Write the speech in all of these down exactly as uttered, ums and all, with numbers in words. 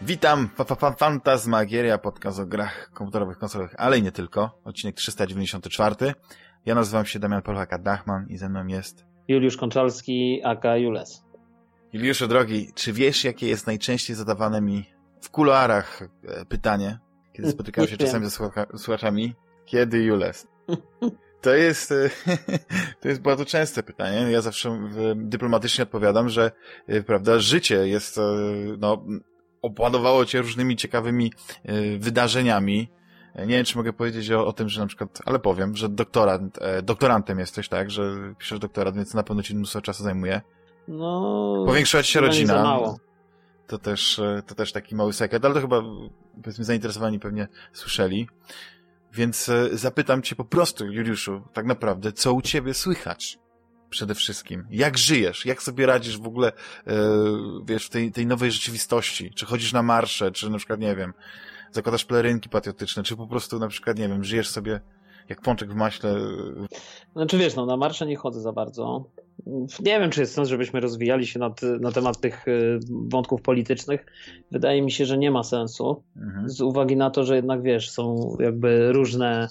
Witam, fa- fa- Fantasmagieria, podcast o grach komputerowych, konsolowych, ale i nie tylko. Odcinek trzysta dziewięćdziesiąty czwarty. Ja nazywam się Damian Polak, aka Dachman i ze mną jest... Juliusz Konczalski, aka Jules. Juliuszu drogi, czy wiesz, jakie jest najczęściej zadawane mi w kuluarach pytanie, kiedy spotykam się czasami ze słucha- słuchaczami? Kiedy Jules? To jest, to jest bardzo częste pytanie. Ja zawsze dyplomatycznie odpowiadam, że prawda, życie jest, no, obładowało cię różnymi ciekawymi wydarzeniami. Nie wiem, czy mogę powiedzieć o, o tym, że na przykład, ale powiem, że doktorant, doktorantem jesteś, tak, że piszesz doktorat, więc na pewno ci mnóstwo czasu zajmuje. No, powiększyła ci się rodzina. Za mało. To też, to też taki mały sekret, ale to chyba, powiedzmy, zainteresowani pewnie słyszeli. Więc zapytam cię po prostu, Juliuszu, tak naprawdę, co u ciebie słychać przede wszystkim? Jak żyjesz? Jak sobie radzisz w ogóle, yy, wiesz, w tej, tej nowej rzeczywistości? Czy chodzisz na marsze, czy na przykład, nie wiem, zakładasz pelerynki patriotyczne, czy po prostu na przykład, nie wiem, żyjesz sobie jak pączek w maśle? Znaczy wiesz, no na marsze nie chodzę za bardzo. Nie wiem, czy jest sens, żebyśmy rozwijali się nad, na temat tych wątków politycznych. Wydaje mi się, że nie ma sensu. Mhm. Z uwagi na to, że jednak wiesz, są jakby różne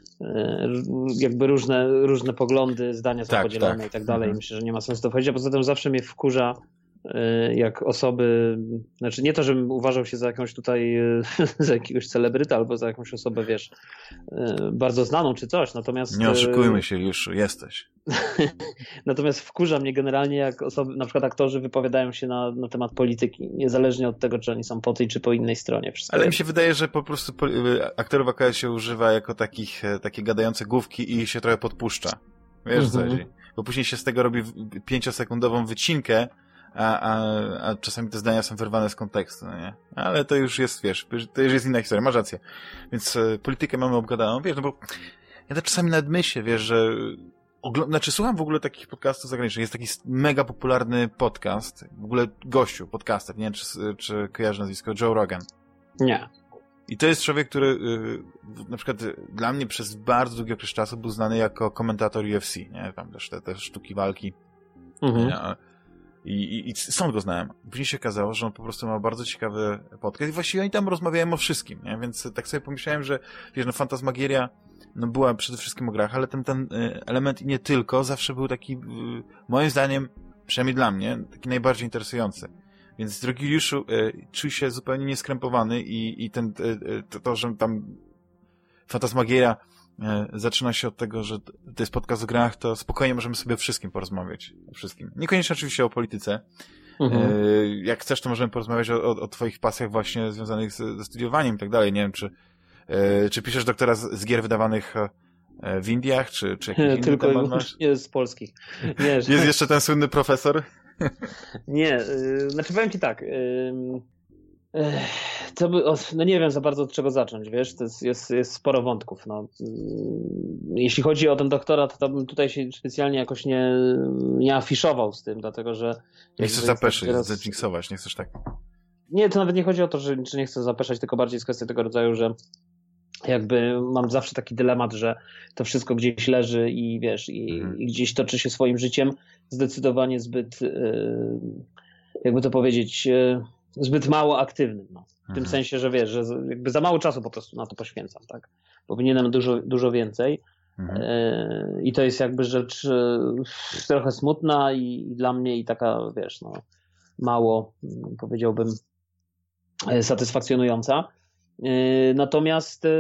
jakby różne, różne poglądy, zdania są tak, podzielone tak. i tak dalej. Mhm. Myślę, że nie ma sensu to wchodzić, a poza tym zawsze mnie wkurza, jak osoby, znaczy nie to, żebym uważał się za jakąś tutaj, za jakiegoś celebryta albo za jakąś osobę, wiesz, bardzo znaną czy coś, natomiast... Nie oszukujmy się, już jesteś. Natomiast wkurza mnie generalnie, jak osoby, na przykład aktorzy wypowiadają się na, na temat polityki, niezależnie od tego, czy oni są po tej, czy po innej stronie. Wszystko Ale jest... mi się wydaje, że po prostu aktorów akurat się używa jako takich, takie gadające główki i się trochę podpuszcza. Wiesz, mm-hmm. co chodzi? Bo później się z tego robi pięciosekundową wycinkę, A, a, a czasami te zdania są wyrwane z kontekstu, no nie? Ale to już jest, wiesz, to już jest inna historia, masz rację. Więc e, politykę mamy obgadaną, wiesz, no bo ja to czasami nawet myślę, wiesz, że ogl- znaczy słucham w ogóle takich podcastów zagranicznych, jest taki mega popularny podcast, w ogóle gościu, podcaster, nie wiem, czy, czy kojarzy nazwisko, Joe Rogan. Nie. I to jest człowiek, który y, na przykład dla mnie przez bardzo długi okres czasu był znany jako komentator U F C, nie? Tam też te, te sztuki walki. Mhm. Nie? I, i, I stąd go znałem. Później się okazało, że on po prostu ma bardzo ciekawy podcast i właściwie oni tam rozmawiają o wszystkim, nie? Więc tak sobie pomyślałem, że wiesz, no Fantasmagieria no, była przede wszystkim o grach, ale ten, ten element i nie tylko zawsze był taki, moim zdaniem, przynajmniej dla mnie, taki najbardziej interesujący. Więc drogi Juliuszu, czuj się zupełnie nieskrępowany i, i ten, to, to, że tam Fantasmagieria zaczyna się od tego, że to jest podcast o grach, to spokojnie możemy sobie o wszystkim porozmawiać. O wszystkim. Niekoniecznie oczywiście o polityce. Mhm. Jak chcesz, to możemy porozmawiać o, o, o twoich pasjach właśnie związanych z, ze studiowaniem i tak dalej. Nie wiem, czy, czy piszesz doktora z, z gier wydawanych w Indiach, czy, czy jakiś Tylko inny temat masz? Nie, z polskich. Nie, jest że... jeszcze ten słynny profesor? Nie, yy, znaczy powiem ci tak... Yy... Co by, no nie wiem za bardzo od czego zacząć, wiesz, to jest, jest, jest sporo wątków. No. Jeśli chodzi o ten doktorat, to bym tutaj się specjalnie jakoś nie, nie afiszował z tym, dlatego że... Nie chcesz zapeszyć, teraz... zedniksować, nie chcesz tak... Nie, to nawet nie chodzi o to, że, że nie chcę zapeszać, tylko bardziej jest kwestia tego rodzaju, że jakby mam zawsze taki dylemat, że to wszystko gdzieś leży i wiesz, i, mhm. i gdzieś toczy się swoim życiem zdecydowanie zbyt, jakby to powiedzieć... zbyt mało aktywnym, no. W mhm. tym sensie, że wiesz, że jakby za mało czasu po prostu na to poświęcam, tak? Powinienem dużo, dużo więcej. Mhm. E, I to jest jakby rzecz e, trochę smutna i, i dla mnie i taka, wiesz, no, mało, powiedziałbym, e, satysfakcjonująca. E, natomiast e,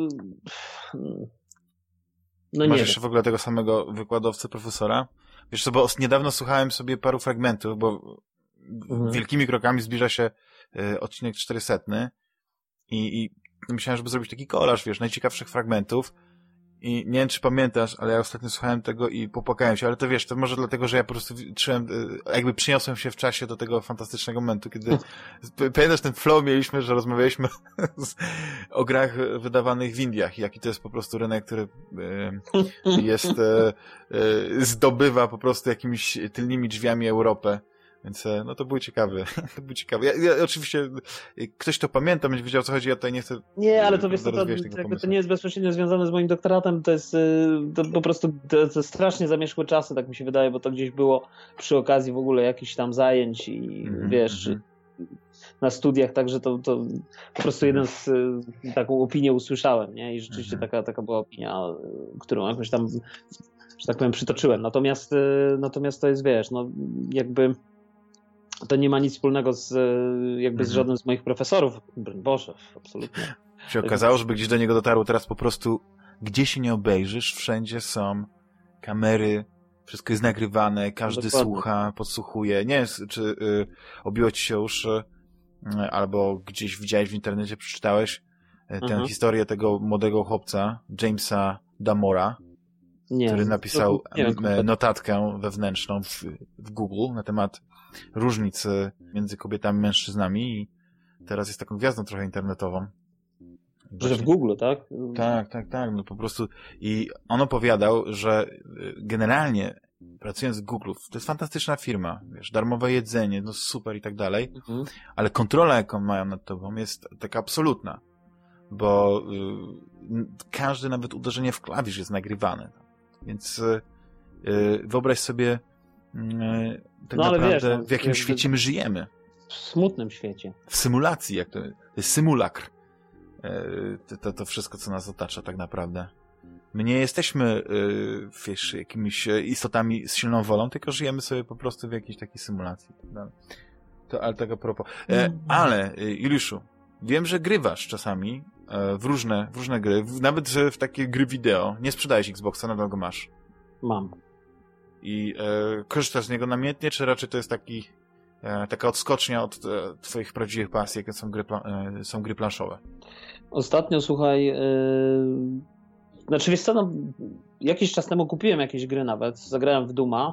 no Masz nie jeszcze wiem. w ogóle tego samego wykładowcę, profesora? Wiesz co, bo niedawno słuchałem sobie paru fragmentów, bo Mhm. wielkimi krokami zbliża się y, odcinek czterysetny i, i myślałem, żeby zrobić taki kolaż, wiesz, najciekawszych fragmentów i nie wiem, czy pamiętasz, ale ja ostatnio słuchałem tego i popłakałem się, ale to wiesz, to może dlatego, że ja po prostu czułem, y, jakby przyniosłem się w czasie do tego fantastycznego momentu, kiedy pamiętasz ten flow mieliśmy, że rozmawialiśmy z, o grach wydawanych w Indiach i jaki to jest po prostu rynek, który y, jest, y, y, zdobywa po prostu jakimiś tylnymi drzwiami Europę. Więc no to było ciekawe. to było ciekawe. Ja, ja, oczywiście ktoś to pamięta, będzie wiedział o co chodzi, ja tutaj nie chcę. Nie, ale to wiesz, to, to, jakby to nie jest bezpośrednio związane z moim doktoratem, to jest to po prostu to, to strasznie zamieszkłe czasy, tak mi się wydaje, bo to gdzieś było przy okazji w ogóle jakichś tam zajęć i mm-hmm, wiesz, mm-hmm. na studiach, także to, to po prostu jeden z taką opinię usłyszałem, nie? I rzeczywiście mhm. taka, taka była opinia, którą jakoś tam, że tak powiem, przytoczyłem. Natomiast, natomiast to jest, wiesz, no jakby to nie ma nic wspólnego z jakby z żadnym z moich profesorów. Boże, absolutnie. Się okazało, żeby gdzieś do niego dotarło teraz po prostu, gdzie się nie obejrzysz, wszędzie są kamery, wszystko jest nagrywane, każdy Dokładnie. słucha, podsłuchuje. Nie wiem, czy y, obiło ci się uszy, y, albo gdzieś widziałeś w internecie, przeczytałeś y, tę mhm. historię tego młodego chłopca, Jamesa Damora, nie, który napisał to, nie wiem, notatkę wewnętrzną w, w Google na temat różnic między kobietami i mężczyznami i teraz jest taką gwiazdą trochę internetową. Że w Google, tak? Tak, tak, tak. No po prostu i on opowiadał, że generalnie pracując w Google, to jest fantastyczna firma, wiesz, darmowe jedzenie, no super i tak dalej, mhm. ale kontrola, jaką mają nad tobą, jest taka absolutna, bo y, każde nawet uderzenie w klawisz jest nagrywane. Więc y, y, wyobraź sobie y, tak no, naprawdę, wiesz, no, w jakim świecie my żyjemy. W smutnym świecie. W symulacji, jak to, to jest symulakr. To, to, to wszystko, co nas otacza tak naprawdę. My nie jesteśmy wiesz, jakimiś istotami z silną wolą, tylko żyjemy sobie po prostu w jakiejś takiej symulacji. To, ale tak a propos. E, ale, Juliuszu, wiem, że grywasz czasami w różne, w różne gry, nawet że w takie gry wideo. Nie sprzedałeś Xboxa, nadal go masz. Mam. I e, korzystasz z niego namiętnie, czy raczej to jest taki taka odskocznia od e, twoich prawdziwych pasji, jakie są gry, e, są gry planszowe? Ostatnio, słuchaj, yy... znaczy wiesz co, no, jakiś czas temu kupiłem jakieś gry nawet, zagrałem w Duma,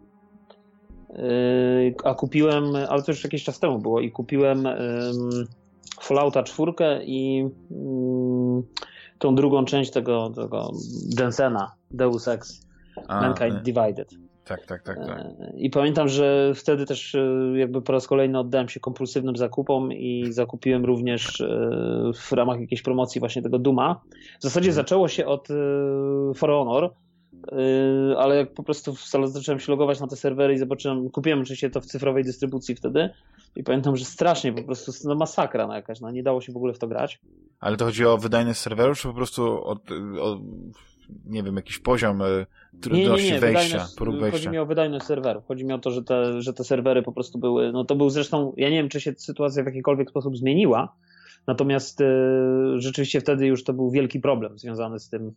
yy, a kupiłem, ale to już jakiś czas temu było, i kupiłem yy, Fallouta czwórkę i yy, tą drugą część tego, tego Jensena, Deus Ex, a, Mankind y- Divided. Tak, tak, tak, tak. I pamiętam, że wtedy też jakby po raz kolejny oddałem się kompulsywnym zakupom i zakupiłem również w ramach jakiejś promocji właśnie tego Duma. W zasadzie hmm. zaczęło się od For Honor, ale jak po prostu zacząłem się logować na te serwery i zobaczyłem, kupiłem oczywiście to w cyfrowej dystrybucji wtedy i pamiętam, że strasznie po prostu no masakra no jakaś, no nie dało się w ogóle w to grać. Ale to chodzi o wydajność serwerów, czy po prostu o, o nie wiem, jakiś poziom trudności nie, nie, nie. wejścia, próg wejścia? Chodzi mi o wydajność serwerów. Chodzi mi o to, że te, że te serwery po prostu były, no to był zresztą, ja nie wiem, czy się sytuacja w jakikolwiek sposób zmieniła, natomiast y, rzeczywiście wtedy już to był wielki problem związany z tym,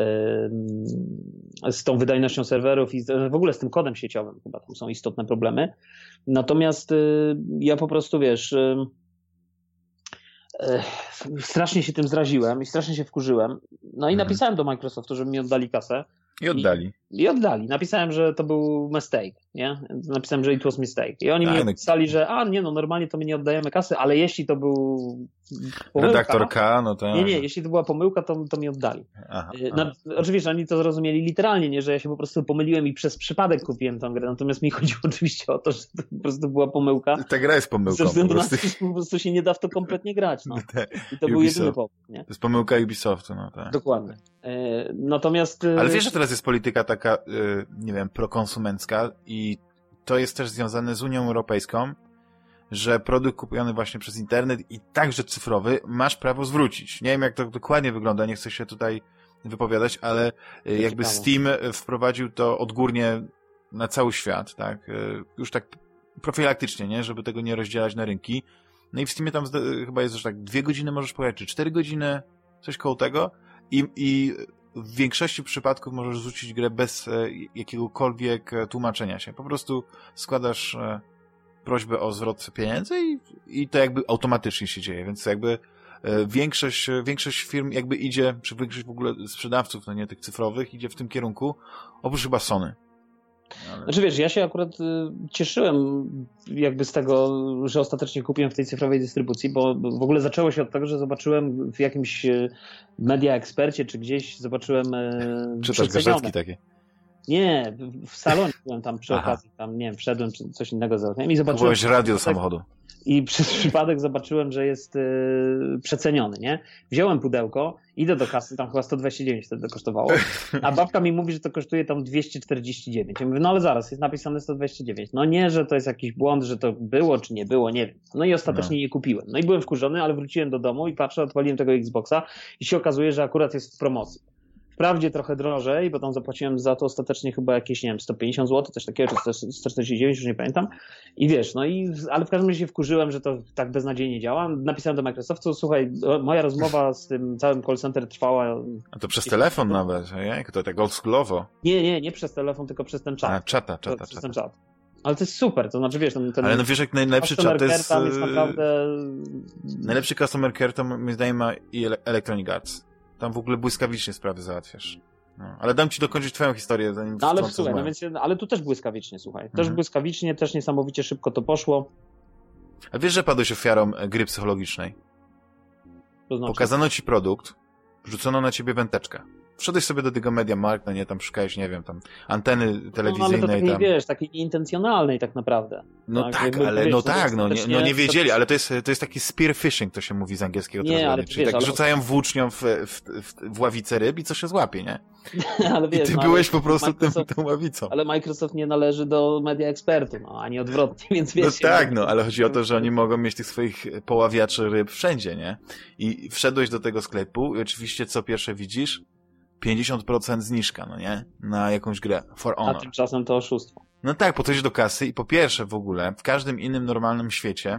y, z tą wydajnością serwerów i z, w ogóle z tym kodem sieciowym chyba tam są istotne problemy. Natomiast y, ja po prostu, wiesz, y, strasznie się tym zraziłem i strasznie się wkurzyłem. No i mhm. napisałem do Microsoftu, żeby mi oddali kasę. I oddali. I, I oddali. Napisałem, że to był mistake, nie? Napisałem, że it was mistake. I oni tak, mi napisali, że a nie, no normalnie to my nie oddajemy kasy, ale jeśli to był pomyłka... Redaktor K, no to... Nie, nie, jeśli to była pomyłka, to, to mi oddali. Aha, no, aha. Oczywiście oni to zrozumieli literalnie, nie, że ja się po prostu pomyliłem i przez przypadek kupiłem tę grę, natomiast mi chodziło oczywiście o to, że to po prostu była pomyłka. Ta gra jest pomyłką. Ze względu na to, że po prostu się nie da w to kompletnie grać. No. I to był jedyny powód. Nie? To jest pomyłka Ubisoftu, no tak. Dokładnie. Natomiast... Ale wiesz, że teraz jest polityka taka, nie wiem, prokonsumencka i to jest też związane z Unią Europejską, że produkt kupiony właśnie przez internet i także cyfrowy masz prawo zwrócić. Nie wiem, jak to dokładnie wygląda, nie chcę się tutaj wypowiadać, ale to jakby ciekawe. Steam wprowadził to odgórnie na cały świat, tak? Już tak profilaktycznie, nie? Żeby tego nie rozdzielać na rynki. No i w Steamie tam chyba jest już tak dwie godziny możesz pojechać, czy cztery godziny, coś koło tego i, i w większości przypadków możesz zrzucić grę bez jakiegokolwiek tłumaczenia się. Po prostu składasz prośbę o zwrot pieniędzy i, i to jakby automatycznie się dzieje, więc jakby większość, większość firm jakby idzie, czy większość w ogóle sprzedawców, no nie tych cyfrowych, idzie w tym kierunku, oprócz chyba Sony. Ale... Znaczy wiesz, ja się akurat cieszyłem jakby z tego, że ostatecznie kupiłem w tej cyfrowej dystrybucji, bo w ogóle zaczęło się od tego, że zobaczyłem w jakimś Media Expercie czy gdzieś zobaczyłem Czytasz gazetki takie? Nie, w salonie byłem tam przy Aha. okazji, tam nie wiem, wszedłem czy coś innego załatwiłem i zobaczyłem... Kupiłeś radio do samochodu. i przez przypadek zobaczyłem, że jest yy, przeceniony, nie? Wziąłem pudełko, idę do kasy, tam chyba sto dwadzieścia dziewięć wtedy kosztowało, a babka mi mówi, że to kosztuje tam dwieście czterdzieści dziewięć. Ja mówię, no ale zaraz, jest napisane sto dwadzieścia dziewięć. No nie, że to jest jakiś błąd, że to było czy nie było, nie wiem. No i ostatecznie no. je kupiłem. No i byłem wkurzony, ale wróciłem do domu i patrzę, odpaliłem tego Xboxa i się okazuje, że akurat jest w promocji. Wprawdzie trochę drożej, bo tam zapłaciłem za to ostatecznie chyba jakieś, nie wiem, sto pięćdziesiąt złotych, coś takiego, czy sto czterdzieści dziewięć, już nie pamiętam. I wiesz, no i, ale w każdym razie się wkurzyłem, że to tak beznadziejnie działa. Napisałem do Microsoftu, słuchaj, moja rozmowa z tym całym call center trwała... A to przez telefon to... nawet, jak to tak oldschoolowo? Nie, nie, nie przez telefon, tylko przez ten czat. A, czata, czata, to, czata. Ten czat. Ale to jest super, to znaczy wiesz... Ten, ten ale no wiesz, jak najlepszy czat to jest... Tam jest naprawdę... Najlepszy customer care to moim zdaniem ma i Electronic Arts. Tam w ogóle błyskawicznie sprawy załatwiasz. No, ale dam ci dokończyć twoją historię, zanim no, ale słuchaj, no więc, ale tu też błyskawicznie, słuchaj. Też mhm. błyskawicznie, też niesamowicie szybko to poszło. A wiesz, że padłeś ofiarą gry psychologicznej? To znaczy? Pokazano ci produkt, rzucono na ciebie węteczkę. Wszedłeś sobie do tego Media Markt, no nie, tam szukałeś, nie wiem, tam anteny telewizyjnej. No, ale to takiej, tam... wiesz, takiej nieintencjonalnej tak naprawdę. No tak, tak ale wiesz, no tak, no nie, no nie wiedzieli, ale to jest, to jest taki spear fishing, to się mówi z angielskiego. Nie, ale czyli wiesz, tak ale... rzucają włócznią w, w, w, w ławicę ryb i co się złapie, nie? ale wiesz, I ty no, byłeś po prostu Microsoft, tym, tą ławicą. Ale Microsoft nie należy do media ekspertu, no, ani odwrotnie, więc wiesz... No tak, no, ale chodzi o to, że oni mogą mieć tych swoich poławiaczy ryb wszędzie, nie? I wszedłeś do tego sklepu i oczywiście co pierwsze widzisz? pięćdziesiąt procent zniżka, no nie? Na jakąś grę. For Honor. A tymczasem to oszustwo. No tak, podchodzisz do kasy i po pierwsze w ogóle, w każdym innym normalnym świecie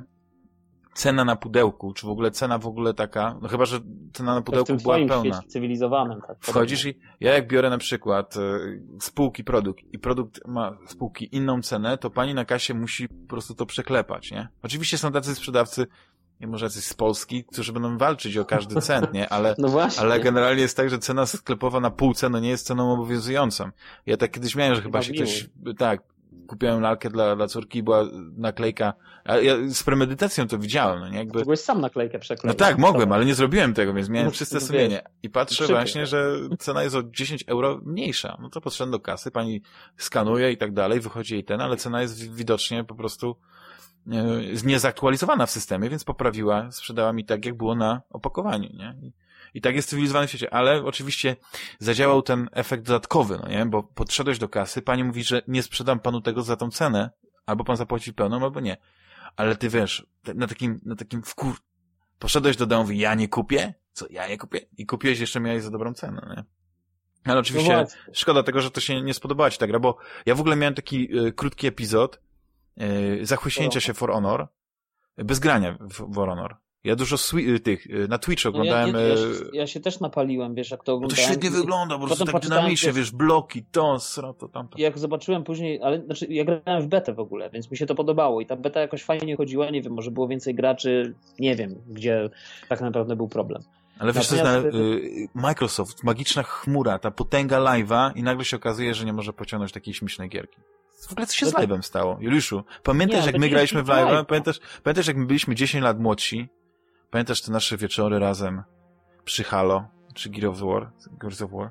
cena na pudełku, czy w ogóle cena w ogóle taka, no chyba, że cena na pudełku była pełna. W tym świecie cywilizowanym. Tak, wchodzisz i ja jak biorę na przykład y, spółki produkt i produkt ma spółki inną cenę, to pani na kasie musi po prostu to przeklepać, nie? Oczywiście są tacy sprzedawcy, nie może jacyś z Polski, którzy będą walczyć o każdy cent, nie? Ale, no właśnie. ale generalnie jest tak, że cena sklepowa na półce, no nie jest ceną obowiązującą. Ja tak kiedyś miałem, że chyba chyba się ktoś, tak, kupiłem lalkę dla, dla córki i była naklejka, a ja z premedytacją to widziałem, no nie? Jakby... To byłeś sam naklejkę przekleić. No tak, mogłem, ale nie zrobiłem tego, więc miałem czyste no, sumienie. I patrzę Szybko. właśnie, że cena jest o dziesięć euro mniejsza. No to podszedłem do kasy, pani skanuje i tak dalej, wychodzi jej ten, ale cena jest widocznie po prostu niezaktualizowana w systemie, więc poprawiła, sprzedała mi tak, jak było na opakowaniu, nie? I, i tak jest cywilizowany w świecie, ale oczywiście zadziałał ten efekt dodatkowy, no nie? Bo podszedłeś do kasy, pani mówi, że nie sprzedam panu tego za tą cenę, albo pan zapłaci pełną, albo nie. Ale ty wiesz, na takim, na takim wkur... Poszedłeś do domu, mówi, ja nie kupię? Co, ja nie kupię? I kupiłeś jeszcze, miałeś za dobrą cenę, nie? Ale oczywiście no szkoda tego, że to się nie spodobała ci ta gra, bo ja w ogóle miałem taki y, krótki epizod, Yy, zachłyśnięcia się For Honor bez grania w For Honor. Ja dużo swi- tych na Twitchu oglądałem. No ja, ja, ja, się, ja się też napaliłem, wiesz, jak to oglądałem. To świetnie wygląda, bo to tak dynamicznie, wiesz, wiesz, bloki, to, to, tamto. Jak zobaczyłem później, ale znaczy ja grałem w betę w ogóle, więc mi się to podobało i ta beta jakoś fajnie chodziła, nie wiem, może było więcej graczy, nie wiem, gdzie tak naprawdę był problem. Ale wiesz, Natomiast... co jest na, Microsoft, magiczna chmura, ta potęga live'a i nagle się okazuje, że nie może pociągnąć takiej śmiesznej gierki. W ogóle co się z live'em stało? Juliuszu, pamiętasz nie, jak my graliśmy w live'a? Pamiętasz, pamiętasz jak my byliśmy dziesięć lat młodsi? Pamiętasz te nasze wieczory razem przy Halo, czy Gears of War? Gears of War?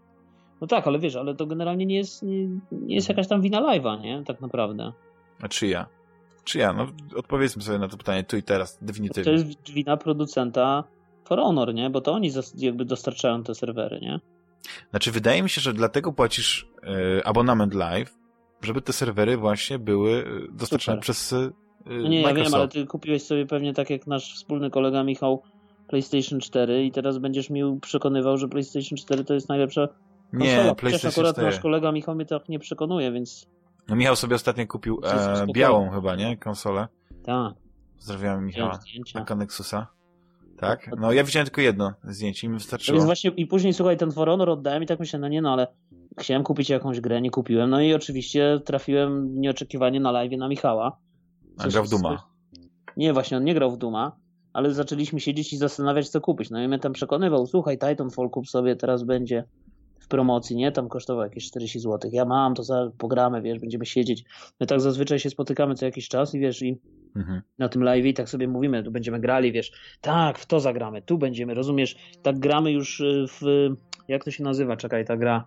No tak, ale wiesz, ale to generalnie nie jest, nie, nie jest jakaś tam wina live'a, nie? Tak naprawdę. A czyja? Czyja? No odpowiedzmy sobie na to pytanie tu i teraz, definitywnie. To jest wina producenta For Honor, nie? Bo to oni jakby dostarczają te serwery, nie? Znaczy wydaje mi się, że dlatego płacisz y, abonament live, żeby te serwery właśnie były dostarczane Super. przez y, no nie, Microsoft. Ja wiem, ale ty kupiłeś sobie pewnie tak jak nasz wspólny kolega Michał PlayStation cztery i teraz będziesz mi przekonywał, że PlayStation cztery to jest najlepsza konsola. Nie, PlayStation akurat cztery. Nasz kolega Michał mnie tak nie przekonuje, więc... No Michał sobie ostatnio kupił e, białą chyba, nie? Konsolę. Tak. Pozdrawiamy Michała. Taka Nexusa. Tak? No ja widziałem tylko jedno zdjęcie i mi wystarczyło. Więc właśnie i później słuchaj, ten For Honor oddałem i tak myślę, no nie no, ale chciałem kupić jakąś grę, nie kupiłem. No i oczywiście trafiłem nieoczekiwanie na live na Michała. A grał w Duma. Nie, właśnie on nie grał w Duma, ale zaczęliśmy siedzieć i zastanawiać, co kupić. No i mnie tam przekonywał, słuchaj, Titanfall kup sobie, teraz będzie w promocji, nie? Tam kosztował jakieś czterdzieści złotych. Ja mam, to za pogramy, wiesz, będziemy siedzieć. My tak zazwyczaj się spotykamy co jakiś czas i wiesz, i mhm. na tym live i tak sobie mówimy, tu będziemy grali, wiesz, tak, w to zagramy, tu będziemy, rozumiesz, tak gramy już w, jak to się nazywa, czekaj, ta gra,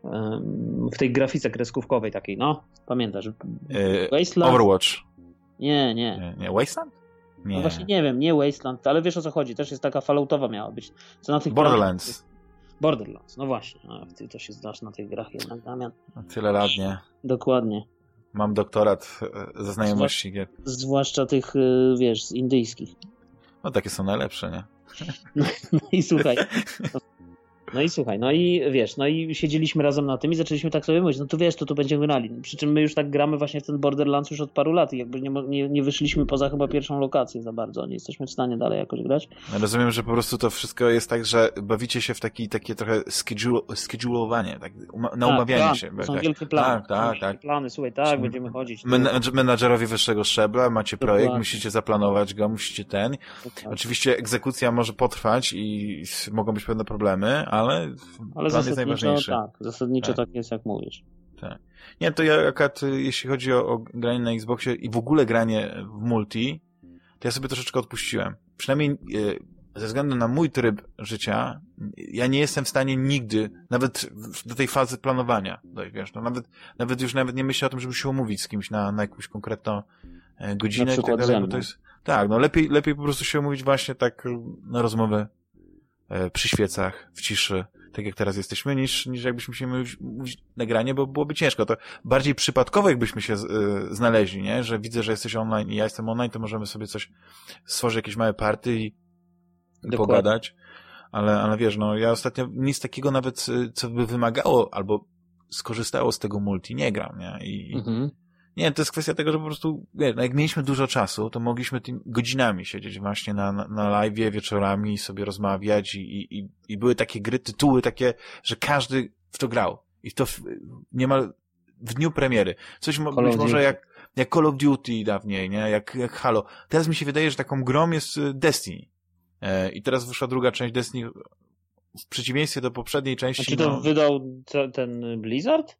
w tej grafice kreskówkowej takiej, no, pamiętasz? Yy, Wasteland? Overwatch. Nie, nie. Nie, nie. Wasteland? Nie. No właśnie nie wiem, nie Wasteland, ale wiesz o co chodzi, też jest taka falloutowa miała być. Co na tych Borderlands. Grach... Borderlands, no właśnie, no, ty to się znasz na tych grach jednak, Damian. Tyle lat, nie? Dokładnie. Mam doktorat ze znajomości gier. Zwłaszcza tych, wiesz, z indyjskich. No takie są najlepsze, nie? No, no i słuchaj... No i słuchaj, no i wiesz, no i siedzieliśmy razem na tym i zaczęliśmy tak sobie mówić, no to wiesz, to tu będziemy grali. Przy czym my już tak gramy właśnie w ten Borderlands już od paru lat i jakby nie, nie, nie wyszliśmy poza chyba pierwszą lokację za bardzo, nie jesteśmy w stanie dalej jakoś grać. Rozumiem, że po prostu to wszystko jest tak, że bawicie się w taki, takie trochę schedule, schedulowanie, tak, uma, na umawianie plan, się. To są tak. wielkie plany. Tak, tak, tak. Plany, słuchaj, tak, będziemy chodzić. Men- menadżerowie wyższego szczebla, macie projekt, Dokładnie. musicie zaplanować go, musicie ten. Dokładnie. Oczywiście egzekucja może potrwać i mogą być pewne problemy, ale... Ale plan jest najważniejszy. tak, zasadniczo tak. tak jest, jak mówisz. Tak. Nie, to ja akurat, jeśli chodzi o, o granie na Xboxie i w ogóle granie w multi, to ja sobie troszeczkę odpuściłem. Przynajmniej e, ze względu na mój tryb życia, ja nie jestem w stanie nigdy, nawet do tej fazy planowania, dojść, wiesz, no nawet, nawet już nawet nie myślę o tym, żeby się umówić z kimś na, na jakąś konkretną e, godzinę i tak dalej, bo to jest, tak, no lepiej, lepiej po prostu się umówić właśnie tak na rozmowę e, przy świecach, w ciszy, tak jak teraz jesteśmy, niż, niż jakbyśmy się mówić, mówić nagranie, bo byłoby ciężko. To bardziej przypadkowo jakbyśmy się z, y, znaleźli, nie? Że widzę, że jesteś online i ja jestem online, to możemy sobie coś stworzyć, jakieś małe party i, i pogadać. Ale, ale wiesz, no ja ostatnio nic takiego nawet, co by wymagało albo skorzystało z tego multi, nie gram, nie? I, mhm. Nie, to jest kwestia tego, że po prostu, wiesz, no jak mieliśmy dużo czasu, to mogliśmy tym godzinami siedzieć właśnie na, na, na live'ie, wieczorami i sobie rozmawiać i, i, i były takie gry, tytuły takie, że każdy w to grał. I to w, niemal w dniu premiery. Coś mo- być może jak, jak Call of Duty dawniej, nie? Jak, jak Halo. Teraz mi się wydaje, że taką grą jest Destiny. E, I teraz wyszła druga część Destiny w przeciwieństwie do poprzedniej części. A czy to no, wydał to, ten Blizzard?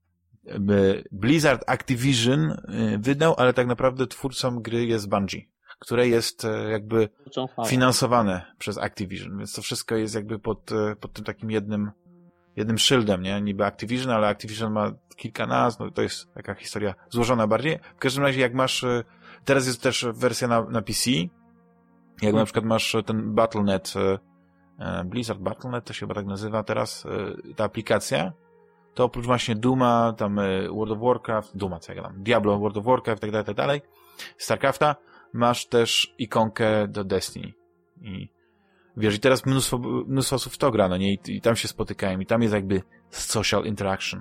Blizzard Activision wydał, ale tak naprawdę twórcą gry jest Bungie, które jest jakby finansowane przez Activision, więc to wszystko jest jakby pod, pod tym takim jednym jednym szyldem, nie? Niby Activision, ale Activision ma kilka nazw, no to jest taka historia złożona bardziej. W każdym razie jak masz, teraz jest też wersja na, na P C, jak hmm. na przykład masz ten Battle dot net, Blizzard Battle dot net, to się chyba tak nazywa teraz, ta aplikacja, to oprócz właśnie Duma, tam World of Warcraft, Duma, co ja gadam, Diablo, World of Warcraft, tak dalej, tak dalej, StarCrafta, masz też ikonkę do Destiny. I wiesz, i teraz mnóstwo, mnóstwo osób w to gra, no nie? I, i tam się spotykają, i tam jest jakby social interaction.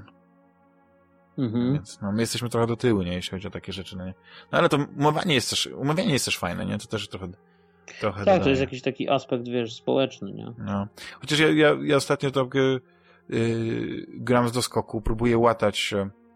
Mhm. Więc no, my jesteśmy trochę do tyłu, nie? Jeśli chodzi o takie rzeczy, no nie? No ale to umawianie jest też, umawianie jest też fajne, nie? To też trochę, trochę tak, dodaje. to jest jakiś taki aspekt, wiesz, społeczny, nie? No. Chociaż ja, ja, ja ostatnio to yy, gram z doskoku, próbuję łatać,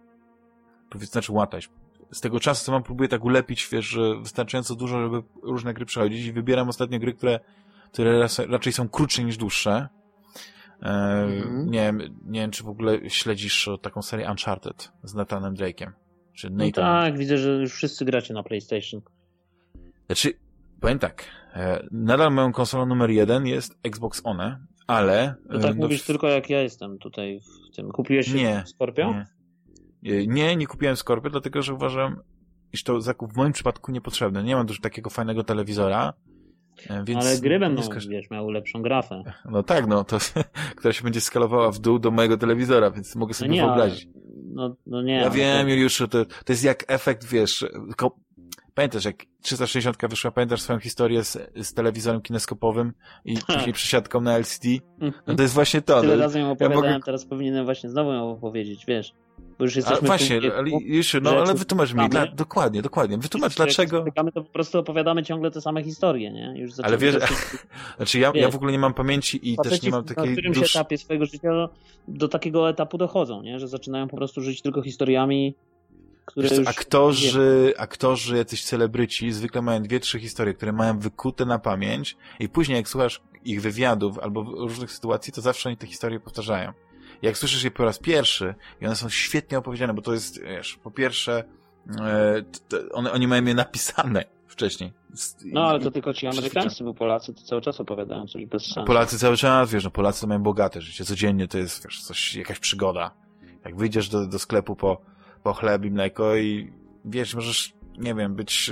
yy, znaczy łatać, z tego czasu, co mam, próbuję tak ulepić, wiesz, wystarczająco dużo, żeby różne gry przechodzić i wybieram ostatnio gry, które które raczej są krótsze niż dłuższe. E, mm. nie, nie wiem, czy w ogóle śledzisz taką serię Uncharted z Nathanem Drake'em. Czy no tak, widzę, że już wszyscy gracie na PlayStation. Znaczy, powiem tak, e, nadal moją konsolą numer jeden jest Xbox One, ale... To tak no, mówisz w... tylko jak ja jestem tutaj w tym. Kupiłeś nie, Scorpio? Nie. nie, nie kupiłem Scorpio, dlatego, że uważam, iż to zakup w moim przypadku niepotrzebny. Nie mam już takiego fajnego telewizora. Więc ale gry będą, wiesz, miały lepszą grafę. No tak, no, to która się będzie skalowała w dół do mojego telewizora, więc mogę sobie no nie, wyobrazić. Ale, no, no nie. Ja wiem, to... Juliuszu, to, to jest jak efekt, wiesz, tylko pamiętasz, jak trzysta sześćdziesiąt wyszła, pamiętasz swoją historię z, z telewizorem kineskopowym i później przesiadką na L C D? No to jest właśnie to. Tyle no, razy ją opowiadałem, ja mogę... teraz powinienem właśnie znowu ją opowiedzieć, wiesz. Bo już jesteśmy a właśnie, wieku, ale, Juliuszu, no ale wytłumacz mi, dla, dokładnie, dokładnie, wytłumacz dlaczego... Spotykamy, to po prostu opowiadamy ciągle te same historie, nie? Już ale wiesz, znaczy ja, ja w ogóle nie mam pamięci i też nie mam takiej... Na którymś dusz... etapie swojego życia do takiego etapu dochodzą, nie? Że zaczynają po prostu żyć tylko historiami, które wiesz co, już... aktorzy, aktorzy, jacyś celebryci zwykle mają dwie, trzy historie, które mają wykute na pamięć i później jak słuchasz ich wywiadów albo różnych sytuacji, to zawsze oni te historie powtarzają. Jak słyszysz je po raz pierwszy i one są świetnie opowiedziane, bo to jest, wiesz, po pierwsze e, to one, oni mają je napisane wcześniej. No ale to tylko ci Amerykańscy, bo Polacy to cały czas opowiadają coś bez sensu. Polacy cały czas, wiesz, no Polacy to mają bogate życie, codziennie to jest, wiesz, coś, jakaś przygoda. Jak wyjdziesz do, do sklepu po, po chleb i mleko i wiesz, możesz, nie wiem, być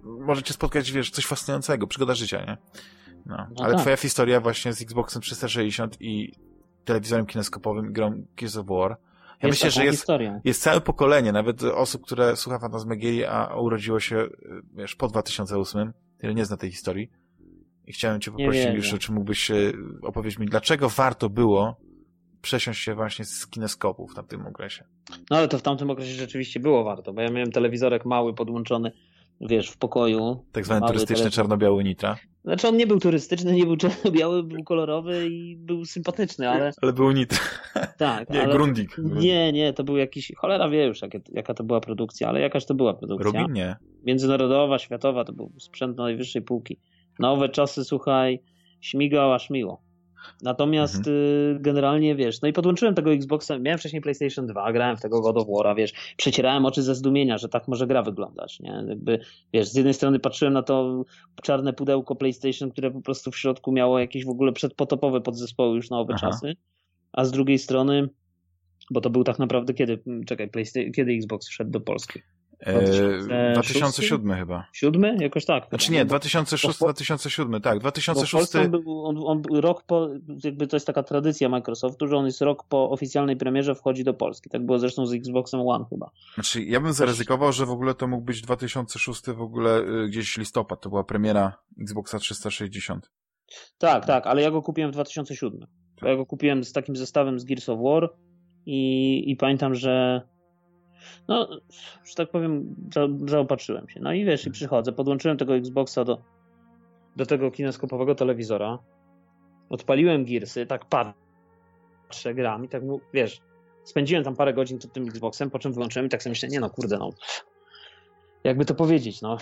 może cię spotkać, wiesz, coś fascynującego, przygoda życia, nie? No. No Ale tak. twoja historia właśnie z Xboxem trzysta sześćdziesiąt i telewizorem kineskopowym i grą Gears of War. Ja jest myślę, że jest, historia. jest całe pokolenie, nawet osób, które słucha Fantasmagierii, a urodziło się, wiesz, po dwa tysiące ósmym, tyle nie zna tej historii. I chciałem cię poprosić, już, czy mógłbyś opowiedzieć mi, dlaczego warto było przesiąść się właśnie z kineskopów w tamtym okresie. No ale to w tamtym okresie rzeczywiście było warto, bo ja miałem telewizorek mały, podłączony, wiesz, w pokoju. Tak zwany turystyczny telewizor. czarno-biały Nitra. Znaczy on nie był turystyczny, nie był czarno-biały, był kolorowy i był sympatyczny, ale... Ale był Nitra. Tak. Nie, ale... Grundig. Nie, nie, to był jakiś... Cholera wie już, jakie, jaka to była produkcja, ale jakaż to była produkcja. Rubin? Nie. Międzynarodowa, światowa, to był sprzęt najwyższej półki. Nowe czasy, słuchaj, śmigał aż miło. Natomiast mhm. y, generalnie, wiesz, no i podłączyłem tego Xboxa, miałem wcześniej PlayStation dwa, grałem w tego God of War'a, wiesz, przecierałem oczy ze zdumienia, że tak może gra wyglądać, nie? Jakby, wiesz, z jednej strony patrzyłem na to czarne pudełko PlayStation, które po prostu w środku miało jakieś w ogóle przedpotopowe podzespoły już na owe Aha. czasy, a z drugiej strony, bo to był tak naprawdę kiedy, czekaj, PlayStation, kiedy Xbox wszedł do Polski? dwa tysiące siódmy chyba. Siódmy? Jakoś tak. Znaczy nie, dwa tysiące szósty, dwa tysiące siódmy, tak. dwa tysiące szósty... On był, on, on był rok po, jakby to jest taka tradycja Microsoftu, że on jest rok po oficjalnej premierze wchodzi do Polski. Tak było zresztą z Xboxem One chyba. Znaczy ja bym zaryzykował, że w ogóle to mógł być dwa tysiące szósty w ogóle gdzieś listopad. To była premiera Xboxa trzysta sześćdziesiąt. Tak, tak, ale ja go kupiłem w dwa tysiące siódmym. Ja go kupiłem z takim zestawem z Gears of War i, i pamiętam, że no, że tak powiem, za, zaopatrzyłem się. No i wiesz, i przychodzę, podłączyłem tego Xboxa do, do tego kineskopowego telewizora, odpaliłem Gearsy, tak patrzę, gram i tak, wiesz, spędziłem tam parę godzin tym Xboxem, po czym wyłączyłem i tak sobie myślę, nie no, kurde, no, jakby to powiedzieć, no,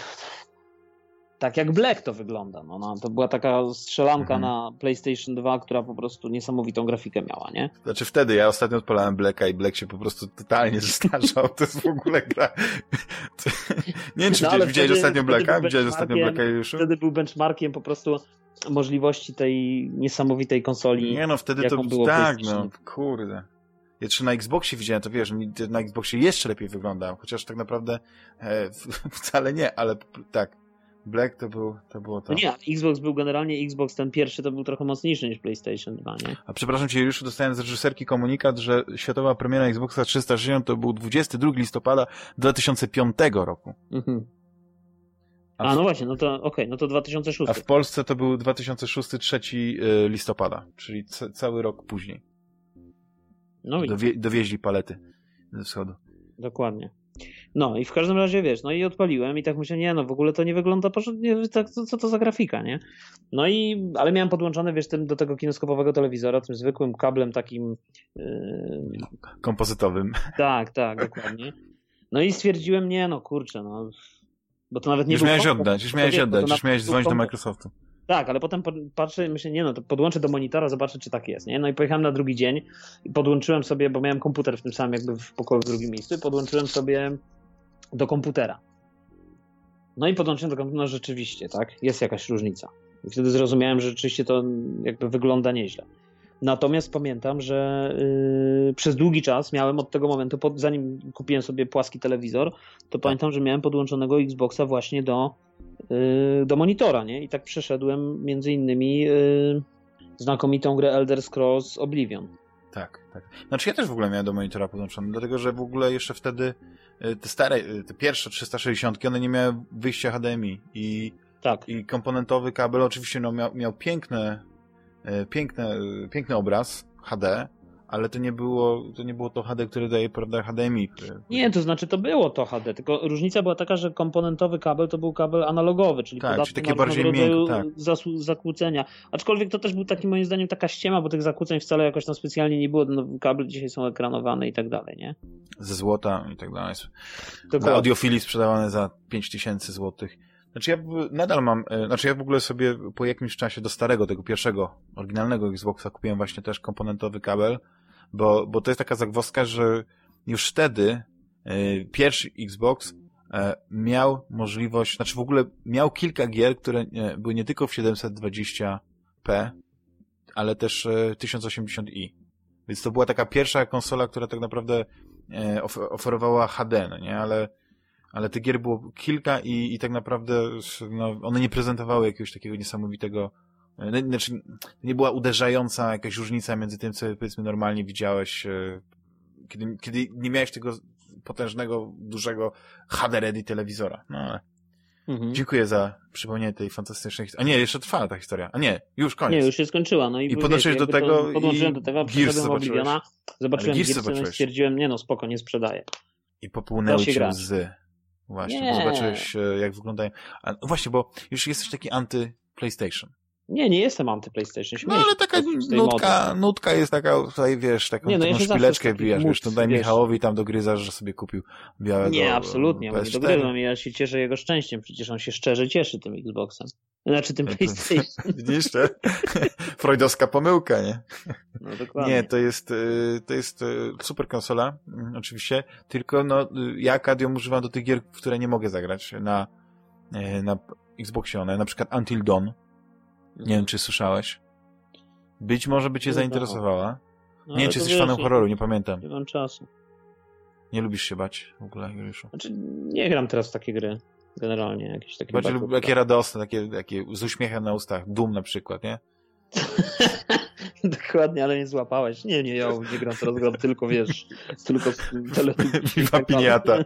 tak jak Black to wygląda, no, no to była taka strzelanka mhm. na PlayStation dwa, która po prostu niesamowitą grafikę miała, nie? Znaczy wtedy, ja ostatnio odpalałem Blacka i Black się po prostu totalnie zestarzał, to jest w ogóle gra... Nie wiem, czy no, widziałeś wtedy, ostatnio Blacka? Widziałeś ostatnio Blacka już? Wtedy był benchmarkiem po prostu możliwości tej niesamowitej konsoli. Nie no, wtedy to było tak, no, kurde. Ja jeszcze na Xboxie widziałem, to wiesz, na Xboxie jeszcze lepiej wygląda, chociaż tak naprawdę e, wcale nie, ale tak. Black to, był, to było to. No nie, Xbox był generalnie, Xbox ten pierwszy to był trochę mocniejszy niż PlayStation dwa, nie? A przepraszam cię, już dostałem z reżyserki komunikat, że światowa premiera Xboxa trzysta sześćdziesiąt to był dwudziestego drugiego listopada dwa tysiące piątego roku. Mhm. A, a no właśnie, no to okej, okay, no to dwa tysiące szósty. A w Polsce to był dwa tysiące szósty, trzeciego listopada, czyli c- cały rok później. No Dowie- dowieźli palety ze wschodu. Dokładnie. No i w każdym razie, wiesz, no i odpaliłem i tak myślę, nie no, w ogóle to nie wygląda porządnie, tak, co, co to za grafika, nie? No i, ale miałem podłączone, wiesz, tym, do tego kineskopowego telewizora, tym zwykłym kablem takim... Yy... kompozytowym. Tak, tak, dokładnie. No i stwierdziłem, nie no, kurczę, no, bo to nawet nie już był... Miałeś oddać, już miałeś oddać, już miałeś dzwonić do Microsoftu. Tak, ale potem patrzę i myślę, nie no, to podłączę do monitora, zobaczę, czy tak jest, nie? No i pojechałem na drugi dzień i podłączyłem sobie, bo miałem komputer w tym samym jakby w pokoju w drugim miejscu i podłączyłem sobie do komputera. No i podłączyłem do komputera, no rzeczywiście, tak, jest jakaś różnica. I wtedy zrozumiałem, że rzeczywiście to jakby wygląda nieźle. Natomiast pamiętam, że yy, przez długi czas miałem od tego momentu, pod, zanim kupiłem sobie płaski telewizor, to pamiętam, że miałem podłączonego Xboxa właśnie do, yy, do monitora, nie? I tak przeszedłem między innymi yy, znakomitą grę Elder Scrolls Oblivion. Tak, tak. Znaczy ja też w ogóle miałem do monitora podłączony, dlatego że w ogóle jeszcze wtedy te stare, te pierwsze trzysta sześćdziesiąt, one nie miały wyjścia H D M I i, tak. i komponentowy kabel oczywiście no, miał, miał piękne Piękne, piękny obraz H D, ale to nie było to nie było to H D, które daje, prawda, H D M I. Nie, to znaczy to było to H D, tylko różnica była taka, że komponentowy kabel to był kabel analogowy, czyli tak, czyli takie bardziej miękkie, tak. zakłócenia. Aczkolwiek to też był taki moim zdaniem taka ściema, bo tych zakłóceń wcale jakoś tam specjalnie nie było. No, kable dzisiaj są ekranowane i tak dalej, nie? Ze złota i tak dalej. Dla audiofilii sprzedawane za pięć tysięcy złotych. Znaczy ja nadal mam, znaczy ja w ogóle sobie po jakimś czasie do starego, tego pierwszego, oryginalnego Xboxa kupiłem właśnie też komponentowy kabel, bo, bo to jest taka zagwozdka, że już wtedy y, pierwszy Xbox y, miał możliwość, znaczy w ogóle miał kilka gier, które y, były nie tylko w siedemset dwadzieścia p, ale też y, tysiąc osiemdziesiąt i. Więc to była taka pierwsza konsola, która tak naprawdę y, of- oferowała H D, no nie, ale ale tych gier było kilka i, i tak naprawdę no, one nie prezentowały jakiegoś takiego niesamowitego, znaczy nie była uderzająca jakaś różnica między tym, co powiedzmy normalnie widziałeś, kiedy, kiedy nie miałeś tego potężnego, dużego H D ready telewizora. No ale mhm. Dziękuję za przypomnienie tej fantastycznej historii. A nie, jeszcze trwa ta historia. A nie, już koniec. Nie, już się skończyła. No i, I podłączyłeś do tego i podłączyłem do tego, przeszedłem w Obliviona, zobaczyłem Gearsy i stwierdziłem, nie no, spoko, nie sprzedaję. I popłynęły ci łzy. Właśnie, nie. Bo zobaczyłeś, jak wyglądają. A, właśnie, bo już jesteś taki anty-PlayStation. Nie, nie jestem anty-PlayStation. No ale taka nutka, nutka jest taka, tutaj wiesz, taką, nie, no taką ja szpileczkę wbijasz, wiesz, to daj wiesz. Michałowi tam dogryzasz, że sobie kupił białego Nie, absolutnie, ja nie dogryzam, ja się cieszę jego szczęściem, przecież on się szczerze cieszy tym Xboxem. Znaczy tym PlayStation. Widzisz, to? Freudowska pomyłka, nie? No dokładnie. Nie, to jest, to jest super konsola, oczywiście, tylko no, ja Kadium używam do tych gier, w które nie mogę zagrać na, na Xboxie one, na przykład Until Dawn. Nie wiem, czy słyszałeś. Być może by cię nie zainteresowała. No, nie wiem, czy jesteś fanem horroru, nie pamiętam. Nie mam czasu. Nie lubisz się bać w ogóle, Juliuszu? Znaczy, nie gram teraz w takie gry. Generalnie. Jakieś takie Bardziej lub, jakie radosne, takie, takie z uśmiechem na ustach. Doom na przykład, nie? Dokładnie, ale nie złapałeś. Nie, nie, ja nie gram teraz, gram tylko, wiesz, tylko Viva Piniata.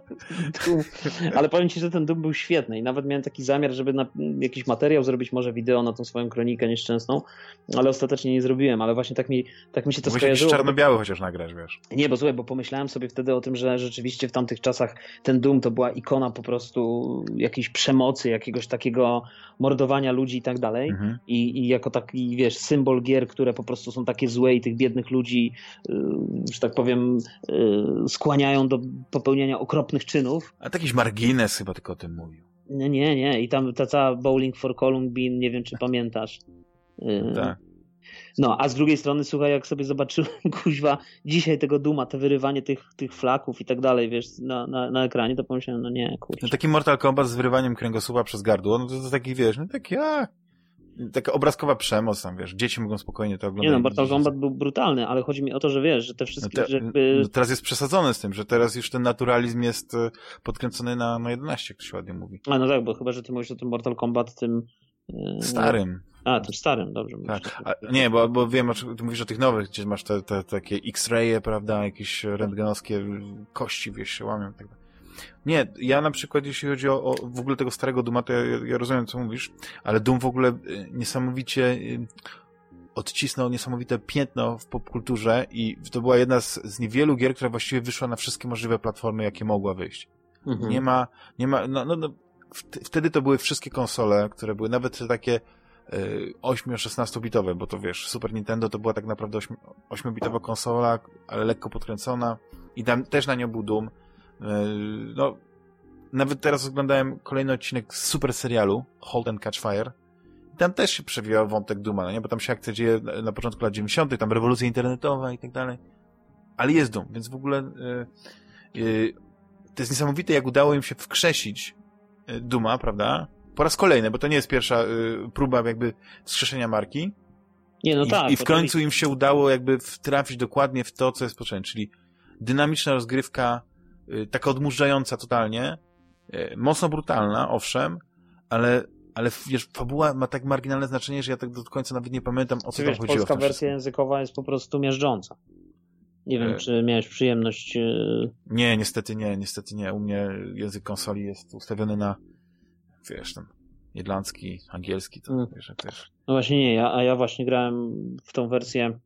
Ale powiem ci, że ten Doom był świetny i nawet miałem taki zamiar, żeby na jakiś materiał zrobić, może wideo na tą swoją kronikę nieszczęsną, ale ostatecznie nie zrobiłem, ale właśnie tak mi, tak mi się to Mógłbyś skojarzyło. Jakiś czarno-biały chociaż nagrasz, wiesz. Nie, bo słuchaj, bo pomyślałem sobie wtedy o tym, że rzeczywiście w tamtych czasach ten Doom to była ikona po prostu jakiejś przemocy, jakiegoś takiego mordowania ludzi i tak dalej. Mhm. I, I jako taki, wiesz, symbol gier, które po prostu są takie złe i tych biednych ludzi, yy, że tak powiem, yy, skłaniają do popełniania okropnych czynów. A to jakiś margines chyba tylko o tym mówił. Nie, nie, nie. I tam ta cała Bowling for Columbine, nie wiem, czy pamiętasz. Yy. Tak. No, a z drugiej strony, słuchaj, jak sobie zobaczyłem, kuźwa, dzisiaj tego Duma, to wyrywanie tych, tych flaków i tak dalej, wiesz, na, na, na ekranie, to pomyślałem, no nie, kurczę. No, taki Mortal Kombat z wyrywaniem kręgosłupa przez gardło, no to, to taki, wiesz, no taki, a, taka obrazkowa przemoc tam, wiesz, dzieci mogą spokojnie to oglądać. Nie no, Mortal Kombat był brutalny, ale chodzi mi o to, że wiesz, że te wszystkie... No te, żeby... no teraz jest przesadzone z tym, że teraz już ten naturalizm jest podkręcony na, na jedenaście, jak to się ładnie mówi. A no tak, bo chyba, że ty mówisz o tym Mortal Kombat, tym... Starym. A, tym starym, dobrze. Tak. A, nie, bo, bo wiem, ty mówisz o tych nowych, gdzie masz te, te takie X-raye, prawda, jakieś rentgenowskie kości, wiesz, się łamią. Tak. Nie, ja na przykład, jeśli chodzi o, o w ogóle tego starego Dooma, to ja, ja rozumiem, co mówisz, ale Doom w ogóle niesamowicie odcisnął niesamowite piętno w popkulturze i to była jedna z, z niewielu gier, która właściwie wyszła na wszystkie możliwe platformy, jakie mogła wyjść. Mhm. Nie ma, nie ma, no, no, no wtedy to były wszystkie konsole, które były nawet takie osiem-szesnastobitowe, bo to wiesz, Super Nintendo to była tak naprawdę ośmiobitowa konsola, ale lekko podkręcona i tam też na nią był Doom. No, nawet teraz oglądałem kolejny odcinek z super serialu Halt and Catch Fire i tam też się przewijał wątek Dooma, no nie? Bo tam się akcja dzieje na początku lat dziewięćdziesiątych, tam rewolucja internetowa i tak dalej, ale jest Doom, więc w ogóle yy, yy, to jest niesamowite, jak udało im się wskrzesić Dooma, prawda? Po raz kolejny, bo to nie jest pierwsza y, próba jakby wskrzeszenia marki. Nie, no I, tak. I w końcu im się udało jakby trafić dokładnie w to, co jest potrzebne, czyli dynamiczna rozgrywka, y, taka odmurzająca totalnie, y, mocno brutalna, owszem, ale, ale wiesz, fabuła ma tak marginalne znaczenie, że ja tak do końca nawet nie pamiętam, o co wiesz, tam chodziło. Polska wersja językowa jest po prostu miażdżąca. Nie wiem, y czy miałeś przyjemność... Y nie, niestety nie, niestety nie. U mnie język konsoli jest ustawiony na wiesz, tam irlandzki, angielski, to mm. wiesz, jak też. No właśnie nie, ja, a ja właśnie grałem w tą wersję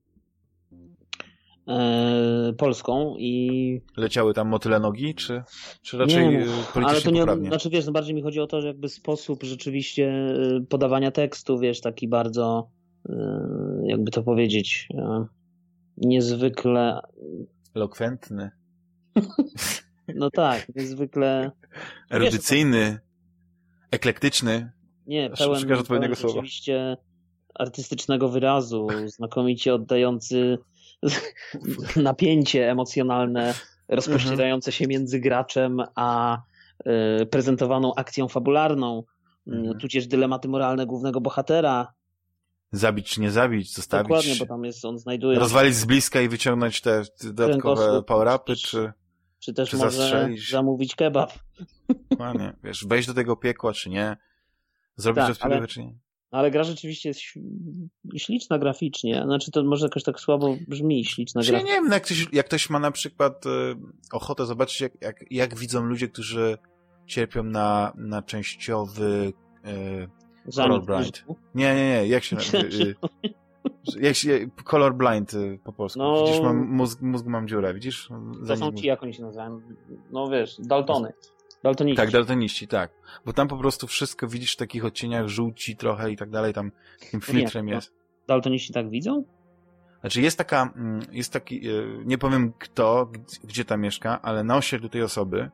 e, polską i... Leciały tam motyle nogi, czy, czy raczej nie, politycznie ale to nie, poprawnie? Znaczy wiesz, no bardziej mi chodzi o to, że jakby sposób rzeczywiście podawania tekstu, wiesz, taki bardzo, jakby to powiedzieć, niezwykle... Elokwentny. No tak, niezwykle... Erudycyjny. Eklektyczny. Nie, pełen, pełen oczywiście artystycznego wyrazu, znakomicie oddający napięcie emocjonalne rozpościerające się między graczem a y, prezentowaną akcją fabularną, mhm. tudzież dylematy moralne głównego bohatera. Zabić czy nie zabić, zostawić. Dokładnie, bo tam jest, on znajduje... Rozwalić z bliska i wyciągnąć te dodatkowe power-upy, czy... Czy też czy może zastrzelić. zamówić kebab. Dokładnie. Wiesz, wejść do tego piekła, czy nie. Zrobić Tak, to ale... ale... czy nie. Ale gra rzeczywiście jest śliczna graficznie. Znaczy to może jakoś tak słabo brzmi, śliczna gra. Nie wiem, jak ktoś, jak ktoś ma na przykład y, ochotę zobaczyć, jak, jak, jak widzą ludzie, którzy cierpią na, na częściowy y, colorblind. Nie, nie, nie, jak się nazywa? Y, jak się, colorblind y, po polsku. No... Widzisz, mam mózg, mózg mam dziurę, widzisz? To są ci, jak oni się nazywają? No wiesz, daltony. Daltoniści. Tak, daltoniści, tak. Bo tam po prostu wszystko widzisz w takich odcieniach, żółci trochę i tak dalej, tam tym filtrem nie, jest. Daltoniści tak widzą? Znaczy jest taka, jest taki, nie powiem kto, gdzie tam mieszka, ale na osiedlu tej osoby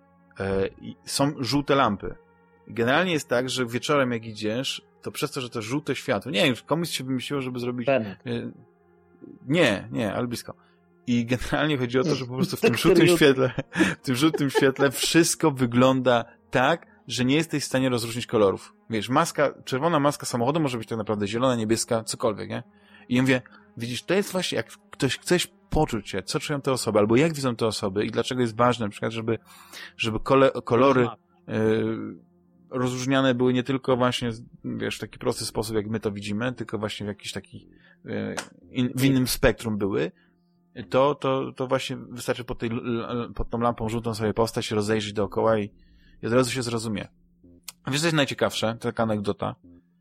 są żółte lampy. Generalnie jest tak, że wieczorem jak idziesz, to przez to, że to żółte światło, nie wiem, komuś się wymyśliło, żeby zrobić... Benek. Nie, nie, ale blisko. I generalnie chodzi o to, że po prostu w tym żółtym świetle, w tym żółtym świetle wszystko wygląda tak, że nie jesteś w stanie rozróżnić kolorów. Wiesz, maska, czerwona maska samochodu może być tak naprawdę zielona, niebieska, cokolwiek, nie? I ja mówię, widzisz, to jest właśnie, jak ktoś chcesz poczuć się, co czują te osoby, albo jak widzą te osoby i dlaczego jest ważne, na przykład, żeby, żeby kole, kolory yy, rozróżniane były nie tylko właśnie, wiesz, w taki prosty sposób, jak my to widzimy, tylko właśnie w jakiś taki, yy, in, w innym spektrum były, to, to, to właśnie wystarczy pod, tej, pod tą lampą żółtą sobie postać, rozejrzeć dookoła i, i od razu się zrozumie. Wiesz, co jest najciekawsze, taka anegdota,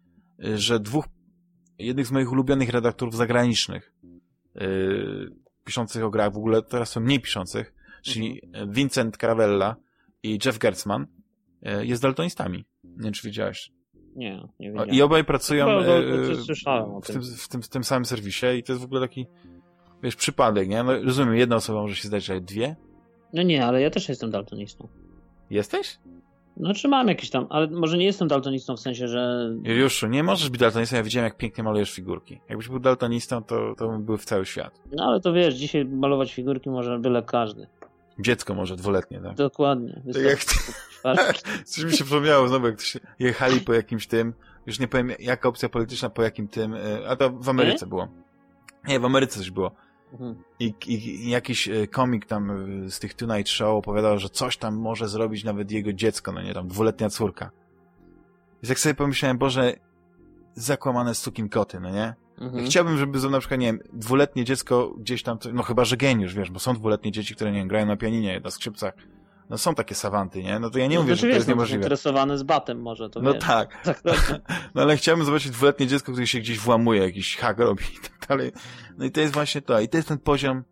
że dwóch, jednych z moich ulubionych redaktorów zagranicznych, yy, piszących o grach, w ogóle teraz są mniej piszących, czyli Vincent Caravella i Jeff Gertzman, yy, jest daltonistami. Nie wiem, czy wiedziałeś. Nie, nie wiedziałem. I obaj pracują no, no, yy, słyszałem o w, tym, w, tym, w tym samym serwisie i to jest w ogóle taki, wiesz, przypadek, nie? No, rozumiem, jedna osoba może się zdać, ale dwie? No nie, ale ja też jestem daltonistą. Jesteś? No czy mam jakieś tam, ale może nie jestem daltonistą w sensie, że... Juliuszu, nie możesz być daltonistą, ja widziałem, jak pięknie malujesz figurki. Jakbyś był daltonistą, to, to byłby w cały świat. No ale to wiesz, dzisiaj malować figurki może byle każdy. Dziecko może dwuletnie, tak? Dokładnie. Tak jak coś mi się przypomniało znowu, jak ktoś jechali po jakimś tym, już nie powiem jaka opcja polityczna, po jakim tym, a to w Ameryce nie? było. Nie, w Ameryce coś było. Mhm. I, i, I jakiś komik tam z tych Tonight Show opowiadał, że coś tam może zrobić nawet jego dziecko, no nie, tam dwuletnia córka. Więc jak sobie pomyślałem, Boże, zakłamane sukin koty, no nie? Mhm. Chciałbym, żeby na przykład, nie wiem, dwuletnie dziecko gdzieś tam, no chyba, że geniusz, wiesz, bo są dwuletnie dzieci, które, nie wiem, grają na pianinie, na skrzypcach. No są takie sawanty, nie? No to ja nie no, mówię, że to jest niemożliwe. Zainteresowany z batem może, to No wiesz. tak. No ale chciałbym zobaczyć dwuletnie dziecko, które się gdzieś włamuje, jakiś hak robi i tak dalej. No i to jest właśnie to. I to jest ten poziom,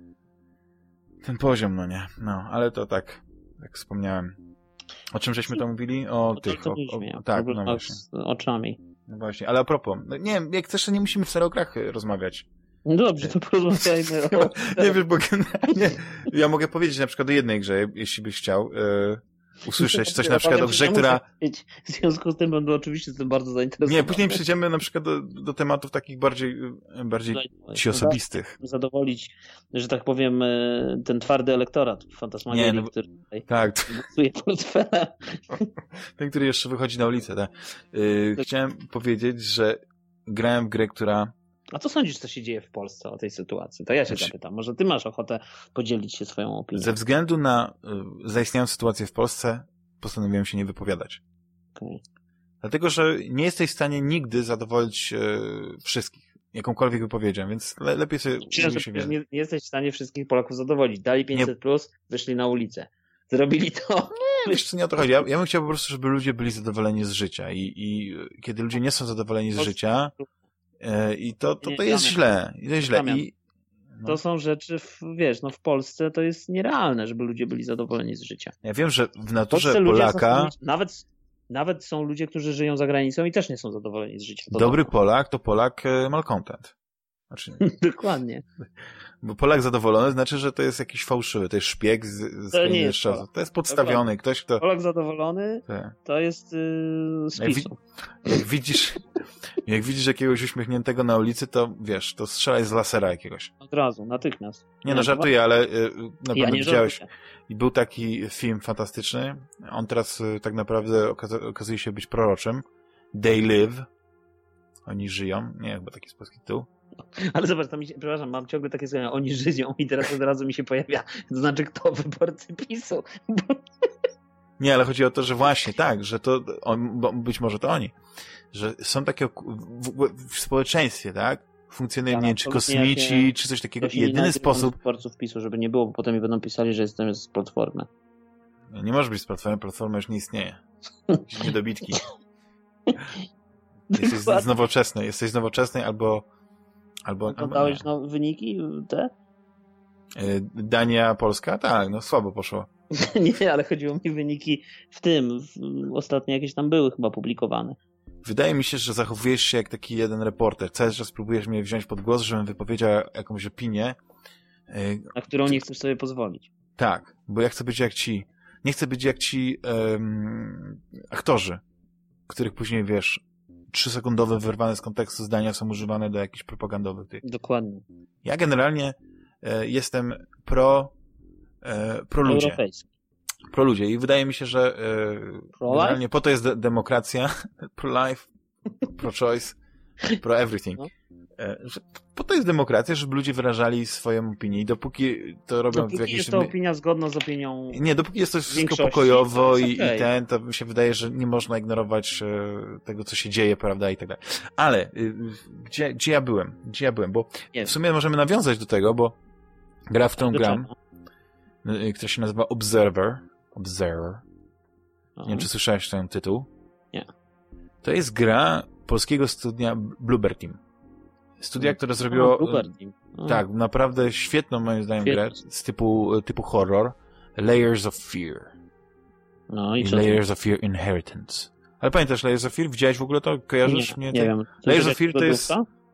ten poziom, no nie? No, ale to tak, jak wspomniałem. O czym żeśmy tam mówili? O no tych, to o, o, tak, no właśnie. Z oczami. No właśnie, ale a propos, no nie wiem, jak chcesz, to nie musimy w o grach rozmawiać. No dobrze, to porozmawiajmy o... Nie wiesz, bo generalnie ja mogę powiedzieć na przykład o jednej grze, jeśli byś chciał yy, usłyszeć coś na przykład o grze, która... W związku z tym będę oczywiście jestem bardzo zainteresowany. Nie, później przejdziemy na przykład do, do tematów takich bardziej, bardziej ci osobistych. Zadowolić, że tak powiem, ten twardy elektorat Fantasmagierii, no, który tutaj tak. głosuje portfele. Ten, który jeszcze wychodzi na ulicę, tak. Yy, chciałem powiedzieć, że grałem w grę, która... A co sądzisz, co się dzieje w Polsce o tej sytuacji? To ja się znaczy, zapytam. Może ty masz ochotę podzielić się swoją opinią? Ze względu na y, zaistniałą sytuację w Polsce postanowiłem się nie wypowiadać. Okay. Dlatego, że nie jesteś w stanie nigdy zadowolić y, wszystkich, jakąkolwiek wypowiedzią, więc le, lepiej sobie... Myślę, że nie, nie jesteś w stanie wszystkich Polaków zadowolić. Dali pięćset plus, wyszli na ulicę. Zrobili to. Nie, wiesz co, nie o to chodzi. Ja, ja bym chciał po prostu, żeby ludzie byli zadowoleni z życia i, i kiedy ludzie nie są zadowoleni z życia... I to, to, to jest źle. To jest źle. I, no. To są rzeczy, w, wiesz, no w Polsce to jest nierealne, żeby ludzie byli zadowoleni z życia. Ja wiem, że w naturze w Polaka... Są, nawet, nawet są ludzie, którzy żyją za granicą i też nie są zadowoleni z życia. To Dobry to. Polak to Polak malcontent. Znaczy, dokładnie. Bo Polak zadowolony znaczy, że to jest jakiś fałszywy, to jest szpieg z, z to, nie jest to. to jest podstawiony, Dokładnie. Ktoś, kto... Polak zadowolony Te. to jest yy, z PiS-u. Jak, jak widzisz jak widzisz jakiegoś uśmiechniętego na ulicy, to wiesz, to strzelaj z lasera jakiegoś. Od razu, natychmiast. Nie, no żartuję, ale yy, na ja pewno nie widziałeś. Żartuję. I był taki film fantastyczny. On teraz yy, tak naprawdę okaz- okazuje się być proroczym. They Live. Oni żyją. Nie, chyba taki jest polski tytuł. Ale zobacz, to mi się, przepraszam, mam ciągle takie zdania, oni żyją i teraz od razu mi się pojawia, to znaczy kto? Wyborcy PiSu. Nie, ale chodzi o to, że właśnie tak, że to, on, bo być może to oni, że są takie w, w, w społeczeństwie, tak? Funkcjonują, nie wiem, czy kosmici, jakie, czy coś takiego. I jedyny sposób... wyborców PiSu, żeby nie było, bo potem mi będą pisali, że jestem z Platformy. Nie, nie może być z Platformy, Platforma już nie istnieje. Niedobitki. Jesteś z nowoczesnej, jesteś z nowoczesnej albo... albo Oglądałeś no, wyniki te? Dania, Polska? Tak, no słabo poszło. Nie, ale chodziło mi o wyniki w tym, w, ostatnio jakieś tam były chyba publikowane. Wydaje mi się, że zachowujesz się jak taki jeden reporter. Cały czas próbujesz mnie wziąć pod głos, żebym wypowiedział jakąś opinię. Na którą nie chcesz sobie pozwolić. Tak, bo ja chcę być jak ci. Nie chcę być jak ci um, aktorzy, których później, wiesz, trzysekundowe wyrwane z kontekstu zdania są używane do jakichś propagandowych tych. Dokładnie. Ja generalnie e, jestem pro e, pro ludzie. Europejski. Pro ludzie i wydaje mi się, że e, generalnie po to jest de- demokracja, pro life, pro choice, pro everything. No. E, że po to jest demokracja, żeby ludzie wyrażali swoją opinię i dopóki to robią dopóki w jakiejś... jest to opinia zgodna z opinią... Nie, dopóki jest to wszystko pokojowo i, okay. i ten, to mi się wydaje, że nie można ignorować e, tego, co się dzieje, prawda, i tak dalej. Ale y, gdzie, gdzie ja byłem? Gdzie ja byłem? Bo jest. W sumie możemy nawiązać do tego, bo gra, w którą gram, y, która się nazywa Observer, Observer. Nie wiem, czy słyszałeś ten tytuł? Nie. To jest gra polskiego studia Bloober Team. Studia, które zrobiło... No, tak, naprawdę świetną, moim zdaniem, Świetnie. grę z typu, typu horror. Layers of Fear. No i, I co Layers to? of Fear Inheritance. Ale pamiętasz Layers of Fear? Widziałeś w ogóle to? Kojarzysz? Nie, nie, nie wiem. Layers of Fear to jest...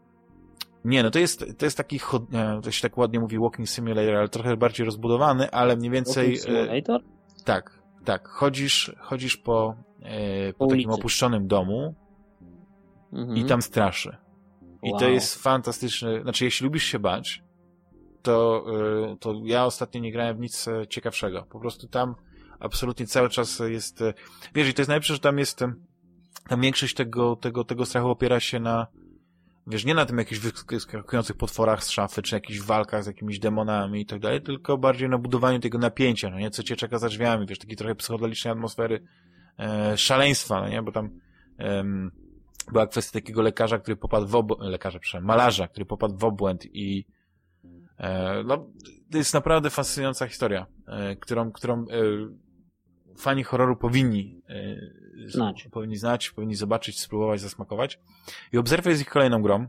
Nie, no to jest, to jest taki, chod... to się tak ładnie mówi Walking Simulator, ale trochę bardziej rozbudowany, ale mniej więcej... Walking Simulator? E... Tak, tak. Chodzisz, chodzisz po, e... po, po takim opuszczonym domu mhm. i tam straszy. I wow. to jest fantastyczne. Znaczy, jeśli lubisz się bać, to, yy, to ja ostatnio nie grałem w nic ciekawszego. Po prostu tam absolutnie cały czas jest... Wiesz, i to jest najlepsze, że tam jest... Tam większość tego, tego, tego strachu opiera się na... Wiesz, nie na tym jakichś wyskakujących potworach z szafy, czy jakichś walkach z jakimiś demonami i tak dalej, tylko bardziej na budowaniu tego napięcia, no nie? Co cię czeka za drzwiami, wiesz, takiej trochę psychodelicznej atmosfery e, szaleństwa, no nie? Bo tam... Em, była kwestia takiego lekarza, który popadł w obłęd, lekarza, przepraszam, malarza, który popadł w obłęd i e, no, to jest naprawdę fascynująca historia, e, którą, którą e, fani horroru powinni e, znać. powinni znać, powinni zobaczyć, spróbować, zasmakować. I Observer jest ich kolejną grą.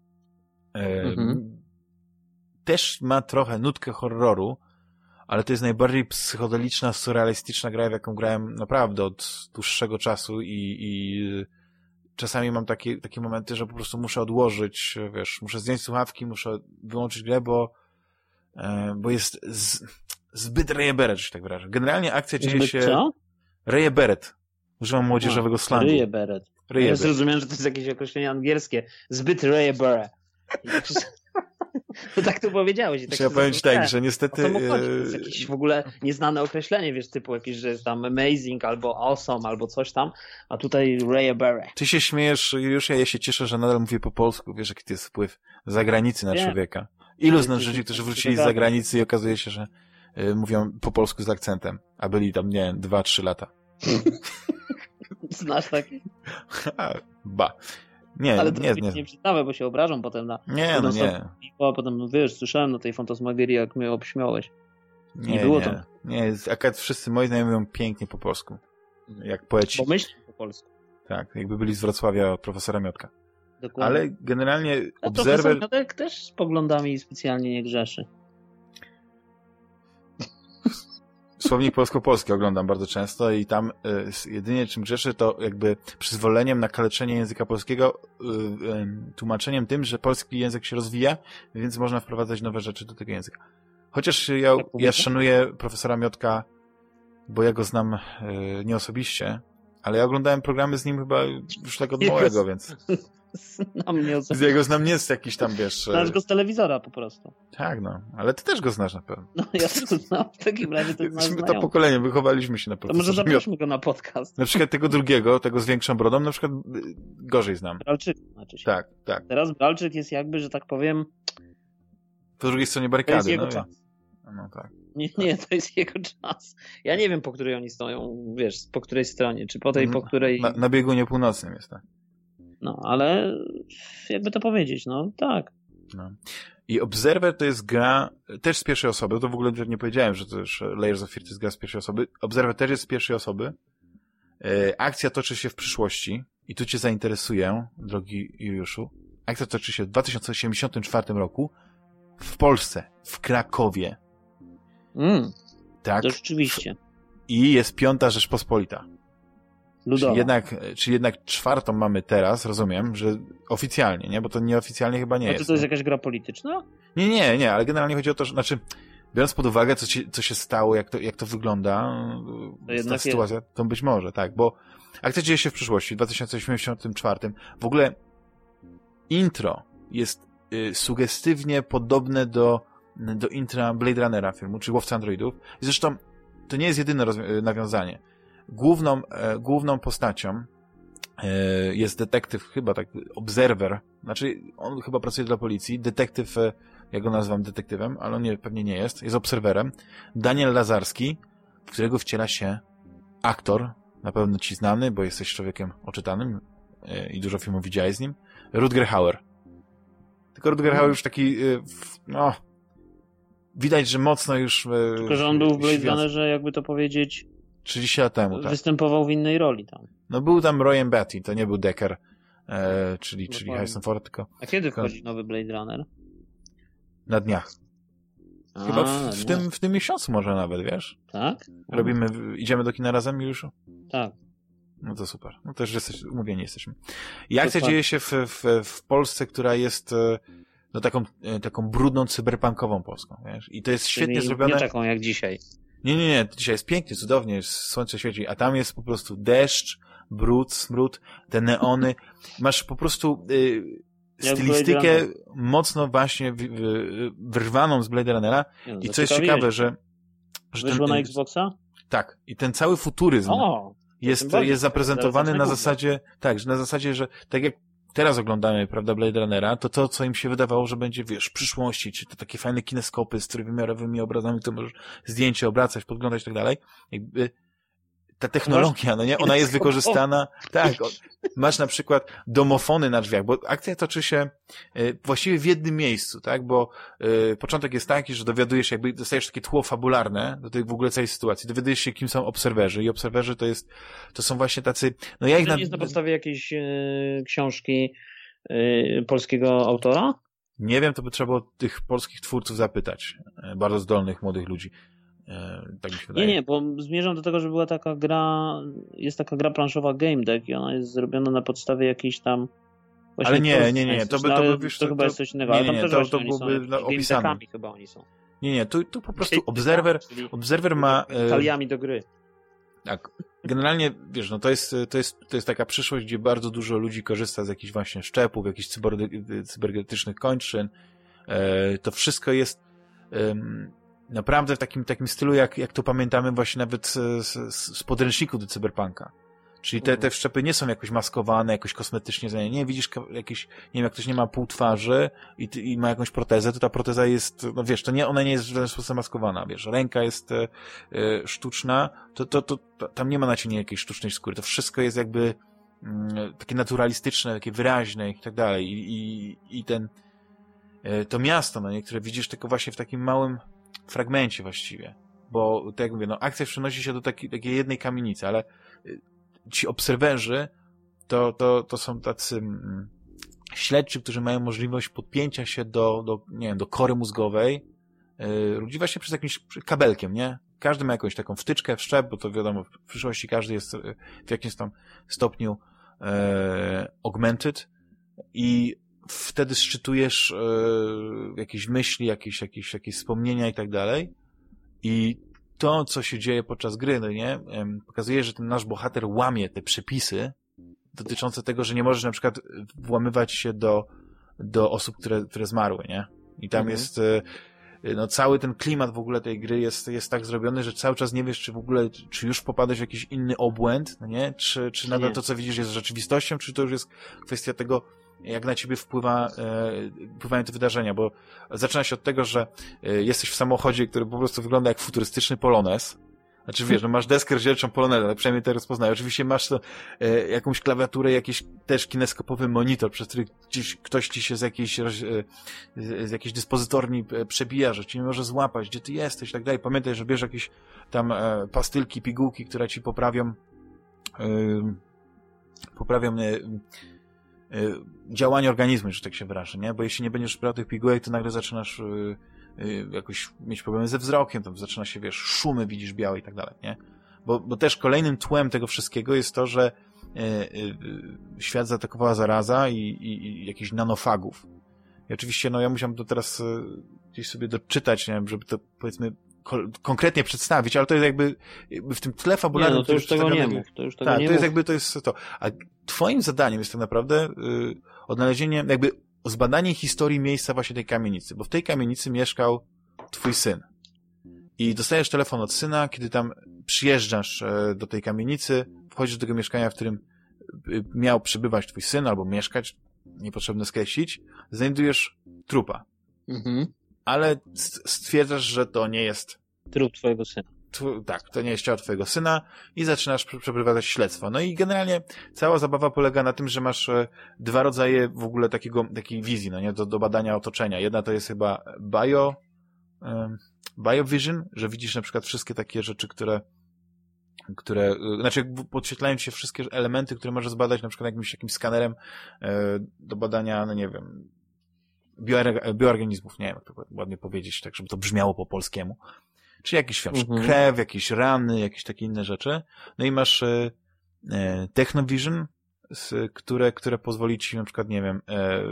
E, mhm. Też ma trochę nutkę horroru, ale to jest najbardziej psychodeliczna, surrealistyczna gra, w jaką grałem naprawdę od dłuższego czasu i, i czasami mam takie, takie momenty, że po prostu muszę odłożyć, wiesz, muszę zdjąć słuchawki, muszę wyłączyć grę, bo, e, bo jest z, zbyt rejeberet, że się tak wyrażę. Generalnie akcja dzieje zbyt się... co? Rejeberet. Używam młodzieżowego slangu. Rejeberet. Ja zrozumiałem, że to jest jakieś określenie angielskie. Zbyt rejeberet. To tak tu powiedziałeś. I tak Trzeba powiedzieć tak, że niestety... To jest jakieś w ogóle nieznane określenie, wiesz, typu jakieś, że jest tam amazing, albo awesome, albo coś tam, a tutaj Ray Barry. Ty się śmiejesz, już ja się cieszę, że nadal mówię po polsku, wiesz, jaki to jest wpływ z zagranicy na Wiem. człowieka. Ilu znam ludzi, którzy wrócili z zagranicy i okazuje się, że y, mówią po polsku z akcentem, a byli tam, nie wiem, dwa, trzy lata. Znasz taki? Ba. Nie, ale nie, nie, nie przyznawaj, bo się obrażą potem na... Nie, no nie. A potem, no wiesz, słyszałem na tej fantasmagierii, jak mnie obśmiałeś. Nie, nie było nie. tam. Nie, akurat wszyscy moi znajomi mówią pięknie po polsku. Jak poeci. Bo myślą po polsku. Tak, jakby byli z Wrocławia od profesora Miotka. Dokładnie. Ale generalnie a Observer... Profesor Miotek też z poglądami specjalnie nie grzeszy. Słownik polsko-polski oglądam bardzo często i tam y, jedynie czym grzeszy to jakby przyzwoleniem na kaleczenie języka polskiego, y, y, tłumaczeniem tym, że polski język się rozwija, więc można wprowadzać nowe rzeczy do tego języka. Chociaż ja, ja szanuję profesora Miotka, bo ja go znam y, nie osobiście, ale ja oglądałem programy z nim chyba już tak od małego, więc... Znam mnie z jego znam nie z jakiś tam, wiesz... Znasz go z telewizora po prostu. Tak, no. Ale ty też go znasz na pewno. No, ja też go znam. W takim razie to Jesteśmy to pokolenie, wychowaliśmy się na to może zaprośmy go na podcast. Na przykład tego drugiego, tego z większą brodą, na przykład gorzej znam. Bralczyk znaczy się. Tak, tak. Teraz Bralczyk jest jakby, że tak powiem... Po drugiej stronie barykady. To jest jego no, czas. No tak. Nie, nie, to jest jego czas. Ja nie wiem, po której oni stoją, wiesz, po której stronie, czy po tej, po której... Na, na biegunie północnym jest, tak. No, ale jakby to powiedzieć, no tak. No. I Observer to jest gra też z pierwszej osoby, to w ogóle nie powiedziałem, że to już Layers of Fear to jest gra z pierwszej osoby. Observer też jest z pierwszej osoby. E, akcja toczy się w przyszłości i tu cię zainteresuję, drogi Juliuszu. Akcja toczy się w dwa tysiące osiemdziesiątym czwartym roku w Polsce, w Krakowie. Mm, tak. To rzeczywiście. I jest Piąta Rzeczpospolita. Ludowa. Czyli jednak, czyli jednak czwartą mamy teraz, rozumiem, że oficjalnie, nie? Bo to nieoficjalnie chyba nie no, jest. Czy to jest jakaś gra polityczna? Nie, nie, nie, ale generalnie chodzi o to, że, znaczy, biorąc pod uwagę, co się, co się stało, jak to, jak to wygląda, to ta sytuacja, jest. To być może, tak, bo akcja dzieje się w przyszłości, w dwa tysiące osiemdziesiątym czwartym. W ogóle intro jest y, sugestywnie podobne do, do intra Blade Runnera filmu, czyli Łowcy Androidów. I zresztą to nie jest jedyne nawiązanie. Główną, e, główną postacią e, jest detektyw, chyba tak, Observer, znaczy on chyba pracuje dla policji, detektyw, e, ja go nazywam detektywem, ale on nie, pewnie nie jest, jest Obserwerem, Daniel Lazarski, w którego wciela się aktor, na pewno ci znany, bo jesteś człowiekiem oczytanym e, i dużo filmów widziałeś z nim, Rutger Hauer. Tylko Rutger Hauer już taki, e, w, no, widać, że mocno już... E, Tylko, że on był w Blade Runnerze, jakby to powiedzieć... trzydzieści lat temu, tak. Występował w innej roli tam. No był tam Royan Batty, to nie był Decker, e, czyli, czyli Harrison Ford, tylko... A kiedy wchodzi nowy Blade Runner? Na dniach. A, Chyba w, w, tym, w tym miesiącu może nawet, wiesz? Tak? Robimy, idziemy do kina razem już? Tak. No to super. No też jesteś, umówieni jesteśmy. I akcja dzieje się w, w, w Polsce, która jest no taką, taką brudną, cyberpunkową Polską, wiesz? I to jest świetnie Czyli zrobione. Nie taką jak dzisiaj. Nie, nie, nie. Dzisiaj jest pięknie, cudownie, jest słońce świeci, a tam jest po prostu deszcz, brud, smród, te neony. Masz po prostu y, stylistykę mocno właśnie w, w, wyrwaną z Blade Runnera. No, i co jest ciekawe, że... że Wyszło ten, na Xboxa? Tak. I ten cały futuryzm o, jest, jest zaprezentowany na zasadzie, tak, że na zasadzie, że tak jak teraz oglądamy, prawda, Blade Runnera, to to, co im się wydawało, że będzie, wiesz, w przyszłości, czy to takie fajne kineskopy z trójwymiarowymi obrazami, to możesz zdjęcie obracać, podglądać i tak dalej, jakby ta technologia, no nie, ona jest wykorzystana, tak, masz na przykład domofony na drzwiach, bo akcja toczy się y, właściwie w jednym miejscu, tak, bo y, początek jest taki, że dowiadujesz się, jakby dostajesz takie tło fabularne do tej w ogóle całej sytuacji, dowiadujesz się, kim są obserwerzy i obserwerzy to jest, to są właśnie tacy, no ja ich... To na... jest na podstawie jakiejś y, książki y, polskiego autora? Nie wiem, to by trzeba było tych polskich twórców zapytać, y, bardzo zdolnych, młodych ludzi. Tak mi się wydaje. Nie, nie, bo zmierzam do tego, że była taka gra, jest taka gra planszowa Game Deck i ona jest zrobiona na podstawie jakiejś tam... Ale nie, nie, nie, to by, to by, wiesz, to, to chyba jest coś innego, ale tam też to, to byłby opisane. Chyba oni są. Nie, nie, tu, tu po prostu Observer, Observer ma... Taliami do gry. Tak. Generalnie, wiesz, no to jest, to jest, to jest taka przyszłość, gdzie bardzo dużo ludzi korzysta z jakichś właśnie szczepów, jakichś cybergetycznych kończyn. To wszystko jest... naprawdę w takim, takim stylu, jak, jak to pamiętamy właśnie nawet z, z, z podręczniku do cyberpunka. Czyli te, te wszczepy nie są jakoś maskowane, jakoś kosmetycznie, nie, widzisz jakieś, nie wiem, jak ktoś nie ma pół twarzy i, i ma jakąś protezę, to ta proteza jest, no wiesz, to nie, ona nie jest w żaden sposób maskowana, wiesz, ręka jest e, e, sztuczna, to, to, to, to tam nie ma nacienia jakiejś sztucznej skóry, to wszystko jest jakby mm, takie naturalistyczne, takie wyraźne i tak dalej. I, i, i ten, e, to miasto, no nie, które widzisz tylko właśnie w takim małym fragmencie właściwie, bo tak jak mówię, no akcja przenosi się do takiej, takiej jednej kamienicy, ale ci obserwerzy to, to, to są tacy mm, śledczy, którzy mają możliwość podpięcia się do, do, nie wiem, do kory mózgowej yy, ludzi właśnie przez jakimś kabelkiem, nie? Każdy ma jakąś taką wtyczkę, wszczep, bo to wiadomo, w przyszłości każdy jest w jakimś tam stopniu yy, augmented i wtedy szczytujesz yy, jakieś myśli, jakieś, jakieś, jakieś wspomnienia i tak dalej. I to, co się dzieje podczas gry, no nie, pokazuje, że ten nasz bohater łamie te przepisy dotyczące tego, że nie możesz na przykład włamywać się do, do osób, które, które zmarły, nie? I tam mhm. jest, no cały ten klimat w ogóle tej gry jest, jest tak zrobiony, że cały czas nie wiesz, czy w ogóle, czy już popadać w jakiś inny obłęd, no nie? Czy, czy nadal nie. to, co widzisz, jest rzeczywistością, czy to już jest kwestia tego, jak na ciebie wpływa, e, wpływają te wydarzenia, bo zaczyna się od tego, że e, jesteś w samochodzie, który po prostu wygląda jak futurystyczny Polones. Znaczy wiesz, no masz deskę rozdzielczą Poloneza, ale przynajmniej to rozpoznaję. Oczywiście masz to, e, jakąś klawiaturę, jakiś też kineskopowy monitor, przez który gdzieś ktoś ci się z jakiejś, e, z jakiejś dyspozytorni przebija, że ci nie może złapać, gdzie ty jesteś i tak dalej. Pamiętaj, że bierz jakieś tam e, pastylki, pigułki, które ci poprawią e, poprawią e, działanie organizmu, że tak się wyrażę, nie? Bo jeśli nie będziesz brał tych pigułek, to nagle zaczynasz y, y, jakoś mieć problemy ze wzrokiem, tam zaczyna się, wiesz, szumy widzisz białe i tak dalej, nie? Bo, bo też kolejnym tłem tego wszystkiego jest to, że y, y, świat zaatakowała zaraza i, i, i jakichś nanofagów. I oczywiście, no ja musiałem to teraz y, gdzieś sobie doczytać, nie wiem, żeby to, powiedzmy, konkretnie przedstawić, ale to jest jakby, jakby w tym tle fabularnym... Nie, no to już tego nie mów. To już tego tak, nie to jest mów. jakby, to jest to. A twoim zadaniem jest tak naprawdę y, odnalezienie, jakby zbadanie historii miejsca właśnie tej kamienicy, bo w tej kamienicy mieszkał twój syn. I dostajesz telefon od syna, kiedy tam przyjeżdżasz y, do tej kamienicy, wchodzisz do tego mieszkania, w którym y, miał przebywać twój syn, albo mieszkać, niepotrzebne skreślić, znajdujesz trupa. Mhm. Ale stwierdzasz, że to nie jest... Trup twojego syna. Tw- tak, to nie jest ciało twojego syna i zaczynasz prze- przeprowadzać śledztwo. No i generalnie cała zabawa polega na tym, że masz e, dwa rodzaje w ogóle takiego, takiej wizji, no nie, do, do badania otoczenia. Jedna to jest chyba bio, e, biovision, że widzisz na przykład wszystkie takie rzeczy, które które, e, znaczy podświetlają ci się wszystkie elementy, które możesz zbadać na przykład jakimś, jakimś skanerem e, do badania, no nie wiem, Bio- bioorganizmów, nie wiem, jak to ładnie powiedzieć, tak, żeby to brzmiało po polskiemu. Czy jakiś mhm. krew, jakieś rany, jakieś takie inne rzeczy. No i masz e, e, Technovision, z, które, które pozwoli ci na przykład, nie wiem, e,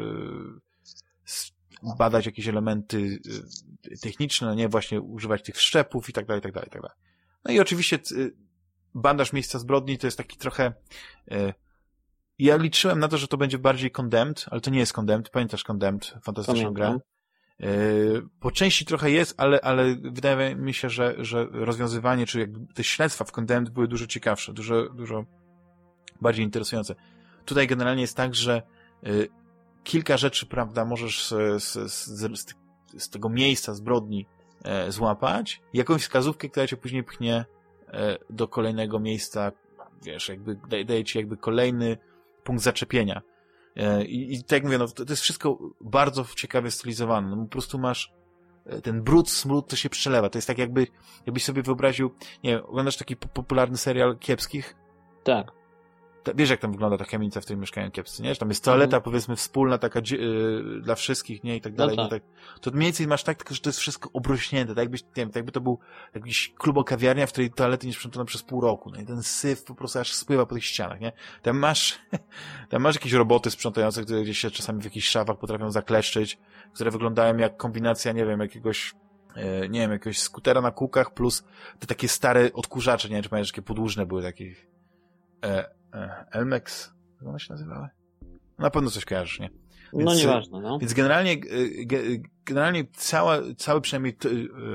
badać jakieś elementy e, techniczne, no nie, właśnie używać tych wszczepów i tak dalej, i tak dalej, i tak dalej. No i oczywiście e, bandaż miejsca zbrodni to jest taki trochę e, ja liczyłem na to, że to będzie bardziej Condemned, ale to nie jest Condemned. Pamiętasz Condemned? Fantastyczną grę. Yy, po części trochę jest, ale, ale wydaje mi się, że, że rozwiązywanie, czy jakby te śledztwa w Condemned były dużo ciekawsze, dużo, dużo bardziej interesujące. Tutaj generalnie jest tak, że yy, kilka rzeczy, prawda, możesz z, z, z, z tego miejsca zbrodni yy, złapać. Jakąś wskazówkę, która cię później pchnie yy, do kolejnego miejsca, wiesz, jakby daje, daje ci jakby kolejny punkt zaczepienia. I, i tak jak mówię, no, to, to jest wszystko bardzo ciekawie stylizowane. No, po prostu masz ten brud, smród, to się przelewa. To jest tak jakby, jakbyś sobie wyobraził, nie wiem, oglądasz taki popularny serial Kiepskich? Tak. Ta, wiesz, jak tam wygląda ta kamienica, w której mieszkają kiepscy, nie? Że tam jest toaleta, mm. powiedzmy, wspólna, taka yy, dla wszystkich, nie? I tak dalej. No tak. No, tak. To mniej więcej masz tak, tylko że to jest wszystko obrośnięte, tak jakbyś, nie wiem, tak jakby to był jakiś klubo-kawiarnia, w której toalety nie sprzątano przez pół roku. No i ten syf po prostu aż spływa po tych ścianach, nie? Tam masz, tam masz jakieś roboty sprzątające, które gdzieś się czasami w jakichś szafach potrafią zakleszczyć, które wyglądają jak kombinacja, nie wiem, jakiegoś yy, nie wiem, jakiegoś skutera na kółkach plus te takie stare odkurzacze, nie wiem, czy pamiętasz, takie podłużne były takie e, Elmex, jak one się nazywały? Na pewno coś kojarzysz, nie? Więc, no nieważne, no. Więc generalnie, generalnie cała, cały przynajmniej t,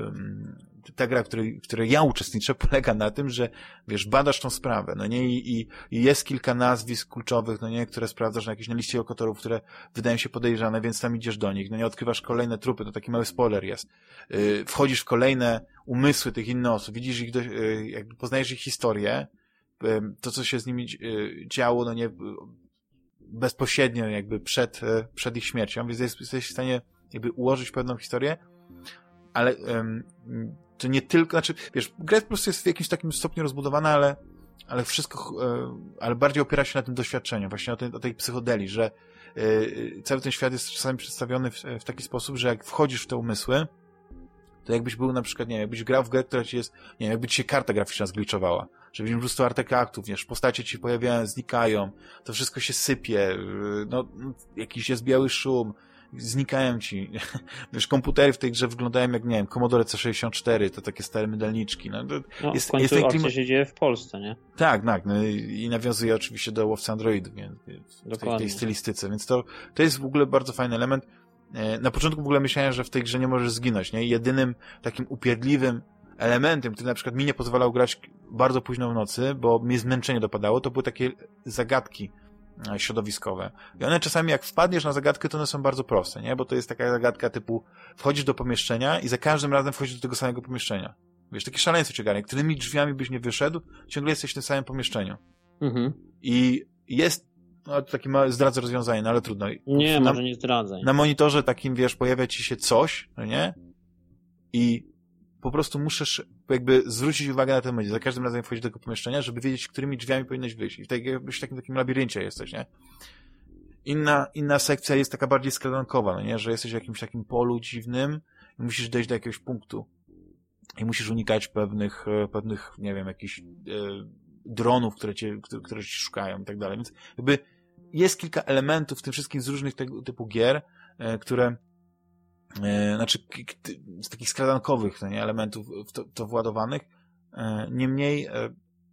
ta gra, w której, w której ja uczestniczę, polega na tym, że wiesz, badasz tą sprawę, no nie? I, i, i jest kilka nazwisk kluczowych, no nie? Które sprawdzasz na jakiejś na liście lokatorów, które wydają się podejrzane, więc tam idziesz do nich, no nie? Odkrywasz kolejne trupy, to taki mały spoiler jest. Yy, wchodzisz w kolejne umysły tych innych osób, widzisz ich, do, yy, jakby poznajesz ich historię, to, co się z nimi działo, no nie, bezpośrednio jakby przed, przed ich śmiercią, więc jesteś w stanie jakby ułożyć pewną historię, ale um, to nie tylko, znaczy, wiesz, gra po prostu jest w jakimś takim stopniu rozbudowana, ale, ale wszystko, ale bardziej opiera się na tym doświadczeniu, właśnie o tej, o tej psychodelii, że y, cały ten świat jest czasami przedstawiony w, w taki sposób, że jak wchodzisz w te umysły, to jakbyś był na przykład, nie wiem, jakbyś grał w grę, która ci jest, nie wiem, jakby ci się karta graficzna zgliczowała, że widzisz mnóstwo artefaktów, wiesz, postacie ci pojawiają, znikają, to wszystko się sypie, no, jakiś jest biały szum, znikają ci. Wiesz, komputery w tej grze wyglądają jak, nie wiem, Commodore C sześćdziesiąt cztery, to takie stare mydelniczki. No, to no jest, w końcu jest ten akcja klimat... się dzieje w Polsce, nie? Tak, tak. No i nawiązuje oczywiście do łowcy Androidów, w tej, tej stylistyce, więc to, to jest w ogóle bardzo fajny element. Na początku w ogóle myślałem, że w tej grze nie możesz zginąć, nie? I jedynym takim upierdliwym elementem, który na przykład mi nie pozwalał grać bardzo późno w nocy, bo mnie zmęczenie dopadało, to były takie zagadki środowiskowe. I one czasami, jak wpadniesz na zagadkę, to one są bardzo proste, nie? Bo to jest taka zagadka typu wchodzisz do pomieszczenia i za każdym razem wchodzisz do tego samego pomieszczenia. Wiesz, takie szaleństwo cię garnie. Którymi drzwiami byś nie wyszedł, ciągle jesteś w tym samym pomieszczeniu. Mhm. I jest, no to takie małe, zdradzę rozwiązanie, no ale trudno. Nie, na, może nie zdradzaj. Na monitorze takim, wiesz, pojawia ci się coś, no nie? I po prostu musisz jakby zwrócić uwagę na ten moment. Za każdym razem wchodzić do tego pomieszczenia, żeby wiedzieć, którymi drzwiami powinieneś wyjść. I w, tak, jakbyś w takim, takim labiryncie jesteś, nie? Inna, inna sekcja jest taka bardziej skradankowa, no nie? Że jesteś w jakimś takim polu dziwnym i musisz dojść do jakiegoś punktu. I musisz unikać pewnych, pewnych, nie wiem, jakichś e, dronów, które cię, które, które cię szukają i tak dalej. Więc jakby jest kilka elementów w tym wszystkim z różnych tego typu gier, e, które E, znaczy z takich skradankowych no nie, elementów w to, to władowanych. E, niemniej e,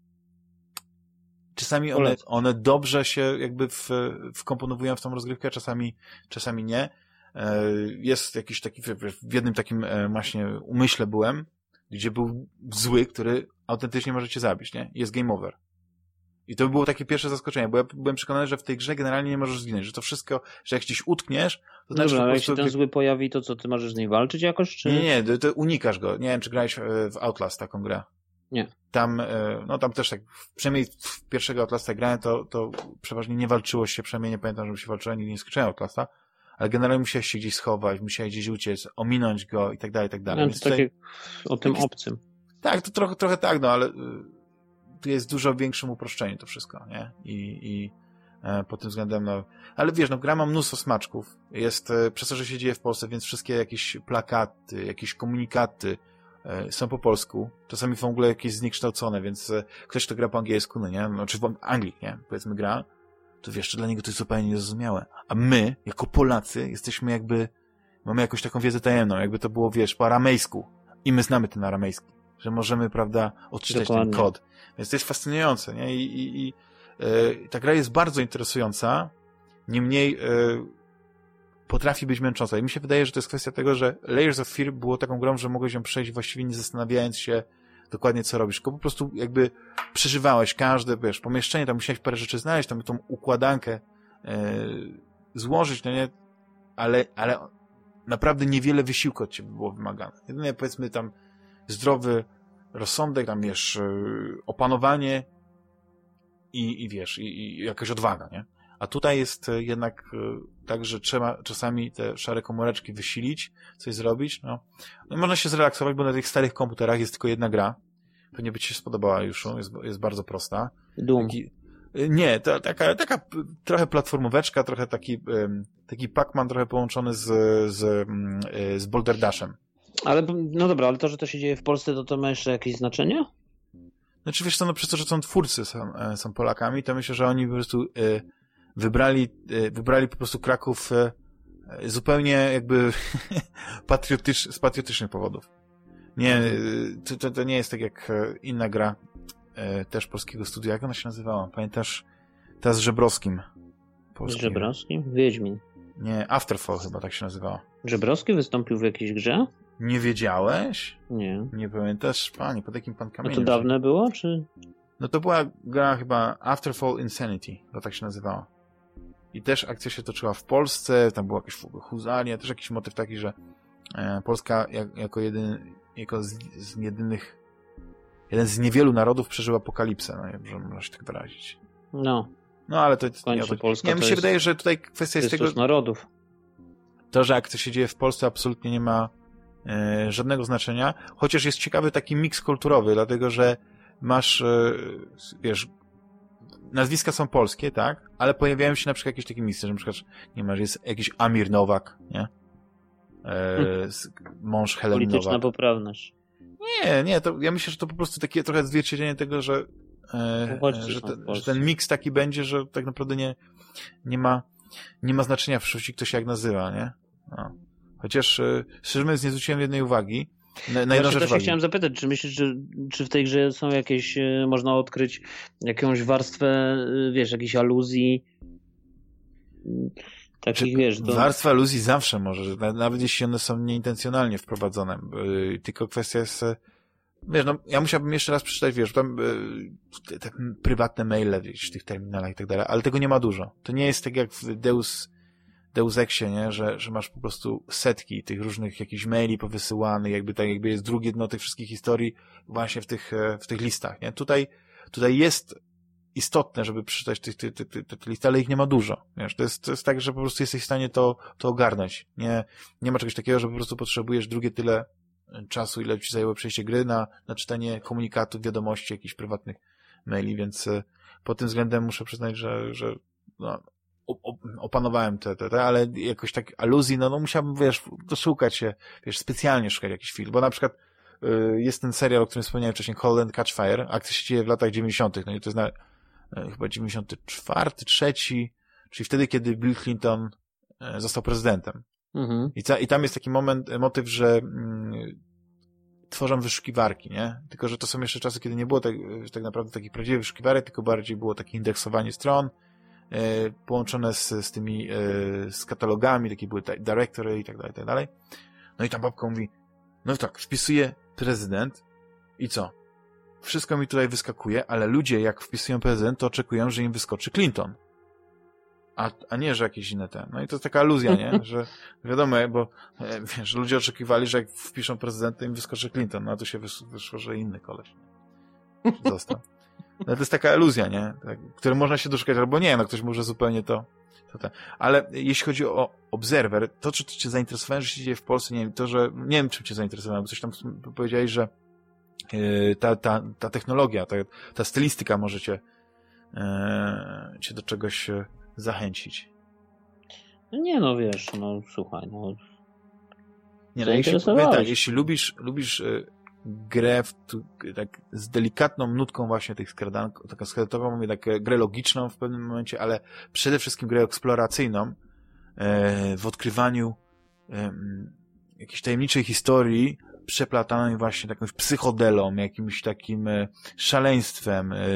czasami one, one dobrze się jakby w, wkomponowują w tą rozgrywkę, czasami, czasami nie. E, jest jakiś taki, w jednym takim e, właśnie umyśle byłem, gdzie był zły, który autentycznie może cię zabić, nie? Jest game over. I to było takie pierwsze zaskoczenie, bo ja byłem przekonany, że w tej grze generalnie nie możesz zginąć, że to wszystko, że jak gdzieś utkniesz, to znaczy, Dobra, że po ale prostu... jak się ten zły pojawi, to co, ty możesz z niej walczyć jakoś, czy... Nie, nie, to, to unikasz go. Nie wiem, czy grałeś w Outlast taką grę. Nie. Tam, no tam też tak, przynajmniej w pierwszego Outlasta grałem, to, to przeważnie nie walczyło się, przynajmniej nie pamiętam, żeby się walczyło, nigdy nie skończyłem Outlasta, ale generalnie musiałeś się gdzieś schować, musiałeś gdzieś uciec, ominąć go i tak dalej, i tak dalej. No, to takie o tym taki... obcym. Tak, to trochę, trochę tak, no ale tu jest dużo większym uproszczeniu to wszystko, nie? I, i e, pod tym względem, no... Ale wiesz, no gra ma mnóstwo smaczków. Jest, e, przez to, że się dzieje w Polsce, więc wszystkie jakieś plakaty, jakieś komunikaty e, są po polsku. Czasami są w ogóle jakieś zniekształcone, więc e, ktoś, kto gra po angielsku, no nie? No, czy w Anglik, nie? Powiedzmy gra, to wiesz, że dla niego to jest zupełnie niezrozumiałe. A my, jako Polacy, jesteśmy jakby... Mamy jakąś taką wiedzę tajemną, jakby to było, wiesz, po aramejsku. I my znamy ten aramejski. Że możemy, prawda, odczytać Dokładnie. ten kod. Więc to jest fascynujące, nie? I, i, i e, ta gra jest bardzo interesująca, niemniej e, potrafi być męcząca. I mi się wydaje, że to jest kwestia tego, że Layers of Fear było taką grą, że mogłeś ją przejść właściwie nie zastanawiając się dokładnie, co robisz. Tylko po prostu jakby przeżywałeś każde, wiesz, pomieszczenie, tam musiałeś parę rzeczy znaleźć, tam tą układankę e, złożyć, no nie? Ale, ale naprawdę niewiele wysiłku od ciebie było wymagane. Jedynie, powiedzmy, tam zdrowy rozsądek, tam wiesz, opanowanie i, i wiesz, i, i jakaś odwaga, nie? A tutaj jest jednak tak, że trzeba czasami te szare komóreczki wysilić, coś zrobić, no. No można się zrelaksować, bo na tych starych komputerach jest tylko jedna gra. Pewnie by ci się spodobała już, jest, jest bardzo prosta. Doom. Taki, nie, to, taka, taka trochę platformóweczka, trochę taki, taki Pac-Man trochę połączony z, z, z Boulder Dashem. Ale, no dobra, ale to, że to się dzieje w Polsce, to to ma jeszcze jakieś znaczenie? Znaczy, wiesz co, no przez to, że są twórcy, są, są Polakami, to myślę, że oni po prostu y, wybrali, y, wybrali po prostu Kraków y, zupełnie jakby patriotycz, z patriotycznych powodów. Nie, y, to, to nie jest tak jak inna gra y, też polskiego studia. Jak ona się nazywała? Pamiętasz? Ta z Żebrowskim. Z Żebrowskim? Wiedźmin. Nie, Afterfall chyba tak się nazywała. Żebrowski wystąpił w jakiejś grze? Nie wiedziałeś? Nie. Nie pamiętasz? Panie, pod jakim pan kamieniem? No to dawne było, czy? No to była gra chyba Afterfall Insanity, to tak się nazywała. I też akcja się toczyła w Polsce, tam była jakaś huzaria, też jakiś motyw taki, że e, Polska jak, jako, jedyn, jako z, z jedynych, jeden z niewielu narodów przeżył apokalipsę, no, że można się tak wyrazić. No. No ale to... W końcu nie, to Polska nie, mi się jest, wydaje, że tutaj kwestia jest, jest tego... narodów. To, że akcja się dzieje w Polsce, absolutnie nie ma e, żadnego znaczenia, chociaż jest ciekawy taki miks kulturowy, dlatego, że masz, e, wiesz, nazwiska są polskie, tak, ale pojawiają się na przykład jakieś takie miejsca, że na przykład, nie masz, jest jakiś Amir Nowak, nie? E, hmm. Mąż Helen Nowak. Polityczna poprawność. Nie, nie, to ja myślę, że to po prostu takie trochę zwierciedlenie tego, że, e, że, te, że ten miks taki będzie, że tak naprawdę nie, nie ma nie ma znaczenia w przyszłości, kto się jak nazywa, nie? No. Chociaż, szczerze mówiąc, nie zwróciłem jednej uwagi. Na, na ja jedną się rzecz też chciałem zapytać, czy myślisz, że czy w tej grze są jakieś, można odkryć jakąś warstwę, wiesz, jakichś aluzji, takich, wiesz... Do... Warstwa aluzji zawsze może, nawet jeśli one są nieintencjonalnie wprowadzone, tylko kwestia jest, wiesz, no, ja musiałbym jeszcze raz przeczytać, wiesz, tam te, te prywatne maile, wiesz, w tych terminalach i tak dalej, ale tego nie ma dużo. To nie jest tak jak w Deus Deus Exie, nie? Że, że masz po prostu setki tych różnych jakichś maili powysyłanych, jakby tak jakby jest drugie dno tych wszystkich historii właśnie w tych, w tych listach, nie? Tutaj, tutaj jest istotne, żeby przeczytać tych, tych, tych, tych, tych list, ale ich nie ma dużo, wiesz? To jest, to jest tak, że po prostu jesteś w stanie to, to ogarnąć. Nie, nie ma czegoś takiego, że po prostu potrzebujesz drugie tyle czasu, ile ci zajęło przejście gry na, na czytanie komunikatów, wiadomości, jakichś prywatnych maili, więc pod tym względem muszę przyznać, że, że no, opanowałem te, te, te, ale jakoś tak aluzji, no, no musiałbym, wiesz, doszukać się, wiesz, specjalnie szukać jakichś film, bo na przykład y, jest ten serial, o którym wspomniałem wcześniej, Halt and Catch Fire, akcja się dzieje w latach dziewięćdziesiątych, no i to jest na, y, chyba dziewięćdziesiąty czwarty, trzeci, czyli wtedy, kiedy Bill Clinton y, został prezydentem. Mhm. I, ca, I tam jest taki moment, motyw, że y, tworzą wyszukiwarki, nie? Tylko, że to są jeszcze czasy, kiedy nie było tak, tak naprawdę takich prawdziwych wyszukiwarek, tylko bardziej było takie indeksowanie stron, połączone z, z tymi, z katalogami, takie były directory i tak dalej, i tak dalej. No i tam babka mówi, no tak, wpisuje prezydent i co? Wszystko mi tutaj wyskakuje, ale ludzie jak wpisują prezydent, to oczekują, że im wyskoczy Clinton. A, a nie, że jakieś inne te. No i to jest taka aluzja, nie? Że wiadomo, bo wiesz, ludzie oczekiwali, że jak wpiszą prezydent, to im wyskoczy Clinton, no a tu się wyszło, że inny koleś został. No to jest taka iluzja, nie? Tak, której można się doszukać, albo nie, no ktoś może zupełnie to, to, to. Ale jeśli chodzi o Observer, to, czy cię zainteresowałem, że się dzieje w Polsce, nie wiem, to, że, nie wiem, czym cię zainteresowałem, bo coś tam powiedziałeś, że yy, ta, ta, ta technologia, ta, ta stylistyka może cię, yy, cię do czegoś zachęcić. No nie, no wiesz, no słuchaj, no. Nie, no jeśli, tak, jeśli lubisz, lubisz yy, grę w, tu, tak z delikatną nutką właśnie tych skradanków, taką skradetową, mówię, tak grę logiczną w pewnym momencie, ale przede wszystkim grę eksploracyjną e, w odkrywaniu e, jakiejś tajemniczej historii przeplatanej właśnie jakąś psychodelą, jakimś takim e, szaleństwem, e,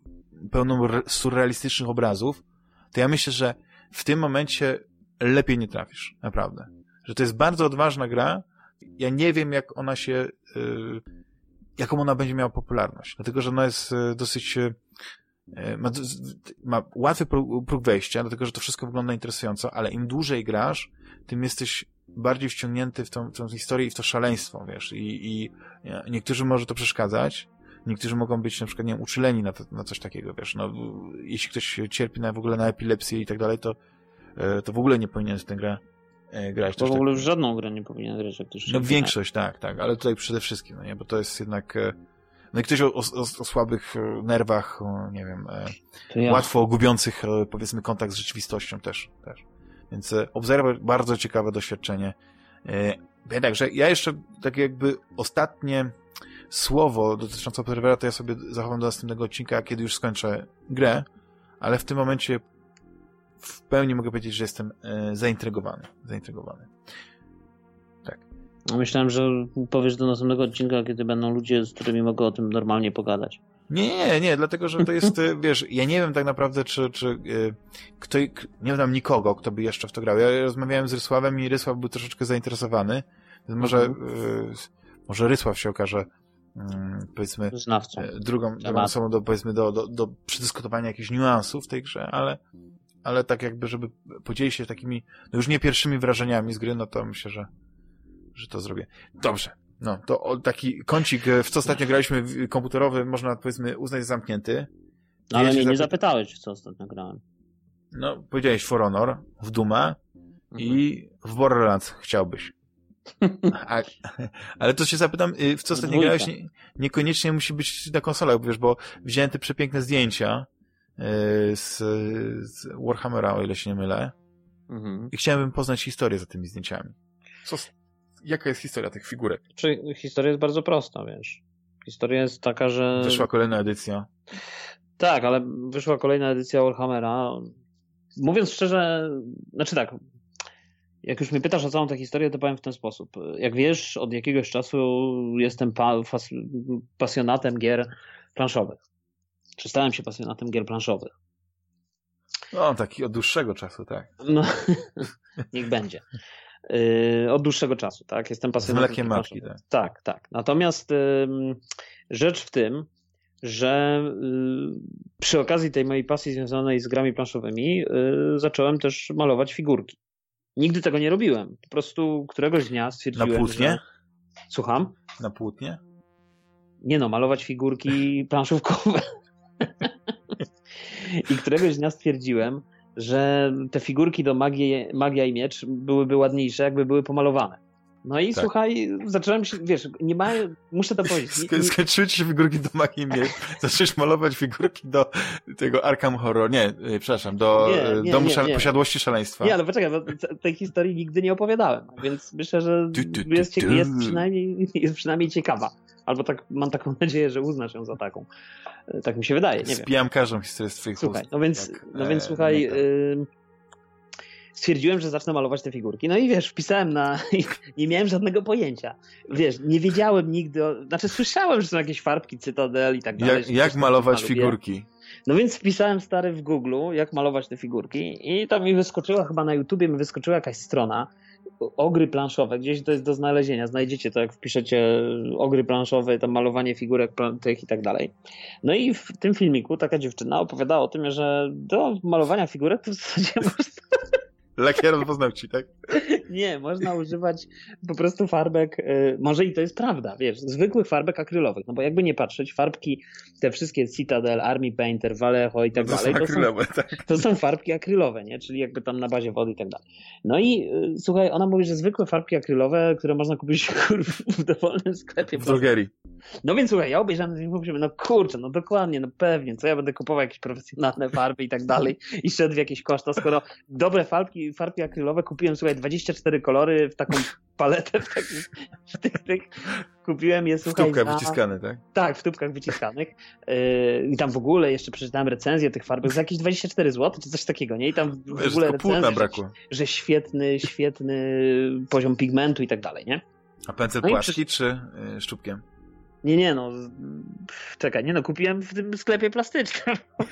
pełną surrealistycznych obrazów, to ja myślę, że w tym momencie lepiej nie trafisz, naprawdę. Że to jest bardzo odważna gra. Ja nie wiem, jak ona się, y, jaką ona będzie miała popularność. Dlatego, że ona jest y, dosyć, y, ma, ma łatwy próg wejścia, dlatego, że to wszystko wygląda interesująco, ale im dłużej grasz, tym jesteś bardziej wciągnięty w tą, w tą historię i w to szaleństwo, wiesz. I, i niektórzy może to przeszkadzać, niektórzy mogą być na przykład, nie wiem, uczuleni na, to, na coś takiego, wiesz. No, jeśli ktoś cierpi na, w ogóle na epilepsję i tak dalej, to, y, to w ogóle nie powinien w tę grę grać. To w ogóle tak, w żadną grę nie powinien grać. Jak no większość, tak, tak, ale tutaj przede wszystkim, no nie, bo to jest jednak, no i ktoś o, o, o słabych nerwach, o, nie wiem, ja. łatwo gubiących, powiedzmy, kontakt z rzeczywistością też, też. Więc Observer, bardzo ciekawe doświadczenie. Także ja jeszcze takie jakby ostatnie słowo dotyczące Observera to ja sobie zachowam do następnego odcinka, kiedy już skończę grę, ale w tym momencie w pełni mogę powiedzieć, że jestem e, zaintrygowany. Zaintrygowany. Tak. Myślałem, że powiesz do następnego odcinka, kiedy będą ludzie, z którymi mogę o tym normalnie pogadać. Nie, nie, nie, dlatego, że to jest, wiesz, ja nie wiem tak naprawdę, czy, czy e, kto, nie znam nikogo, kto by jeszcze w to grał. Ja rozmawiałem z Rysławem i Rysław był troszeczkę zainteresowany, więc może, mhm. e, może Rysław się okaże mm, powiedzmy znawcą. E, drugą, drugą osobą do, powiedzmy, do, do, do przedyskutowania jakichś niuansów w tej grze, ale ale tak jakby, żeby podzielić się takimi, no już nie pierwszymi wrażeniami z gry, no to myślę, że, że to zrobię. Dobrze. No, to taki kącik, w co ostatnio graliśmy komputerowy, można powiedzmy uznać zamknięty. No, ale mnie nie zapy... zapytałeś, w co ostatnio grałem. No, powiedziałeś For Honor, w Duma mhm. i w Borderlands chciałbyś. A, ale to się zapytam, w co ostatnio Dwójka. grałeś? Nie, niekoniecznie musi być na konsolach, wiesz, bo widziałem te przepiękne zdjęcia Z, z Warhammera, o ile się nie mylę. Mhm. I chciałem poznać historię za tymi zdjęciami. Co, jaka jest historia tych figurek? Czy historia jest bardzo prosta, wiesz. Historia jest taka, że... Wyszła kolejna edycja. Tak, ale wyszła kolejna edycja Warhammera. Mówiąc szczerze, znaczy tak, jak już mnie pytasz o całą tę historię, to powiem w ten sposób. Jak wiesz, od jakiegoś czasu jestem pa- fas- pasjonatem gier planszowych. Czy stałem się pasjonatem gier planszowych. No, taki od dłuższego czasu, tak. No, niech będzie. Yy, od dłuższego czasu, tak? Jestem pasjonatem. Z mlekiem matki, tak. Tak, tak. Natomiast yy, rzecz w tym, że yy, przy okazji tej mojej pasji związanej z grami planszowymi yy, zacząłem też malować figurki. Nigdy tego nie robiłem. Po prostu któregoś dnia stwierdziłem, Na płótnie? że... Słucham? Na płótnie? Nie no, malować figurki planszówkowe. I któregoś dnia stwierdziłem, że te figurki do Magii, Magia i Miecz byłyby ładniejsze, jakby były pomalowane. No i tak. Słuchaj, zacząłem się, wiesz, nie ma, muszę to powiedzieć. Sk- skończyły ci się figurki do Magii i Miecz, zaczęłeś malować figurki do tego Arkham Horror, nie, przepraszam, do nie, nie, Domu nie, szale- nie. Posiadłości Szaleństwa. Nie, ale poczekaj, bo tej historii nigdy nie opowiadałem, więc myślę, że du, du, du, jest, cie- du. jest, przynajmniej, jest przynajmniej ciekawa. Albo tak, mam taką nadzieję, że uznasz ją za taką. Tak mi się wydaje, nie wiem. Spijam każdą historię z twoich Słuchaj, ust. no więc, tak, no więc e, słuchaj, no y, stwierdziłem, że zacznę malować te figurki. No i wiesz, wpisałem na... nie miałem żadnego pojęcia. Wiesz, nie wiedziałem nigdy... O, znaczy słyszałem, że są jakieś farbki Cytadel i tak dalej. Jak, jak malować maluję. figurki? No więc wpisałem stary w Google, jak malować te figurki i tam mi wyskoczyła, chyba na YouTubie mi wyskoczyła jakaś strona, ogry planszowe, gdzieś to jest do znalezienia, znajdziecie to jak wpiszecie ogry planszowe, tam malowanie figurek tych i tak dalej. No i w tym filmiku taka dziewczyna opowiadała o tym, że do malowania figurek to w zasadzie można... Lakier rozpoznał ci, tak? Nie, można używać po prostu farbek, y, może i to jest prawda, wiesz, zwykłych farbek akrylowych, no bo jakby nie patrzeć, farbki, te wszystkie Citadel, Army Painter, Vallejo i tak no to dalej, są akrylowe, to, są, tak. to są farbki akrylowe, nie, czyli jakby tam na bazie wody i tak dalej. No i y, słuchaj, ona mówi, że zwykłe farbki akrylowe, które można kupić w dowolnym sklepie. W drogerii. No więc słuchaj, ja obejrzałem ten film, pomyślałem, no kurczę, no dokładnie, no pewnie, co ja będę kupował jakieś profesjonalne farby i tak dalej i szedł w jakieś koszta, skoro dobre farbki, farbki akrylowe kupiłem, słuchaj, dwadzieścia cztery kolory w taką paletę, w takich, w tych, tych, kupiłem je, słuchaj, w tubkach za... wyciskane, tak? Tak, w tubkach wyciskanych yy, i tam w ogóle jeszcze przeczytałem recenzję tych farbek za jakieś dwadzieścia cztery złote, czy coś takiego, nie? I tam w Wiesz, ogóle tylko recenzja, brakło. że, że świetny, świetny poziom pigmentu i tak dalej, nie? A pędzel no płaski przy... czy y, szczupkiem? Nie, nie, no. Czekaj, nie no, kupiłem w tym sklepie plastycznym.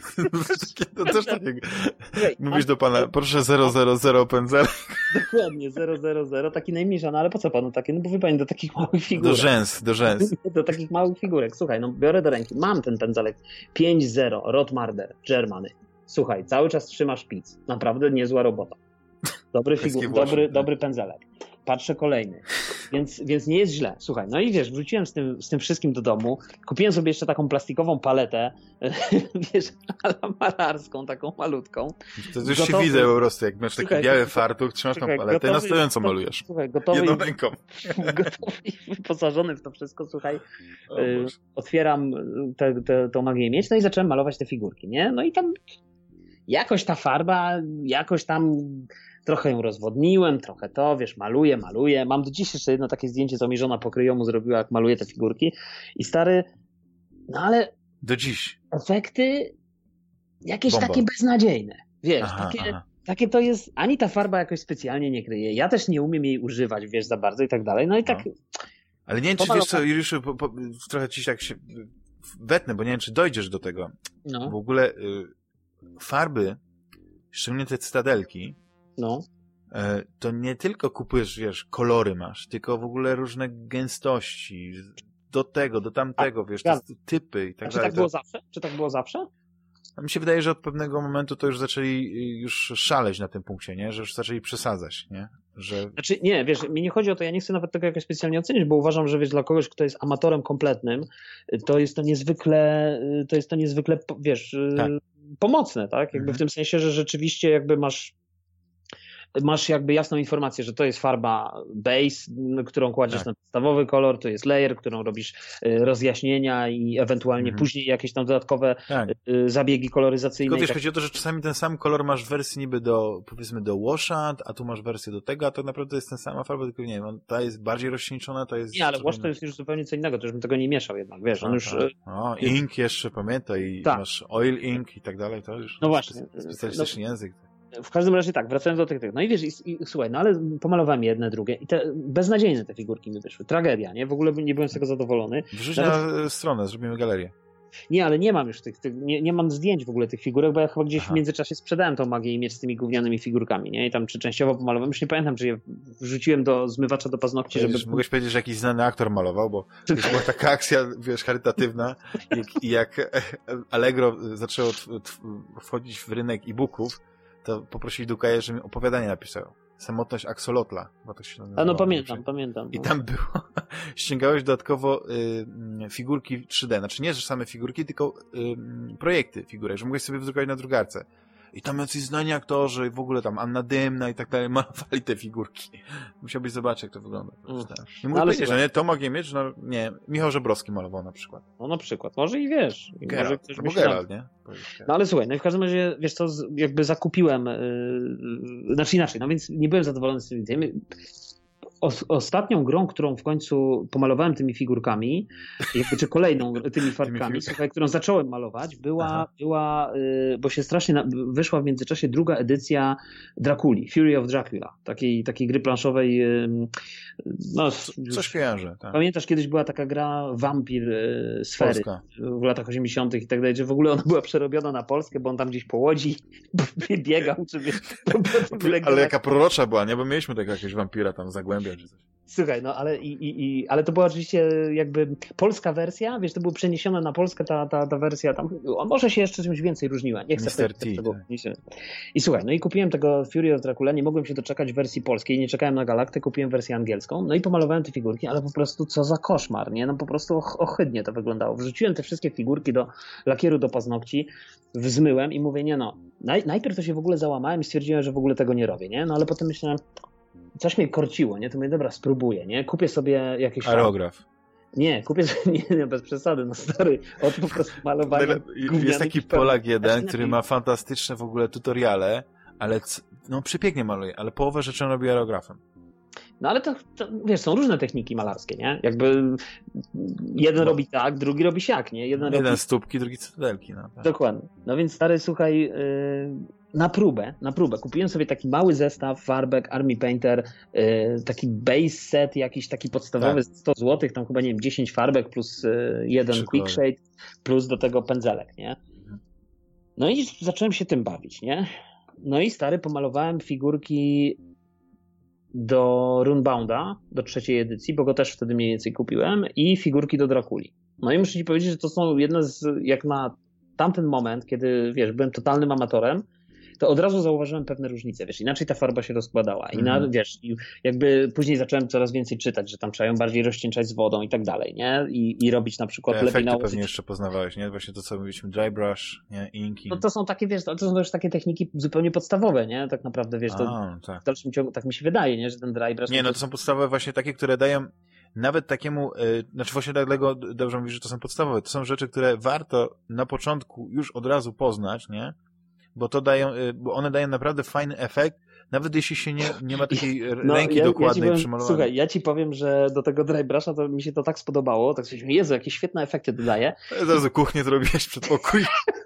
To też takiego. Mówisz do pana, proszę zero zero zero pędzel. Dokładnie, zero zero zero, taki najmniejszy, no ale po co panu takie? No bo wie pani, do takich małych figurek. Do rzęs, do rzęs. Do takich małych figurek. Słuchaj, no biorę do ręki, mam ten pędzelek pięć zero, Rotmarder, Germany. Słuchaj, cały czas trzymasz szpic. Naprawdę niezła robota. Dobry figur, dobry, dobry pędzelek. Patrzę kolejny. Więc, więc nie jest źle. Słuchaj, no i wiesz, wróciłem z tym, z tym wszystkim do domu. Kupiłem sobie jeszcze taką plastikową paletę, wiesz, malarską, taką malutką. To już gotowy... się widzę po prostu, jak masz taki słuchaj, biały fartuch, trzymasz słuchaj, tą paletę gotowy, i na stojąco malujesz. Słuchaj, gotowy, jedną ręką. Gotowy i wyposażony w to wszystko, słuchaj, y, otwieram te, te, tą magię mieć, no i zacząłem malować te figurki, nie? No i tam jakoś ta farba, jakoś tam trochę ją rozwodniłem, trochę to, wiesz, maluję, maluję. Mam do dziś jeszcze jedno takie zdjęcie, co mi żona pokryjomu zrobiła, jak maluje te figurki. I stary, no ale... Do dziś. Efekty jakieś Bomba. Takie beznadziejne. Wiesz, aha, takie, aha. takie to jest... Ani ta farba jakoś specjalnie nie kryje. Ja też nie umiem jej używać, wiesz, za bardzo i tak dalej. No i tak... No. Ale nie wiem, czy wiesz co, Juliuszu, po, po, trochę ci tak się wetnę, bo nie wiem, czy dojdziesz do tego. No. W ogóle y, farby, szczególnie te cytadelki, no. to nie tylko kupujesz, wiesz, kolory masz, tylko w ogóle różne gęstości, do tego, do tamtego, A, wiesz, te typy i tak A dalej. Czy tak było zawsze? Czy tak było zawsze? A mi się wydaje, że od pewnego momentu to już zaczęli już szaleć na tym punkcie, nie? Że już zaczęli przesadzać, nie? Że... Znaczy, nie, wiesz, mi nie chodzi o to, ja nie chcę nawet tego jakoś specjalnie ocenić, bo uważam, że wiesz, dla kogoś, kto jest amatorem kompletnym, to jest to niezwykle, to jest to niezwykle, wiesz, tak. pomocne, tak? Jakby mhm. w tym sensie, że rzeczywiście jakby masz masz jakby jasną informację, że to jest farba base, którą kładziesz tak. na podstawowy kolor, to jest layer, którą robisz rozjaśnienia i ewentualnie mhm. później jakieś tam dodatkowe tak. zabiegi koloryzacyjne. Tylko wiesz, tak... chodzi o to, że czasami ten sam kolor masz w wersji niby do, powiedzmy do washa, a tu masz wersję do tego, a to naprawdę jest ta sama farba, tylko nie wiem, ta jest bardziej rozcieńczona, ta jest... Nie, ale wash to jest już zupełnie co innego, to już bym tego nie mieszał jednak, wiesz, on a, już... O, ink jeszcze, pamiętaj, i tak. masz oil ink i tak dalej, to już no właśnie. specjalistyczny no, język. w każdym razie tak, wracając do tych, tych. No i wiesz, i, i, słuchaj, no ale pomalowałem jedne, drugie i te beznadziejne te figurki mi wyszły. Tragedia, nie? W ogóle nie byłem z tego zadowolony. Wrzuć Nawet... na stronę, zrobimy galerię. Nie, ale nie mam już tych, tych nie, nie mam zdjęć w ogóle tych figurek, bo ja chyba gdzieś Aha. w międzyczasie sprzedałem tą magię i miecz z tymi gównianymi figurkami, nie? I tam czy częściowo pomalowałem, już nie pamiętam, czy je wrzuciłem do zmywacza do paznokci, żeby... Mogłeś powiedzieć, że jakiś znany aktor malował, bo to była taka akcja, wiesz, charytatywna i jak Allegro zaczęło wchodzić w rynek e-booków, to poprosili Dukaja, żeby mi opowiadanie napisał. Samotność Axolotla. Bo to się A no pamiętam, pamiętam. I tam było, ściągałeś dodatkowo y, figurki trzy D. Znaczy nie, że same figurki, tylko y, projekty figurek, że mogłeś sobie wydrukować na drukarce. I tam jacyś znani aktorzy, w ogóle tam Anna Dymna i tak dalej, malowali te figurki. Musiałbyś zobaczyć, jak to wygląda. Mm. Nie mógł no, powiedzieć, że nie, Tomek Niemiec, no nie, Michał Żebrowski malował na przykład. No na przykład, może i wiesz. Geralt, może ktoś albo Geralt, nie? No ale słuchaj, no i w każdym razie, wiesz co, jakby zakupiłem, yy, znaczy inaczej, no więc nie byłem zadowolony z tym. O, ostatnią grą, którą w końcu pomalowałem tymi figurkami, jakby, czy kolejną tymi farbkami, słuchaj, którą zacząłem malować, była, była yy, bo się strasznie na, wyszła w międzyczasie druga edycja Drakuli, Fury of Dracula, takiej, takiej gry planszowej. Yy, no, Coś kojarzę. Tak. Pamiętasz, kiedyś była taka gra Wampir yy, Sfery Polska. W latach osiemdziesiątych i tak dalej, że w ogóle ona była przerobiona na Polskę, bo on tam gdzieś po Łodzi biegał, czy wiesz, ale jaka prorocza była, nie? Bo mieliśmy takiego jakiegoś wampira tam Zagłębia czy coś. Słuchaj, no ale i, i, i, ale to była oczywiście jakby polska wersja, wiesz, to było przeniesione na Polskę ta, ta, ta wersja tam, on może się jeszcze czymś więcej różniła, nie chcę mister T, tego. I słuchaj, no i kupiłem tego Fury of Dracula, nie mogłem się doczekać wersji polskiej, nie czekałem na Galaktę, kupiłem wersję angielską, no i pomalowałem te figurki, ale po prostu co za koszmar, nie, no po prostu ohydnie to wyglądało. Wrzuciłem te wszystkie figurki do lakieru do paznokci, wzmyłem i mówię, nie no, naj, najpierw to się w ogóle załamałem i stwierdziłem, że w ogóle tego nie robię, nie, no ale potem myślałem, coś mnie korciło, nie? To mówię, dobra, spróbuję, nie? Kupię sobie jakiś... Aerograf. Nie, kupię sobie, nie, nie, bez przesady, no stary, od po prostu malowania. Jest taki Polak jeden, który ma fantastyczne w ogóle tutoriale, ale no przepięknie maluje, ale połowę rzeczy on robi aerografem. No ale to, to, wiesz, są różne techniki malarskie, nie? Jakby jeden no. robi tak, drugi robi siak, nie? Jeden, jeden robi... stópki, drugi cytadelki. No, tak. Dokładnie. No więc stary, słuchaj, yy, na próbę, na próbę. Kupiłem sobie taki mały zestaw farbek, Army Painter, yy, taki base set, jakiś taki podstawowy, tak. sto złotych, tam chyba, nie wiem, dziesięć farbek plus yy, jeden quick shade, plus do tego pędzelek, nie? No i zacząłem się tym bawić, nie? No i stary, pomalowałem figurki do Runebounda, do trzeciej edycji, bo go też wtedy mniej więcej kupiłem, i figurki do Drakuli. No i muszę ci powiedzieć, że to są jedne z, jak na tamten moment, kiedy, wiesz, byłem totalnym amatorem, to od razu zauważyłem pewne różnice, wiesz, inaczej ta farba się rozkładała i na, wiesz, jakby później zacząłem coraz więcej czytać, że tam trzeba ją bardziej rozcieńczać z wodą i tak dalej, nie? I, i robić na przykład lepiej nałożyć. Efekty pewnie jeszcze poznawałeś, nie? Właśnie to, co mówiliśmy, dry brush, nie? Inking. No to są takie, wiesz, to są już takie techniki zupełnie podstawowe, nie? Tak naprawdę, wiesz, to A, tak. w dalszym ciągu, tak mi się wydaje, nie? Że ten dry brush... Nie, no to są podstawowe właśnie takie, które dają nawet takiemu, yy, znaczy właśnie dlatego dobrze mówisz, że to są podstawowe. To są rzeczy, które warto na początku już od razu poznać, nie? Bo to dają, bo one dają naprawdę fajny efekt, nawet jeśli się nie, nie ma takiej no, ręki ja, dokładnej ja przy malowaniu. Słuchaj, ja ci powiem, że do tego dry brusha to mi się to tak spodobało, tak sobie, Jezu, jakie świetne efekty dodaje. Zaraz kuchnię zrobiłeś przed pokój.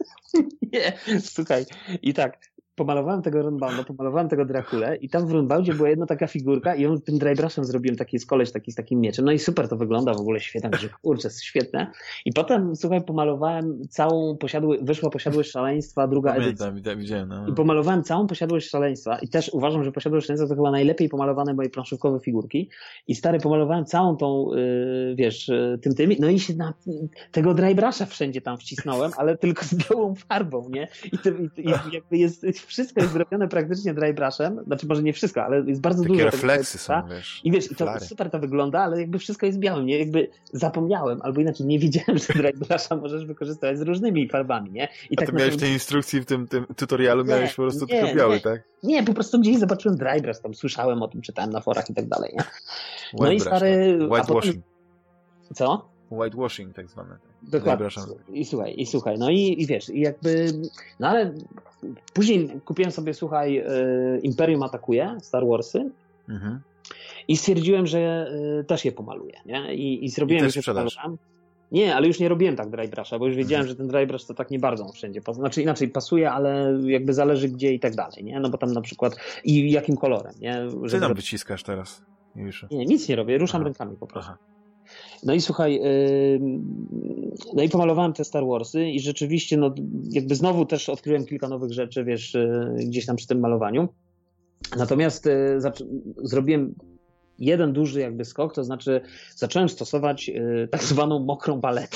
Nie, słuchaj, i tak, pomalowałem tego Runebounda, pomalowałem tego Drakulę i tam w Runeboundzie była jedna taka figurka i on tym dry brushem zrobiłem taki koleś taki z takim mieczem. No i super to wygląda w ogóle świetnie, że kurczę, jest świetne. I potem, słuchaj, pomalowałem całą posiadłość, wyszła Posiadłość Szaleństwa, druga edycja. Pamiętam, widziałem. No. I pomalowałem całą Posiadłość Szaleństwa i też uważam, że Posiadłość Szaleństwa to chyba najlepiej pomalowane moje planszówkowe figurki. I stary, pomalowałem całą tą, yy, wiesz, yy, tym tymi, no i się na tego dry brusha wszędzie tam wcisnąłem, ale tylko z białą farbą, nie? I, to, i, i jakby jest, wszystko jest zrobione praktycznie dry brushem, znaczy może nie wszystko, ale jest bardzo Takie dużo. Takie refleksy są, wiesz. I wiesz, i to flary. Super to wygląda, ale jakby wszystko jest białym, nie? Jakby zapomniałem, albo inaczej nie wiedziałem, że dry brusha możesz wykorzystać z różnymi farbami, nie? I A tak to miałeś w tej instrukcji, w tym, tym tutorialu, nie, miałeś po prostu nie, tylko biały, nie, tak? Nie, po prostu gdzieś zobaczyłem dry brush, tam słyszałem o tym, czytałem na forach i tak dalej, nie? No White i stary... brush, tak. Whitewashing. Potem... Co? Whitewashing tak zwane. Dokładnie. I słuchaj, i słuchaj, no i, i wiesz, i jakby, no ale później kupiłem sobie, słuchaj, y, Imperium Atakuje, Star Warsy, mhm. i stwierdziłem, że y, też je pomaluję, nie? I, i zrobiłem, I też że sprzedaż. Nie, ale już nie robiłem tak dry brusha, bo już wiedziałem, że ten dry brush to tak nie bardzo wszędzie pasuje. Znaczy inaczej pasuje, ale jakby zależy gdzie i tak dalej, nie? No bo tam na przykład i jakim kolorem, nie? Ty tam wyciskasz teraz? Nie, nic nie robię, ruszam Aha. rękami po prostu. Aha. No i słuchaj, yy, no i pomalowałem te Star Warsy i rzeczywiście, no jakby znowu też odkryłem kilka nowych rzeczy, wiesz, yy, gdzieś tam przy tym malowaniu. Natomiast yy, zac- zrobiłem jeden duży jakby skok, to znaczy zacząłem stosować yy, tak zwaną mokrą paletę.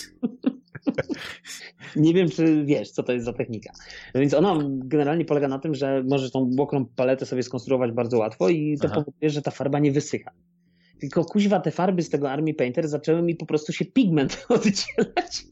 Nie wiem, czy wiesz, co to jest za technika. No więc ona generalnie polega na tym, że możesz tą mokrą paletę sobie skonstruować bardzo łatwo i to Aha. powoduje, że ta farba nie wysycha. Tylko kuźwa te farby z tego Army Painter zaczęły mi po prostu się pigment oddzielać.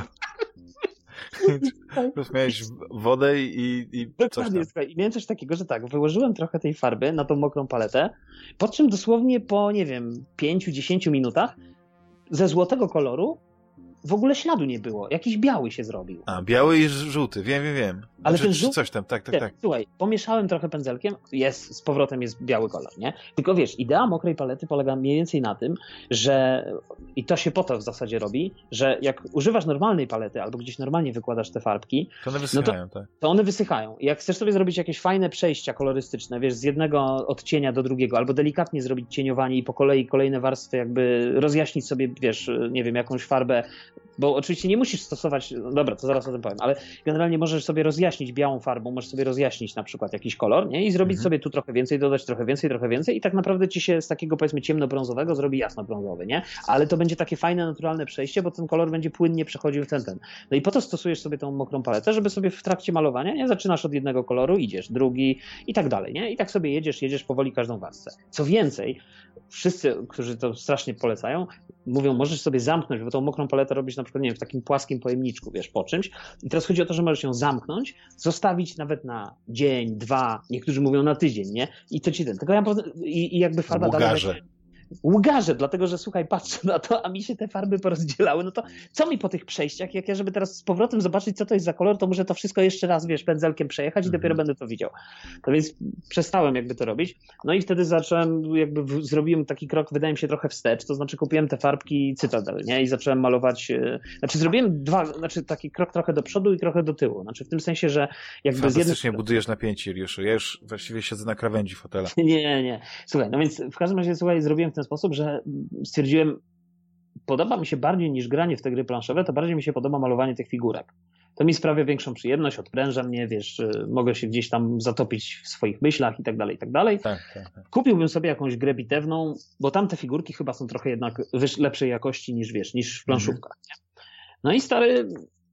Plus miałeś wodę i, i coś tam. I miałem coś takiego, że tak, wyłożyłem trochę tej farby na tą mokrą paletę, po czym dosłownie po, nie wiem, pięciu dziesięciu minutach ze złotego koloru w ogóle śladu nie było. Jakiś biały się zrobił. A, biały i żółty, wiem, wiem, wiem. Ale znaczy, ten żółty... coś tam, tak, tak, tak. Słuchaj, pomieszałem trochę pędzelkiem, jest, z powrotem jest biały kolor, nie? Tylko wiesz, idea mokrej palety polega mniej więcej na tym, że, i to się po to w zasadzie robi, że jak używasz normalnej palety albo gdzieś normalnie wykładasz te farbki, to one wysychają, no to, tak. to one wysychają. I jak chcesz sobie zrobić jakieś fajne przejścia kolorystyczne, wiesz, z jednego odcienia do drugiego, albo delikatnie zrobić cieniowanie i po kolei kolejne warstwy jakby rozjaśnić sobie, wiesz, nie wiem, jakąś farbę, bo oczywiście nie musisz stosować, no dobra, to zaraz o tym powiem, ale generalnie możesz sobie rozjaśnić białą farbą, możesz sobie rozjaśnić na przykład jakiś kolor, nie? I zrobić mhm. sobie tu trochę więcej, dodać trochę więcej, trochę więcej i tak naprawdę ci się z takiego powiedzmy ciemnobrązowego zrobi jasnobrązowy, nie? Ale to będzie takie fajne, naturalne przejście, bo ten kolor będzie płynnie przechodził w ten, ten. No i po to stosujesz sobie tą mokrą paletę, żeby sobie w trakcie malowania, nie? Zaczynasz od jednego koloru, idziesz, drugi i tak dalej, nie? I tak sobie jedziesz, jedziesz powoli każdą warstwę. Co więcej, wszyscy, którzy to strasznie polecają, mówią, możesz sobie zamknąć, bo tą mokrą paletę robisz na przykład, nie wiem, w takim płaskim pojemniczku, wiesz, po czymś. I teraz chodzi o to, że możesz ją zamknąć, zostawić nawet na dzień, dwa, niektórzy mówią na tydzień, nie? I to ci ten. Tylko ja i, i jakby farba Bugarze. dalej... Łgarze, dlatego że słuchaj, patrzę na to, a mi się te farby porozdzielały, no to co mi po tych przejściach, jak ja żeby teraz z powrotem zobaczyć, co to jest za kolor, to muszę to wszystko jeszcze raz, wiesz, pędzelkiem przejechać i mm. dopiero będę to widział. No więc przestałem jakby to robić, no i wtedy zacząłem, jakby w, zrobiłem taki krok, wydaje mi się trochę wstecz, to znaczy kupiłem te farbki Citadel, nie, i zacząłem malować, yy, znaczy zrobiłem dwa, znaczy taki krok trochę do przodu i trochę do tyłu, znaczy w tym sensie, że jakby z jednej... Fantastycznie budujesz napięcie, Iliuszu, ja już właściwie siedzę na krawędzi fotela. Nie, nie, słuchaj, no więc w każdym razie, słuchaj, zrobiłem w ten sposób, że stwierdziłem, podoba mi się bardziej niż granie w te gry planszowe, to bardziej mi się podoba malowanie tych figurek. To mi sprawia większą przyjemność, odpręża mnie, wiesz, mogę się gdzieś tam zatopić w swoich myślach i tak dalej, i tak dalej. Tak, tak, tak. Kupiłbym sobie jakąś grę bitewną, bo tam te figurki chyba są trochę jednak lepszej jakości niż, wiesz, niż w planszówkach. Mhm. No i stary...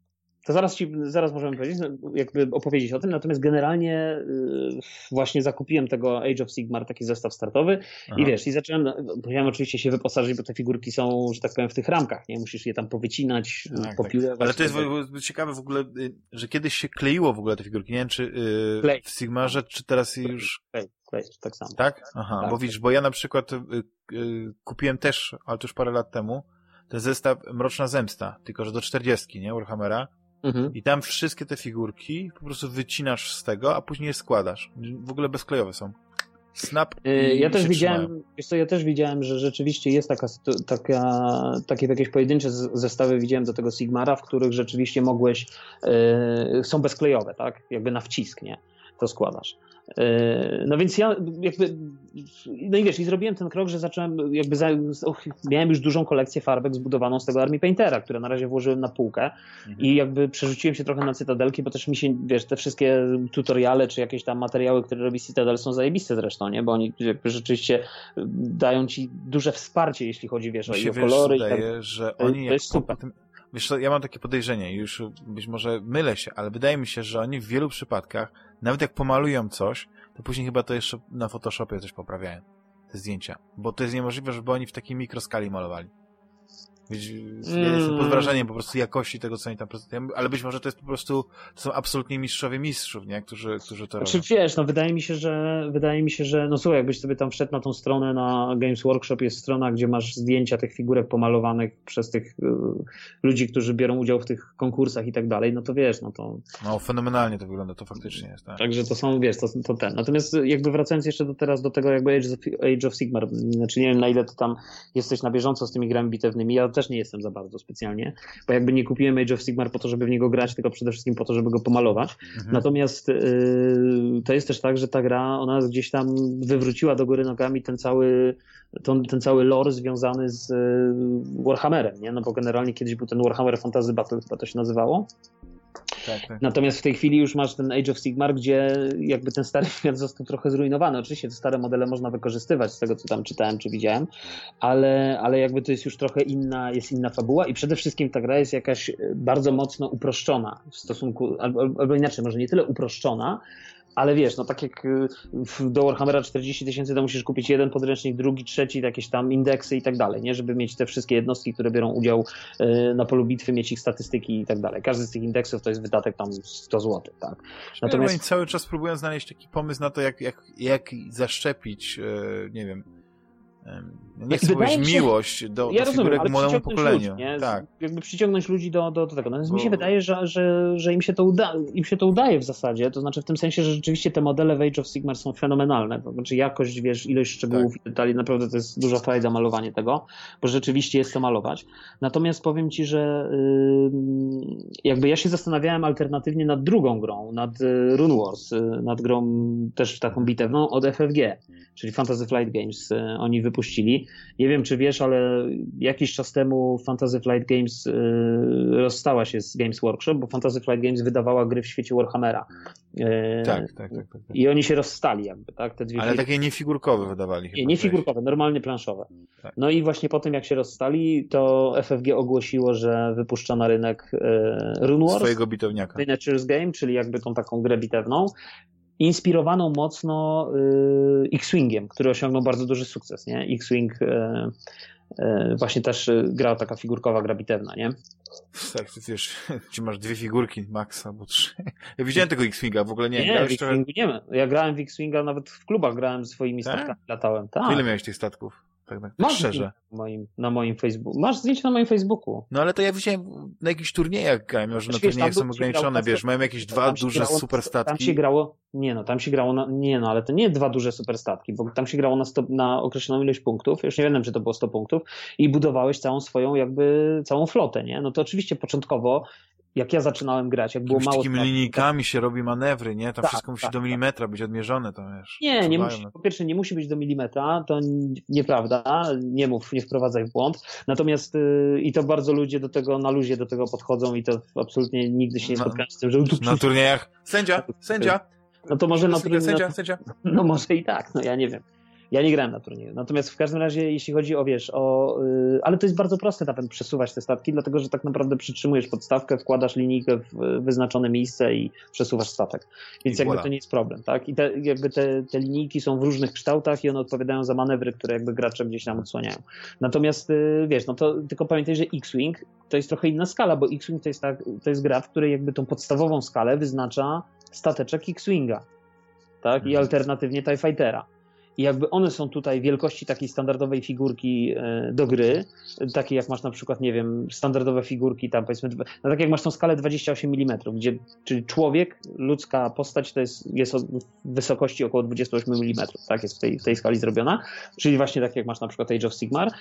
To zaraz ci, zaraz możemy powiedzieć, jakby opowiedzieć o tym, natomiast generalnie yy, właśnie zakupiłem tego Age of Sigmar, taki zestaw startowy. Aha. I wiesz, i zacząłem, musiałem oczywiście się wyposażyć, bo te figurki są, że tak powiem, w tych ramkach, nie? Musisz je tam powycinać, tak, popiłować. Tak. Ale to jest w, ciekawe w ogóle, że kiedyś się kleiło w ogóle te figurki, nie wiem, czy yy, w Sigmarze, czy teraz już... Klej, klej, tak samo. Tak? Aha, tak, bo widzisz, tak. Bo ja na przykład yy, yy, kupiłem też, ale to już parę lat temu, ten zestaw Mroczna Zemsta, tylko że do czterdziestki, nie? Warhammera. Mhm. I tam wszystkie te figurki po prostu wycinasz z tego, a później je składasz. W ogóle bezklejowe są. Snap. Yy, ja też widziałem, wiesz co, ja też widziałem, że rzeczywiście jest taka, taka takie jakieś pojedyncze zestawy widziałem do tego Sigmara, w których rzeczywiście mogłeś, yy, są bezklejowe, tak? Jakby na wcisk, nie? To składasz. No więc ja jakby, no i wiesz, i zrobiłem ten krok, że zacząłem jakby, za, och, miałem już dużą kolekcję farbek zbudowaną z tego Army Paintera, które na razie włożyłem na półkę mhm. i jakby przerzuciłem się trochę na Cytadelki, bo też mi się, wiesz, te wszystkie tutoriale czy jakieś tam materiały, które robi Citadel są zajebiste zresztą, nie, bo oni jakby rzeczywiście dają ci duże wsparcie, jeśli chodzi, wiesz, o, się, o kolory. Wiesz, wydaje, i tak, że oni to jest super. Tym, wiesz co, ja mam takie podejrzenie, już być może mylę się, ale wydaje mi się, że oni w wielu przypadkach nawet jak pomalują coś, to później chyba to jeszcze na Photoshopie coś poprawiają, te zdjęcia. Bo to jest niemożliwe, żeby oni w takiej mikroskali malowali. Wiesz, ja jestem pod wrażeniem po prostu jakości tego, co oni tam prezentują, ale być może to jest po prostu, to są absolutnie mistrzowie mistrzów, nie? Którzy, którzy to znaczy, robią. Wiesz, no wydaje mi się, że wydaje mi się, że no słuchaj, jakbyś sobie tam wszedł na tą stronę, na Games Workshop jest strona, gdzie masz zdjęcia tych figurek pomalowanych przez tych y, ludzi, którzy biorą udział w tych konkursach i tak dalej, no to wiesz, no to... No fenomenalnie to wygląda, to faktycznie jest, tak. Także to są, wiesz, to, to ten. Natomiast jakby wracając jeszcze do teraz do tego jakby Age of, Age of Sigmar, znaczy nie wiem na ile ty tam jesteś na bieżąco z tymi grami bitewnymi, ja też nie jestem za bardzo specjalnie, bo jakby nie kupiłem Age of Sigmar po to, żeby w niego grać, tylko przede wszystkim po to, żeby go pomalować. Mhm. Natomiast yy, to jest też tak, że ta gra, ona gdzieś tam wywróciła do góry nogami ten cały, ten, ten cały lore związany z yy, Warhammerem, nie? No bo generalnie kiedyś był ten Warhammer Fantasy Battle, chyba to się nazywało. Tak, tak. Natomiast w tej chwili już masz ten Age of Sigmar, gdzie jakby ten stary świat został trochę zrujnowany. Oczywiście te stare modele można wykorzystywać z tego, co tam czytałem czy widziałem, ale, ale jakby to jest już trochę inna, jest inna fabuła i przede wszystkim ta gra jest jakaś bardzo mocno uproszczona w stosunku, albo, albo inaczej, może nie tyle uproszczona, ale wiesz, no tak jak do Warhammera czterdzieści tysięcy to musisz kupić jeden podręcznik, drugi, trzeci, jakieś tam indeksy i tak dalej, nie? Żeby mieć te wszystkie jednostki, które biorą udział na polu bitwy, mieć ich statystyki i tak dalej. Każdy z tych indeksów to jest wydatek tam sto złotych, tak? Natomiast oni cały czas próbują znaleźć taki pomysł na to, jak, jak, jak zaszczepić, nie wiem, nie chcę powiedzieć miłość do, ja do figurek rozumiem, młodemu pokoleniu. Ludzi, tak. Jakby przyciągnąć ludzi do, do, do tego. Natomiast Bo... mi się wydaje, że, że, że im, się to uda, im się to udaje w zasadzie, to znaczy w tym sensie, że rzeczywiście te modele w Age of Sigmar są fenomenalne. To znaczy jakość, wiesz, ilość szczegółów tak. i detali, naprawdę to jest duża frajda malowanie tego, bo rzeczywiście jest to malować. Natomiast powiem ci, że yy, jakby ja się zastanawiałem alternatywnie nad drugą grą, nad Rune Wars, nad grą też taką bitewną od F F G, czyli Fantasy Flight Games. Oni wypuścili. Nie wiem, czy wiesz, ale jakiś czas temu Fantasy Flight Games y, rozstała się z Games Workshop, bo Fantasy Flight Games wydawała gry w świecie Warhammera. Y, tak, tak, tak, tak, tak. I oni się rozstali jakby, tak? Te dwie ale firmy. takie niefigurkowe wydawali. Nie, niefigurkowe, normalnie planszowe. Tak. No i właśnie po tym, jak się rozstali, to F F G ogłosiło, że wypuszcza na rynek y, Rune Wars. Swojego bitewniaka. Miniatures Game, czyli jakby tą taką grę bitewną. Inspirowaną mocno y, X-Wingiem, który osiągnął bardzo duży sukces, nie? X-Wing y, y, właśnie też gra taka figurkowa, gra bitewna, nie? Tak, ty wiesz, czy masz dwie figurki max albo trzy. Ja widziałem tego X-Winga, w ogóle nie. Nie, w X-Wingu trochę... nie ma. Ja grałem w X-Winga, nawet w klubach grałem swoimi tak? statkami, latałem. Tak. Ile miałeś tych statków? Tak, tak Masz szczerze. Na moim, na moim Facebooku. Masz zdjęcie na moim Facebooku. No ale to ja widziałem na jakichś turniejach grałem, że na turniejach są ograniczone, wiesz, mają jakieś dwa duże grało, super statki. Tam się grało, nie no, tam się grało, na, nie no, ale to nie dwa duże super statki, bo tam się grało na, sto, na określoną ilość punktów, już nie wiem, czy to było sto punktów i budowałeś całą swoją jakby, całą flotę, nie? No to oczywiście początkowo jak ja zaczynałem grać, jak było mało... takimi linijkami się robi manewry, nie? Tam tak, wszystko musi tak, do milimetra tak. być odmierzone, to wiesz. Nie, nie musi, po pierwsze nie musi być do milimetra, to nieprawda, nie mów, nie wprowadzaj w błąd. Natomiast yy, i to bardzo ludzie do tego, na luzie do tego podchodzą i to absolutnie nigdy się nie spotkałem z tym, że... Na turniejach, sędzia, sędzia! No to może na turniejach... Sędzia, sędzia. No może i tak, no ja nie wiem. Ja nie grałem na turnieju. Natomiast w każdym razie, jeśli chodzi o, wiesz, o... Yy, ale to jest bardzo proste nawet przesuwać te statki, dlatego że tak naprawdę przytrzymujesz podstawkę, wkładasz linijkę w wyznaczone miejsce i przesuwasz statek. Więc I jakby voilà. to nie jest problem, tak? I te, jakby te, te linijki są w różnych kształtach i one odpowiadają za manewry, które jakby gracze gdzieś tam odsłaniają. Natomiast, yy, wiesz, no to tylko pamiętaj, że X-Wing to jest trochę inna skala, bo X-Wing to jest, tak, to jest gra, w której jakby tą podstawową skalę wyznacza stateczek X-Winga, tak? I alternatywnie TIE Fightera. I jakby one są tutaj wielkości takiej standardowej figurki do gry, takiej jak masz na przykład, nie wiem, standardowe figurki tam powiedzmy, no tak jak masz tą skalę dwadzieścia osiem milimetrów, gdzie, czyli człowiek, ludzka postać to jest, jest w wysokości około dwadzieścia osiem milimetrów, tak, jest w tej, w tej skali zrobiona, czyli właśnie tak jak masz na przykład Age of Sigmar.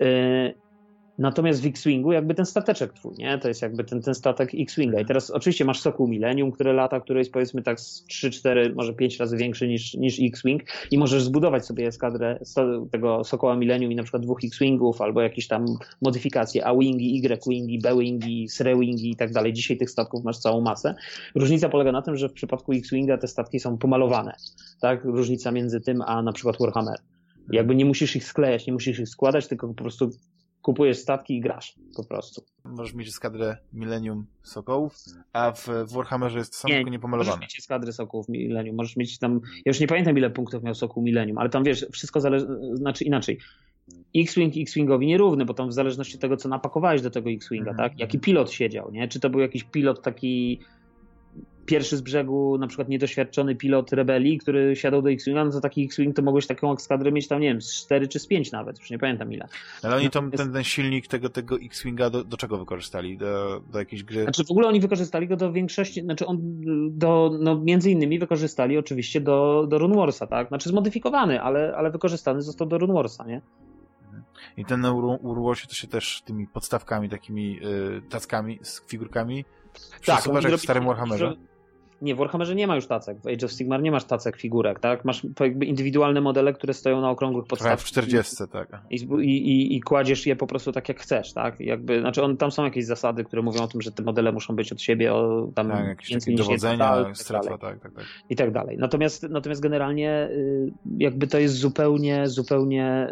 Natomiast w X-Wingu jakby ten stateczek twój, nie? To jest jakby ten, ten statek X-Winga. I teraz oczywiście masz Sokół Millennium, które lata, które jest powiedzmy tak z trzy, cztery, może pięć razy większy niż, niż X-Wing i możesz zbudować sobie eskadrę tego Sokoła Millennium i na przykład dwóch X-Wingów albo jakieś tam modyfikacje A-Wingi, Y-Wingi, B-Wingi, S-Wingi i tak dalej. Dzisiaj tych statków masz całą masę. Różnica polega na tym, że w przypadku X-Winga te statki są pomalowane. Tak? Różnica między tym a na przykład Warhammer. Jakby nie musisz ich sklejać, nie musisz ich składać, tylko po prostu kupujesz statki i grasz po prostu. Możesz mieć eskadrę Millennium Sokołów, a w, w Warhammerze jest to samo, nie, tylko niepomalowane. Możesz mieć eskadrę Sokołów Millennium, możesz mieć tam, ja już nie pamiętam ile punktów miał Sokół Millennium, ale tam wiesz, wszystko zależy, znaczy inaczej. X-Wing X-Wingowi nierówny, bo tam w zależności od tego, co napakowałeś do tego X-Winga, mm-hmm. tak? Jaki pilot siedział, nie? Czy to był jakiś pilot taki pierwszy z brzegu, na przykład niedoświadczony pilot rebelii, który siadał do X-Winga, no to taki X-Wing to mogłeś taką eskadrę mieć tam, nie wiem, z cztery czy z pięć nawet, już nie pamiętam ile. Ale oni tam, ten, ten silnik tego, tego X-Winga do, do czego wykorzystali? Do, do jakiejś gry? Znaczy w ogóle oni wykorzystali go do większości, znaczy on do, no między innymi wykorzystali oczywiście do, do Rune Warsa, tak? Znaczy zmodyfikowany, ale, ale wykorzystany został do Rune Warsa, nie? I ten na Warwarsie to się też tymi podstawkami, takimi y, tackami z figurkami przesuwasz tak, jak w starym Warhammerze. Nie, w Warhammerze nie ma już tacek. W Age of Sigmar nie masz tacek, figurek, tak? Masz jakby indywidualne modele, które stoją na okrągłych podstawach. w czterdziestce, tak. I, i, I kładziesz je po prostu tak, jak chcesz, tak? Jakby, znaczy on, tam są jakieś zasady, które mówią o tym, że te modele muszą być od siebie, o, tam tak, jakieś takie dowodzenia, tak strefa, tak, tak, tak. I tak dalej. Natomiast, natomiast generalnie jakby to jest zupełnie, zupełnie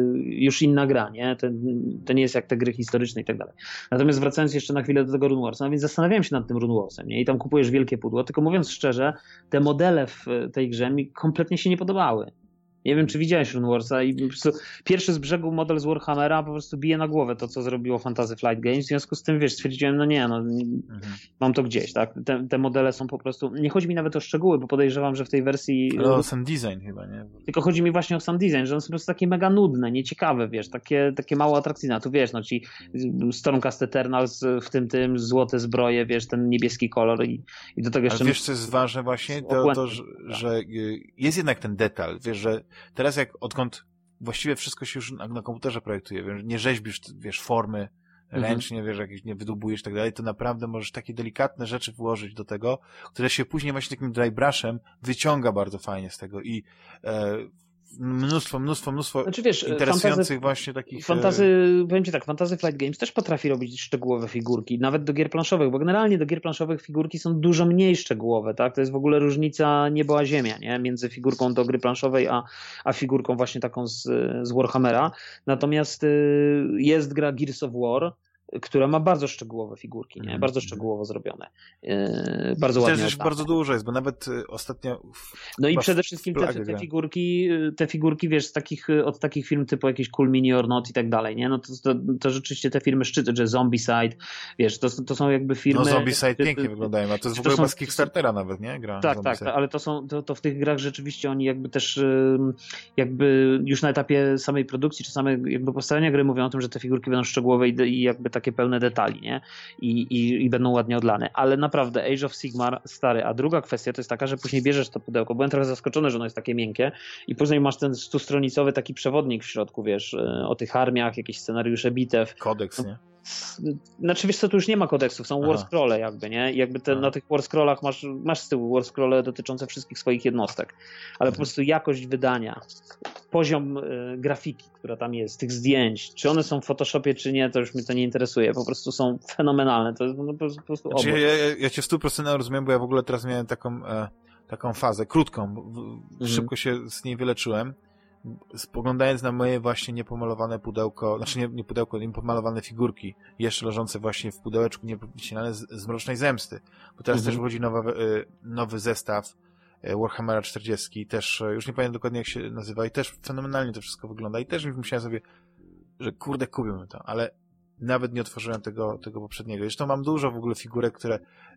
już inna gra, nie? To, to nie jest jak te gry historyczne i tak dalej. Natomiast wracając jeszcze na chwilę do tego Runewarsa, no więc zastanawiałem się nad tym Runewarsem, nie? I tam kupujesz wielkie pudło, tylko mówiąc szczerze, te modele w tej grze mi kompletnie się nie podobały. Nie wiem, czy widziałeś Runewarsa i po prostu pierwszy z brzegu model z Warhammera po prostu bije na głowę to, co zrobiło Fantasy Flight Games. W związku z tym, wiesz, stwierdziłem, no nie, no nie, mhm. mam to gdzieś, tak? Te, te modele są po prostu... Nie chodzi mi nawet o szczegóły, bo podejrzewam, że w tej wersji... Ale o sam design chyba, nie? Tylko chodzi mi właśnie o sam design, że one są po prostu takie mega nudne, nieciekawe, wiesz, takie, takie mało atrakcyjne. A tu wiesz, no ci Stormcast Eternals, w tym tym złote zbroje, wiesz, ten niebieski kolor i, i do tego jeszcze... Ale wiesz, co jest ważne właśnie? To, to że, że jest jednak ten detal, wiesz, że teraz jak odkąd właściwie wszystko się już na, na komputerze projektuje, wiesz, nie rzeźbisz, wiesz, formy ręcznie, mhm. wiesz, jakieś nie wydłubujesz i tak dalej, to naprawdę możesz takie delikatne rzeczy włożyć do tego, które się później właśnie takim dry brushem wyciąga bardzo fajnie z tego i e, mnóstwo, mnóstwo, mnóstwo znaczy, wiesz, interesujących fantazy, właśnie takich... Fantazy, powiem ci tak, Fantasy Flight Games też potrafi robić szczegółowe figurki, nawet do gier planszowych, bo generalnie do gier planszowych figurki są dużo mniej szczegółowe, tak? To jest w ogóle różnica niebo a ziemia, nie? Między figurką do gry planszowej, a, a figurką właśnie taką z, z Warhammera. Natomiast y, jest gra Gears of War, która ma bardzo szczegółowe figurki, nie? Bardzo szczegółowo zrobione. Yy, bardzo to ładnie. Też bardzo dużo jest, bo nawet ostatnio... No i przede wszystkim te, te figurki, te figurki, wiesz, z takich, od takich firm typu jakieś Cool Mini or Not i tak dalej, nie? No to, to, to rzeczywiście te firmy szczyty, że Zombicide, wiesz, to, to są jakby firmy... No Zombicide ty, pięknie ty, wyglądają, a to jest w ogóle chyba z Kickstartera nawet, nie? Gra tak, tak, tak, ale to są, to, to w tych grach rzeczywiście oni jakby też jakby już na etapie samej produkcji, czy samej jakby powstania gry mówią o tym, że te figurki będą szczegółowe i, i jakby takie pełne detali, nie? I, i, i będą ładnie odlane. Ale naprawdę Age of Sigmar stary. A druga kwestia to jest taka, że później bierzesz to pudełko. Byłem trochę zaskoczony, że ono jest takie miękkie i później masz ten stustronicowy taki przewodnik w środku, wiesz, o tych armiach, jakieś scenariusze bitew. Kodeks, nie? Znaczy wiesz co, tu już nie ma kodeksów, są warscrolle jakby, nie? I jakby te, na tych warscrollach masz, masz z tyłu warscrolle dotyczące wszystkich swoich jednostek, ale mhm. po prostu jakość wydania, poziom y, grafiki, która tam jest, tych zdjęć, czy one są w Photoshopie, czy nie, to już mnie to nie interesuje, po prostu są fenomenalne, to jest no, po, po prostu znaczy, ja, ja, ja cię w stu procentach rozumiem, bo ja w ogóle teraz miałem taką, e, taką fazę, krótką, bo, mhm. szybko się z niej wyleczyłem, spoglądając na moje właśnie niepomalowane pudełko, znaczy nie, nie pudełko, niepomalowane figurki, jeszcze leżące właśnie w pudełeczku niewycinane z, z Mrocznej Zemsty. Bo teraz mhm. też wychodzi nowy, nowy zestaw Warhammera czterdzieści, też, już nie pamiętam dokładnie jak się nazywa i też fenomenalnie to wszystko wygląda i też myślałem sobie, że kurde, kupiłbym to, ale nawet nie otworzyłem tego, tego poprzedniego. Zresztą mam dużo w ogóle figurek, które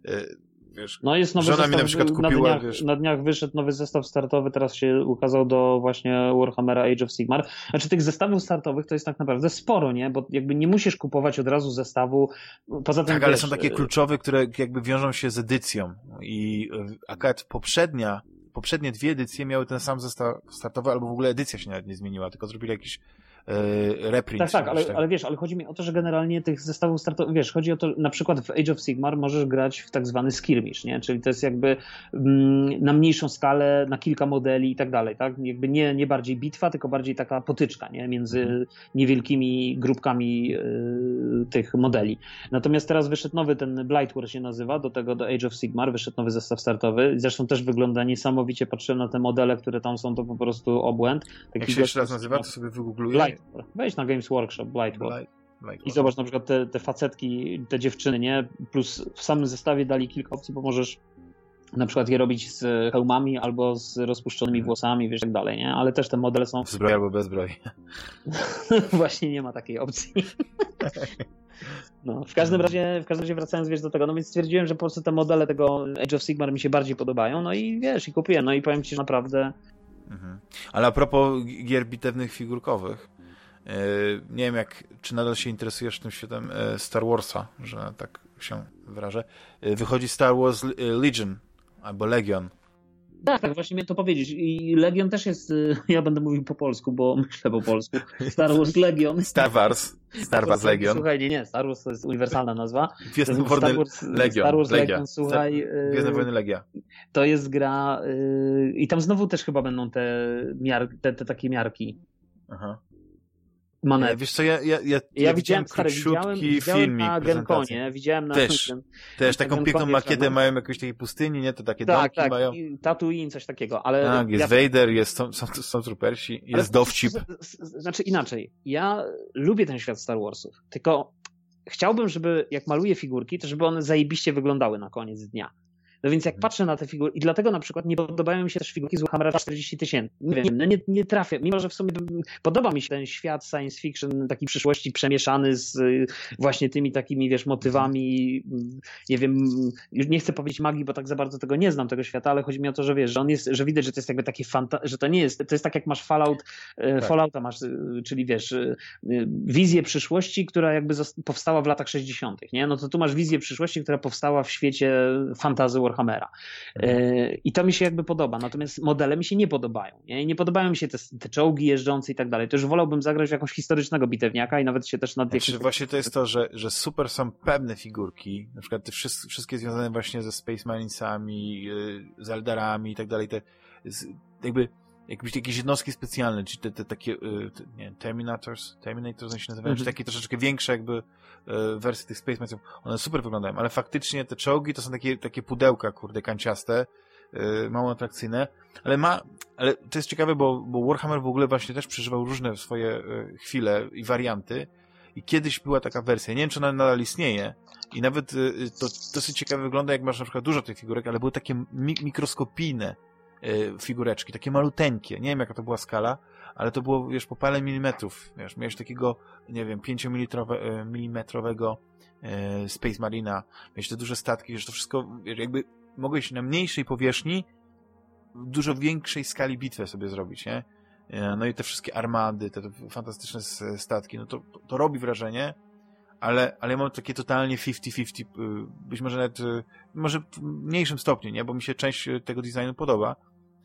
wiesz, no jest nowy żona zestaw, mi na przykład kupiła, na dniach, wiesz... na dniach wyszedł nowy zestaw startowy, teraz się ukazał do właśnie Warhammera Age of Sigmar. Znaczy tych zestawów startowych to jest tak naprawdę sporo, nie? Bo jakby nie musisz kupować od razu zestawu. Poza tym, tak, ale wiesz, są takie kluczowe, które jakby wiążą się z edycją i akurat poprzednia, poprzednie dwie edycje miały ten sam zestaw startowy, albo w ogóle edycja się nawet nie zmieniła, tylko zrobili jakiś reprint. Tak, tak, ale, ale wiesz, ale chodzi mi o to, że generalnie tych zestawów startowych, wiesz, chodzi o to, na przykład w Age of Sigmar możesz grać w tak zwany skirmish, nie? Czyli to jest jakby mm, na mniejszą skalę, na kilka modeli i tak dalej, tak? Jakby nie, nie bardziej bitwa, tylko bardziej taka potyczka, nie? Między mhm. niewielkimi grupkami y, tych modeli. Natomiast teraz wyszedł nowy, ten Blightwar się nazywa, do tego do Age of Sigmar wyszedł nowy zestaw startowy, zresztą też wygląda niesamowicie, patrzyłem na te modele, które tam są, to po prostu obłęd. Taki jak się jeszcze raz nazywa, to sobie wygoogluję. Blight. Wejdź na Games Workshop, Blightwar. I zobacz na przykład te, te facetki, te dziewczyny, nie? Plus w samym zestawie dali kilka opcji, bo możesz na przykład je robić z hełmami albo z rozpuszczonymi włosami, wiesz, tak dalej, nie? Ale też te modele są... W zbroi albo bez zbroi. Właśnie nie ma takiej opcji. No, w każdym razie, w każdym razie wracając, wiesz, do tego, no więc stwierdziłem, że po prostu te modele tego Age of Sigmar mi się bardziej podobają, no i wiesz, i kupiłem, no i powiem ci, że naprawdę... Mhm. Ale a propos gier bitewnych figurkowych, yy, nie wiem jak, czy nadal się interesujesz tym światem yy, Star Warsa, że tak się wyrażę. Yy, wychodzi Star Wars Legion, albo Legion. Tak, tak, właśnie miałem to powiedzieć. I Legion też jest, ja będę mówił po polsku, bo myślę po polsku. Star Wars Legion. Star Wars. Star Wars Legion. Słuchaj, nie, nie, Star Wars to jest uniwersalna nazwa. Gwiezdne Wojny Legion. Star Wars Legia. Legion, słuchaj. Gwiezdne Wojny Legia. To jest gra yy, i tam znowu też chyba będą te, miar, te, te takie miarki. Aha. Manewr. Wiesz co, ja, ja, ja, ja widziałem, stary, widziałem, widziałem filmik na Genconie, widziałem na też, tym, też na taką Genconie, piękną makietę no. mają jakoś takiej pustyni, nie? To takie tak, domki tak, mają. Tatooine, coś takiego, ale... Tak, jest ja... Vader, jest, są, są, są Troopersi, jest dowcip. Znaczy inaczej, ja lubię ten świat Star Warsów, tylko chciałbym, żeby jak maluję figurki, to żeby one zajebiście wyglądały na koniec dnia. No więc jak patrzę na te figurki, i dlatego na przykład nie podobają mi się też figurki z Warhammera czterdzieści tysięcy. Nie wiem, no nie, nie trafię, mimo że w sumie podoba mi się ten świat science fiction, takiej przyszłości przemieszany z właśnie tymi takimi, wiesz, motywami, nie wiem, już nie chcę powiedzieć magii, bo tak za bardzo tego nie znam, tego świata, ale chodzi mi o to, że wiesz, że on jest, że widać, że to jest jakby taki fanta- że to nie jest, to jest tak jak masz Fallout, tak. Fallouta masz, czyli wiesz, wizję przyszłości, która jakby powstała w latach sześćdziesiątych, nie? No to tu masz wizję przyszłości, która powstała w świecie fantasy Warhammera. I to mi się jakby podoba, natomiast modele mi się nie podobają. Nie, nie podobają mi się te, te czołgi jeżdżące i tak dalej. To już wolałbym zagrać w jakąś historycznego bitewniaka i nawet się też nad... Znaczy, właśnie to jest to, że, że super są pewne figurki, na przykład te wszystkie, wszystkie związane właśnie ze Space Marinesami, z Eldarami i tak dalej, te z, jakby jakbyś jakieś jednostki specjalne, czy te, te takie te, nie, Terminators, Terminators się nazywają, mm-hmm. czy takie troszeczkę większe jakby e, wersje tych Space Marinesów, one super wyglądają, ale faktycznie te czołgi to są takie, takie pudełka, kurde, kanciaste, e, mało atrakcyjne, ale ma, ale to jest ciekawe, bo, bo Warhammer w ogóle właśnie też przeżywał różne swoje e, chwile i warianty i kiedyś była taka wersja, nie wiem, czy ona nadal istnieje i nawet e, to dosyć ciekawe wygląda, jak masz na przykład dużo tych figurek, ale były takie mi- mikroskopijne figureczki, takie maluteńkie. Nie wiem, jaka to była skala, ale to było, wiesz, po parę milimetrów. Wiesz, miałeś takiego, nie wiem, pięciomilimetrowego e, Space Marina, miałeś te duże statki, że to wszystko, wiesz, jakby mogłeś na mniejszej powierzchni w dużo większej skali bitwę sobie zrobić, nie? E, no i te wszystkie armady, te, te fantastyczne statki, no to, to robi wrażenie, ale, ale ja mam takie totalnie pięćdziesiąt pięćdziesiąt, być może nawet, może w mniejszym stopniu, nie? Bo mi się część tego designu podoba.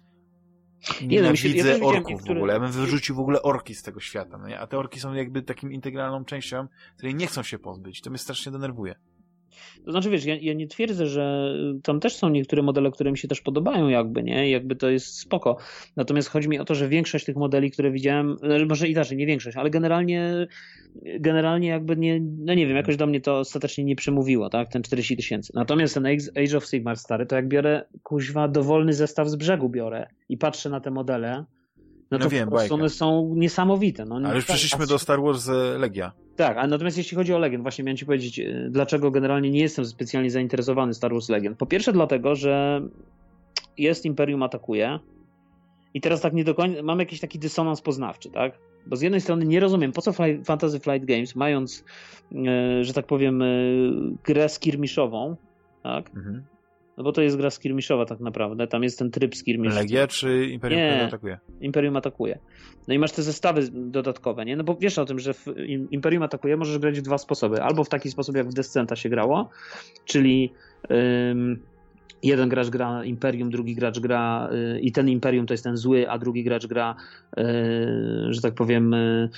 Nie no, widzę ja orków niektóre... w ogóle. Ja bym wyrzucił w ogóle orki z tego świata, no nie? A te orki są jakby takim integralną częścią, której nie chcą się pozbyć. To mnie strasznie denerwuje. To znaczy, wiesz, ja, ja nie twierdzę, że tam też są niektóre modele, które mi się też podobają jakby, nie? Jakby to jest spoko. Natomiast chodzi mi o to, że większość tych modeli, które widziałem, może inaczej, nie większość, ale generalnie generalnie jakby nie, no nie wiem, jakoś do mnie to ostatecznie nie przemówiło, tak? Ten czterdzieści tysięcy. Natomiast ten Age of Sigmar stary, to jak biorę, kuźwa, dowolny zestaw z brzegu biorę i patrzę na te modele, no to no wiem, po prostu one są niesamowite. No, ale już tak, przeszliśmy do Star Wars Legia. Tak, a natomiast jeśli chodzi o Legion, właśnie miałem ci powiedzieć, dlaczego generalnie nie jestem specjalnie zainteresowany Star Wars Legion. Po pierwsze dlatego, że jest Imperium atakuje i teraz tak nie do końca, mam jakiś taki dysonans poznawczy, tak? Bo z jednej strony nie rozumiem, po co Fly, Fantasy Flight Games, mając, e, że tak powiem, e, grę skirmiszową, tak? Mhm. No bo to jest gra skirmiszowa tak naprawdę, tam jest ten tryb skirmisz. Legia czy Imperium nie, atakuje? Imperium atakuje. No i masz te zestawy dodatkowe, nie? No bo wiesz o tym, że w Imperium atakuje możesz grać w dwa sposoby. Albo w taki sposób, jak w Descenta się grało, czyli ym, jeden gracz gra Imperium, drugi gracz gra yy, i ten Imperium to jest ten zły, a drugi gracz gra, yy, że tak powiem, yy,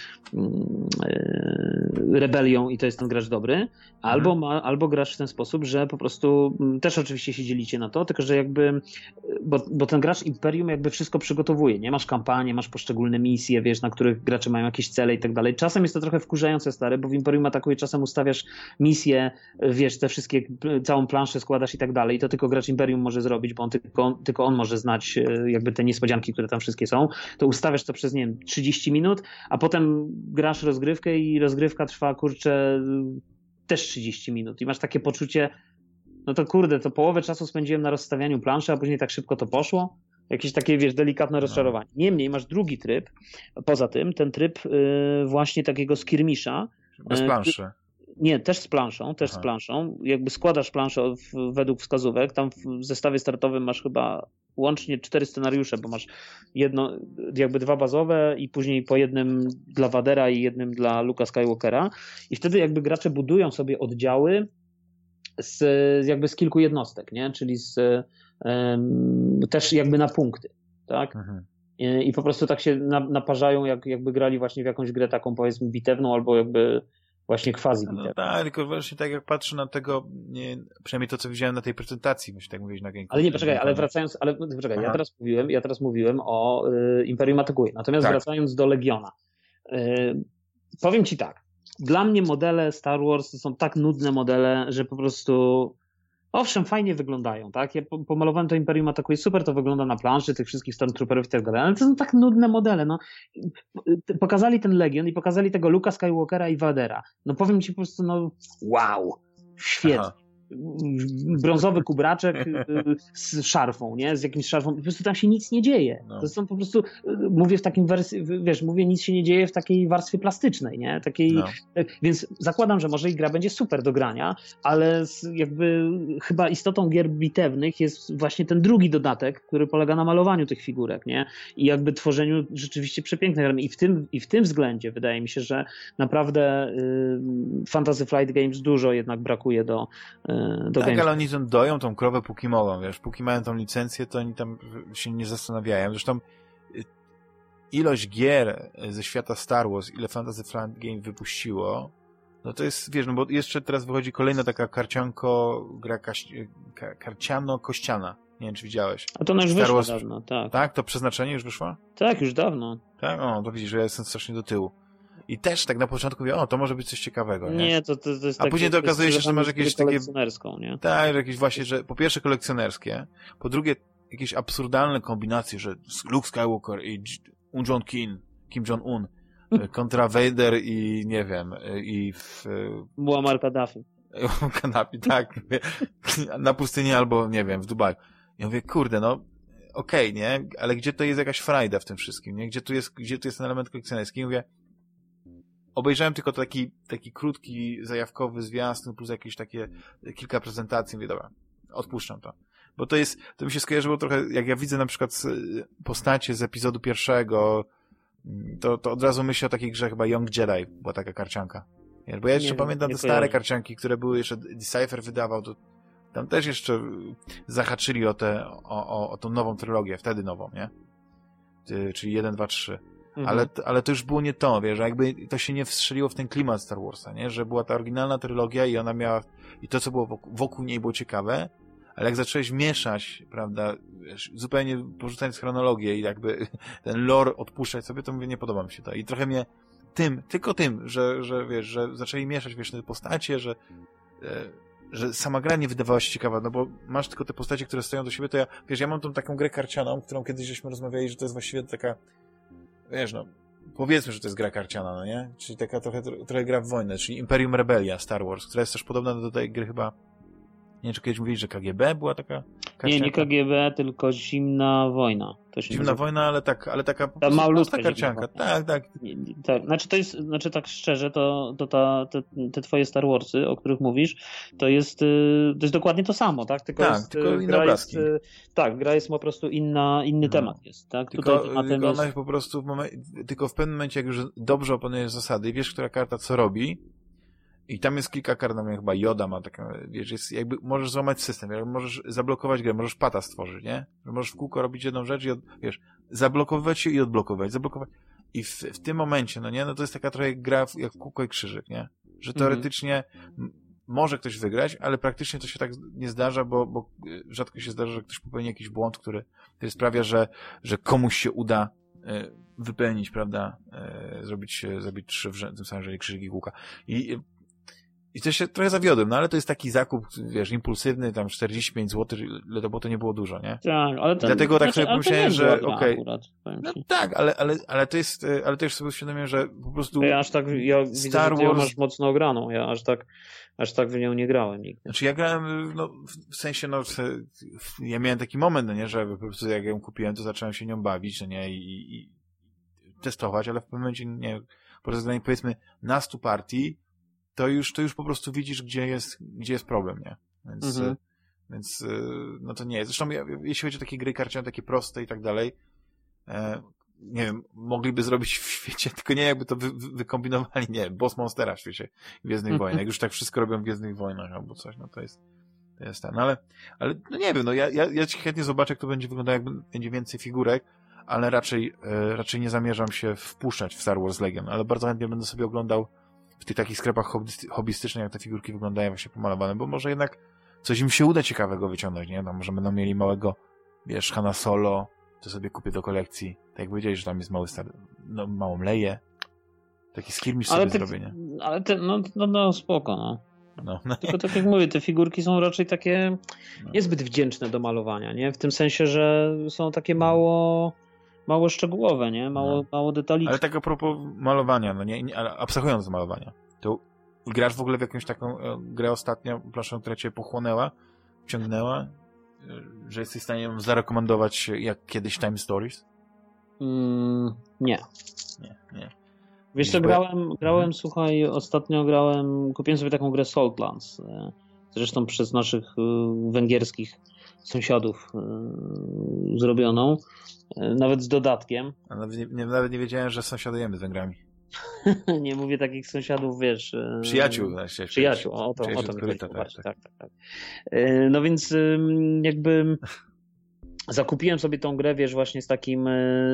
yy, rebelią i to jest ten gracz dobry. Albo, ma, albo grasz w ten sposób, że po prostu też oczywiście się dzielicie na to, tylko że jakby, bo, bo ten gracz Imperium jakby wszystko przygotowuje, nie? Masz kampanię, masz poszczególne misje, wiesz, na których gracze mają jakieś cele i tak dalej. Czasem jest to trochę wkurzające, stare, bo w Imperium atakuje, czasem ustawiasz misje, wiesz, te wszystkie, całą planszę składasz i tak dalej i to tylko gracz Imperium może zrobić, bo on tylko, tylko on może znać jakby te niespodzianki, które tam wszystkie są. To ustawiasz to przez, nie wiem, trzydzieści minut, a potem grasz rozgrywkę i rozgrywka trwa, kurczę, też trzydzieści minut i masz takie poczucie, no to kurde, to połowę czasu spędziłem na rozstawianiu planszy, a później tak szybko to poszło. Jakieś takie, wiesz, delikatne rozczarowanie. Niemniej masz drugi tryb, poza tym, ten tryb yy, właśnie takiego skirmisza. Bez planszy. Nie, też z planszą, też Aha. z planszą. Jakby składasz planszę w, według wskazówek. Tam w zestawie startowym masz chyba łącznie cztery scenariusze, bo masz jedno, jakby dwa bazowe i później po jednym dla Vadera i jednym dla Luke'a Skywalkera. I wtedy jakby gracze budują sobie oddziały z, jakby z kilku jednostek, nie? Czyli z um, też jakby na punkty, tak? Mhm. I, I po prostu tak się na, naparzają, jak, jakby grali właśnie w jakąś grę taką, powiedzmy, bitewną, albo jakby właśnie quasi bitewną. No tak, tylko właśnie tak jak patrzę na tego, nie, przynajmniej to, co widziałem na tej prezentacji, myślę, tak mówić na Gamecom. Ale nie, poczekaj, ale wracając, ale poczekaj, Aha. ja teraz mówiłem, ja teraz mówiłem o y, Imperium Atakuje. Natomiast tak. wracając do Legiona, y, powiem ci tak, dla mnie modele Star Wars to są tak nudne modele, że po prostu owszem, fajnie wyglądają, tak? Ja pomalowałem to Imperium Atakuje, super to wygląda na planszy tych wszystkich Stormtrooperów i tak dalej, ale to są tak nudne modele, no. Pokazali ten Legion i pokazali tego Luke'a Skywalkera i Vadera. No powiem ci po prostu, no wow, świetnie. Aha. Brązowy kubraczek z szarfą, nie? Z jakimś szarfą. Po prostu tam się nic nie dzieje. No. To są po prostu, mówię w takim wersji, wiesz, mówię, nic się nie dzieje w takiej warstwie plastycznej, nie? Takiej, no. Więc zakładam, że może i gra będzie super do grania, ale jakby chyba istotą gier bitewnych jest właśnie ten drugi dodatek, który polega na malowaniu tych figurek, nie? I jakby tworzeniu rzeczywiście przepięknych armii. I w tym, i w tym względzie wydaje mi się, że naprawdę y, Fantasy Flight Games dużo jednak brakuje do Do tak, ale oni doją tą krowę póki mogą, wiesz, póki mają tą licencję, to oni tam się nie zastanawiają. Zresztą ilość gier ze świata Star Wars, ile Fantasy Flight Game wypuściło, no to jest, wiesz, no bo jeszcze teraz wychodzi kolejna taka karcianko, gra kaś, karciano-kościana. Nie wiem, czy widziałeś. A to ona już wyszła dawno, tak. Tak? To Przeznaczenie już wyszło? Tak, już dawno. Tak? O, to widzisz, że ja jestem strasznie do tyłu. I też tak na początku mówię, o, to może być coś ciekawego, nie? Nie, to, to, to jest A później to okazuje się, że masz jakieś takie... kolekcjonerską, nie? Tak, jakieś właśnie, że po pierwsze kolekcjonerskie, po drugie jakieś absurdalne kombinacje, że Luke Skywalker i Un Kin, Kim Jong-un kontra Vader i nie wiem, i w... Muammar Gaddafi. Gaddafi, tak. Na pustyni albo, nie wiem, w Dubaju. Ja mówię, kurde, no okej, okay, nie? Ale gdzie to jest jakaś frajda w tym wszystkim, nie? Gdzie tu jest, gdzie tu jest ten element kolekcjonerski? I mówię, obejrzałem tylko taki, taki krótki, zajawkowy zwiastun, plus jakieś takie kilka prezentacji. Mówię, dobra, odpuszczam to. Bo to jest, to mi się skojarzyło trochę, jak ja widzę na przykład postacie z epizodu pierwszego, to, to od razu myślę o takiej grze chyba Young Jedi, była taka karcianka. Bo ja jeszcze nie, pamiętam nie te stare kojarzę. Karcianki, które były jeszcze, Decipher wydawał, to tam też jeszcze zahaczyli o tę, o, o, o tą nową trylogię, wtedy nową, nie? Czyli jeden, dwa, trzy. Mhm. Ale, ale to już było nie to, wiesz, że jakby to się nie wstrzeliło w ten klimat Star Warsa, nie? Że była ta oryginalna trylogia i ona miała, i to, co było wokół, wokół niej było ciekawe, ale jak zacząłeś mieszać, prawda, wiesz, zupełnie porzucając chronologię i jakby ten lore odpuszczać sobie, to mówię, nie podoba mi się to. I trochę mnie tym, tylko tym, że, że wiesz, że zaczęli mieszać, wiesz, te postacie, że, e, że sama gra nie wydawała się ciekawa, no bo masz tylko te postacie, które stoją do siebie, to ja, wiesz, ja mam tą taką grę karcianą, którą kiedyś żeśmy rozmawiali, że to jest właściwie taka, wiesz, no, powiedzmy, że to jest gra karciana, no nie? Czyli taka trochę, trochę gra w wojnę, czyli Imperium Rebellia Star Wars, która jest też podobna do tej gry chyba, nie wiem, czy kiedyś mówili, że K G B była taka karcianka? Nie, nie K G B, tylko Zimna Wojna. To się Zimna nazywa. Wojna, ale tak, ale taka po ta malutka karcianka. Tak, tak. tak. Znaczy to jest, znaczy tak szczerze, to, to ta, te, te twoje Star Warsy, o których mówisz, to jest, to jest dokładnie to samo, tak? Tylko tak, jest, tylko inne obrazki. Jest, tak, gra jest po prostu inna, inny no. temat jest, tak? Tylko, Tutaj tematem tylko ona jest po prostu w momencie, tylko w pewnym momencie, jak już dobrze opanujesz zasady i wiesz, która karta co robi, i tam jest kilka kart, no chyba Yoda ma taką, wiesz, jest jakby, możesz złamać system, możesz zablokować grę, możesz pata stworzyć, nie? Możesz w kółko robić jedną rzecz i, od, wiesz, zablokowywać się i odblokować, zablokować. I w, w tym momencie, no nie, no to jest taka trochę gra jak w kółko i krzyżyk, nie? Że teoretycznie mm. może ktoś wygrać, ale praktycznie to się tak nie zdarza, bo, bo rzadko się zdarza, że ktoś popełni jakiś błąd, który, który sprawia, że, że komuś się uda y, wypełnić, prawda, y, zrobić, zrobić trzy w tym samym rzędzie krzyżyk i kółka. I I to się trochę zawiodłem, no ale to jest taki zakup, wiesz, impulsywny, tam czterdzieści pięć złotych, ile to było, to nie było dużo, nie? Tak, ale to... Dlatego tak sobie pomyślałem, że okej. Okay, no tak, ale, ale, ale to jest, ale też sobie uświadomiłem, że po prostu ja aż tak, ja Star widzę, Wars... masz mocno ograną, ja aż tak, aż tak w nią nie grałem nigdy. Znaczy ja grałem, no, w sensie, no, w, ja miałem taki moment, no nie, że po prostu jak ją kupiłem, to zacząłem się nią bawić, no nie, i, i testować, ale w pewnym momencie, nie, po rozegraniu, powiedzmy, na stu partii, to już, to już po prostu widzisz, gdzie jest, gdzie jest problem, nie? Więc, mhm. więc no to nie jest. Zresztą jeśli chodzi o takie gry karciane, takie proste i tak dalej, e, nie wiem, mogliby zrobić w świecie, tylko nie jakby to wy, wy, wykombinowali, nie, Boss Monstera w świecie Gwiezdnych Wojen. Jak już tak wszystko robią w Gwiezdnych Wojnach albo coś, no to jest, To jest ten, no ale, ale no nie wiem, no ja, ja, ja ci chętnie zobaczę, jak to będzie wyglądało, jak będzie więcej figurek, ale raczej, e, raczej nie zamierzam się wpuszczać w Star Wars Legion, ale bardzo chętnie będę sobie oglądał w tych takich sklepach hobby- hobbystycznych, jak te figurki wyglądają właśnie pomalowane, bo może jednak coś im się uda ciekawego wyciągnąć, nie? No, może będą mieli małego, wiesz, Hanna Solo, to sobie kupię do kolekcji. Tak jak powiedziałeś, że tam jest mały star, no, małą Leję. Taki skirmish sobie te, zrobię, nie? Ale te, no, no, no spoko, no. No, no. Tylko tak jak mówię, te figurki są raczej takie no. niezbyt wdzięczne do malowania, nie? W tym sensie, że są takie mało, mało szczegółowe, nie? Mało, no. mało detaliczne. Ale tak a propos malowania, no nie, nie ale abstrahując z malowania, to grasz w ogóle w jakąś taką e, grę ostatnio, proszę, która cię pochłonęła, wciągnęła, e, że jesteś w stanie zarekomendować jak kiedyś Time Stories? Mm, nie. Nie, nie. Wiesz co, grałem, grałem mhm. słuchaj, ostatnio grałem, kupiłem sobie taką grę Saltlands, zresztą przez naszych węgierskich sąsiadów zrobioną, nawet z dodatkiem. A nawet, nie, nie, nawet nie wiedziałem, że sąsiadujemy z Węgrami. Nie mówię takich sąsiadów, wiesz... Przyjaciół. Właśnie, przyjaciół, o to, przyjaciół o to mi koryta, tak, tak, tak, tak, tak. No więc jakby... Zakupiłem sobie tą grę, wiesz, właśnie z takim...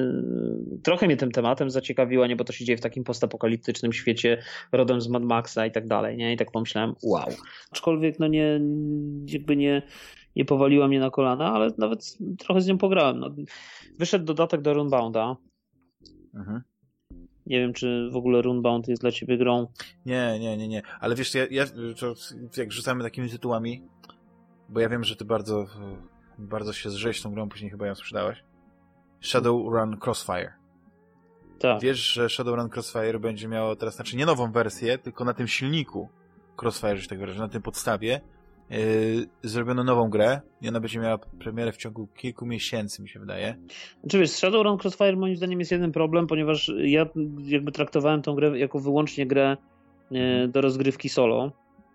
Trochę mnie tym tematem zaciekawiła, nie, bo to się dzieje w takim postapokaliptycznym świecie rodem z Mad Maxa i tak dalej, nie? I tak pomyślałem, wow. Aczkolwiek, no nie, jakby nie, nie powaliła mnie na kolana, ale nawet trochę z nią pograłem. No, wyszedł dodatek do Runebounda. Mhm. Nie wiem, czy w ogóle Runebound jest dla ciebie grą. Nie, nie, nie, nie. Ale wiesz, ja, ja to, jak rzucamy takimi tytułami, bo ja wiem, że ty bardzo... bardzo się zrzeć tą grą, później chyba ją sprzedałeś. Shadowrun Crossfire. Tak. Wiesz, że Shadowrun Crossfire będzie miało teraz, znaczy nie nową wersję, tylko na tym silniku Crossfire, że tak wyrażę, na tym podstawie yy, zrobiono nową grę i ona będzie miała premierę w ciągu kilku miesięcy, mi się wydaje. Znaczy wiesz, Shadowrun Crossfire moim zdaniem jest jeden problem, ponieważ ja jakby traktowałem tą grę jako wyłącznie grę yy, do rozgrywki solo.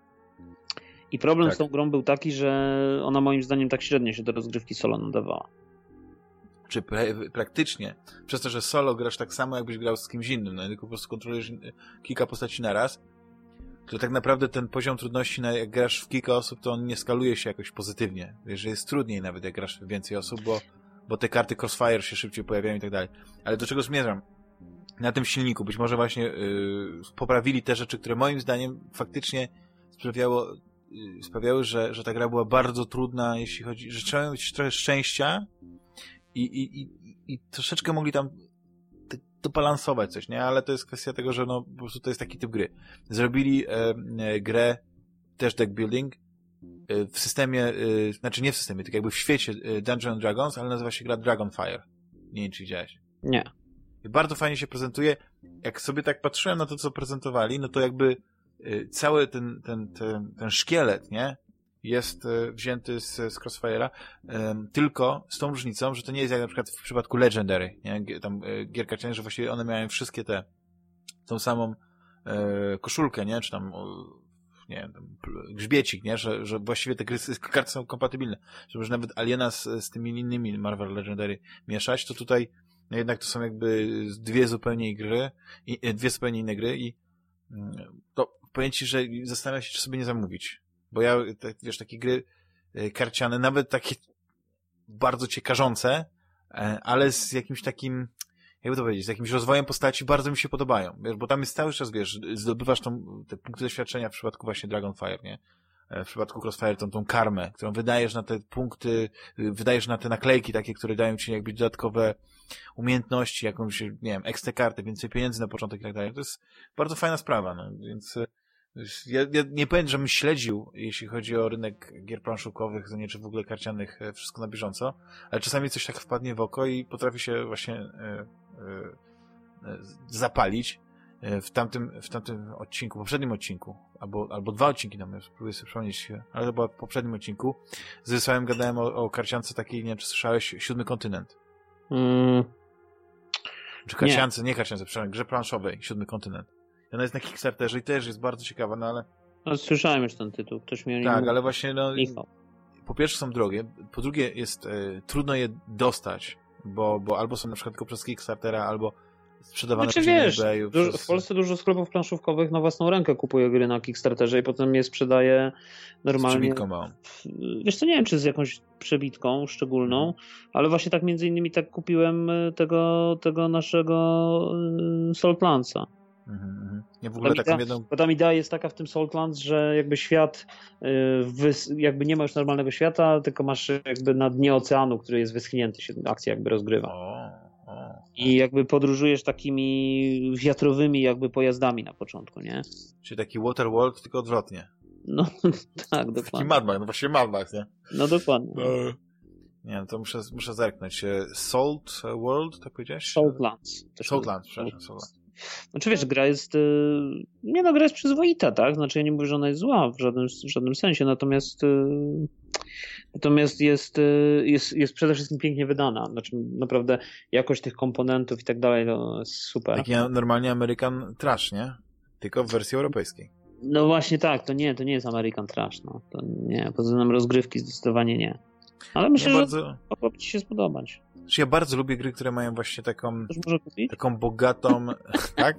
I problem tak. z tą grą był taki, że ona moim zdaniem tak średnio się do rozgrywki solo nadawała. Czy pra- praktycznie, przez to, że solo grasz tak samo, jakbyś grał z kimś innym, no, tylko po prostu kontrolujesz kilka postaci naraz, to tak naprawdę ten poziom trudności, na, jak grasz w kilka osób, to on nie skaluje się jakoś pozytywnie. Wiesz, że jest trudniej nawet, jak grasz w więcej osób, bo, bo te karty Crossfire się szybciej pojawiają i tak dalej. Ale do czego zmierzam? Na tym silniku być może właśnie yy, poprawili te rzeczy, które moim zdaniem faktycznie sprawiało sprawiały, że, że ta gra była bardzo trudna, jeśli chodzi, że trzeba mieć trochę szczęścia i, i, i, i troszeczkę mogli tam dobalansować coś, nie? Ale to jest kwestia tego, że no, po prostu to jest taki typ gry. Zrobili e, e, grę, też deck building, e, w systemie, e, znaczy nie w systemie, tylko jakby w świecie e, Dungeons and Dragons, ale nazywa się gra Dragonfire. Nie wiem, czy widziałeś. Nie. I bardzo fajnie się prezentuje. Jak sobie tak patrzyłem na to, co prezentowali, no to jakby cały ten, ten, ten, ten szkielet, nie? Jest wzięty z, z Crossfire'a, um, tylko z tą różnicą, że to nie jest jak na przykład w przypadku Legendary, nie? Tam gier karcianych, że właściwie one miały wszystkie te tą samą e, koszulkę, nie? Czy tam nie wiem, tam, grzbiecik, nie? Że, że właściwie te gry, karty są kompatybilne. Że może nawet Aliena z, z tymi innymi Marvel Legendary mieszać, to tutaj no jednak to są jakby dwie zupełnie gry, i, dwie zupełnie inne gry i to powiem ci, że zastanawiam się, czy sobie nie zamówić. Bo ja, tak, wiesz, takie gry karciane, nawet takie bardzo cię karzące, ale z jakimś takim, jakby to powiedzieć, z jakimś rozwojem postaci bardzo mi się podobają. Wiesz, bo tam jest cały czas, wiesz, zdobywasz tą, te punkty doświadczenia w przypadku właśnie Dragonfire, nie? W przypadku Crossfire tą, tą karmę, którą wydajesz na te punkty, wydajesz na te naklejki takie, które dają ci jakby dodatkowe umiejętności, jakąś, nie wiem, ekstra kartę, więcej pieniędzy na początek i tak dalej. To jest bardzo fajna sprawa, no, więc ja, ja nie powiem, żebym śledził, jeśli chodzi o rynek gier planszówkowych, to nie czy w ogóle karcianych, wszystko na bieżąco, ale czasami coś tak wpadnie w oko i potrafi się właśnie e, e, zapalić. W tamtym, w tamtym odcinku, poprzednim odcinku, albo, albo dwa odcinki, no, spróbuję sobie przypomnieć, ale to było w poprzednim odcinku, z Rysałem gadałem o, o karciance takiej, nie wiem, czy słyszałeś, Siódmy Kontynent. Mm. Czy karciance, nie, nie karciance, przepraszam, grze planszowej, Siódmy Kontynent. I ona jest na Kickstarterze i też jest bardzo ciekawa, no ale... No, słyszałem już ten tytuł, ktoś mi o nim Tak, mówił. ale właśnie, no, po pierwsze są drogie, po drugie jest e, trudno je dostać, bo, bo albo są na przykład tylko przez Kickstartera, albo sprzedawane znaczy, później wiesz, na eBayu. Dużo, przez... w Polsce dużo sklepów planszówkowych na własną rękę kupuje gry na Kickstarterze i potem je sprzedaje normalnie. Z przebitką małą. Wiesz co, nie wiem, czy z jakąś przebitką szczególną, mhm. ale właśnie tak między innymi tak kupiłem tego, tego naszego Saltlandsa. Mhm. Ja w ogóle taką jedną... Bo tam idea jest taka w tym Saltlands, że jakby świat, jakby nie ma już normalnego świata, tylko masz jakby na dnie oceanu, który jest wyschnięty, się akcja jakby rozgrywa. O, o, o. I jakby podróżujesz takimi wiatrowymi jakby pojazdami na początku, nie? Czyli taki Waterworld, tylko odwrotnie. No tak, dokładnie. Taki Mad Max, no właśnie Mad Max, nie? No dokładnie. No. Nie, no to muszę, muszę zerknąć. Salt World, tak powiedziałeś? Saltlands. Saltlands, przepraszam, Saltlands. Znaczy wiesz, gra jest, nie no, gra jest przyzwoita, tak? Znaczy ja nie mówię, że ona jest zła w żadnym, w żadnym sensie, natomiast natomiast jest, jest, jest przede wszystkim pięknie wydana. Znaczy naprawdę jakość tych komponentów i tak dalej, no jest super. Taki normalnie American Trash, nie? Tylko w wersji europejskiej. No właśnie tak, to nie, to nie jest American Trash, no. To nie, pod względem rozgrywki zdecydowanie nie. Ale myślę, ja że bardzo... mogłoby ci się spodobać. Ja bardzo lubię gry, które mają właśnie taką może kupić? taką bogatą... tak?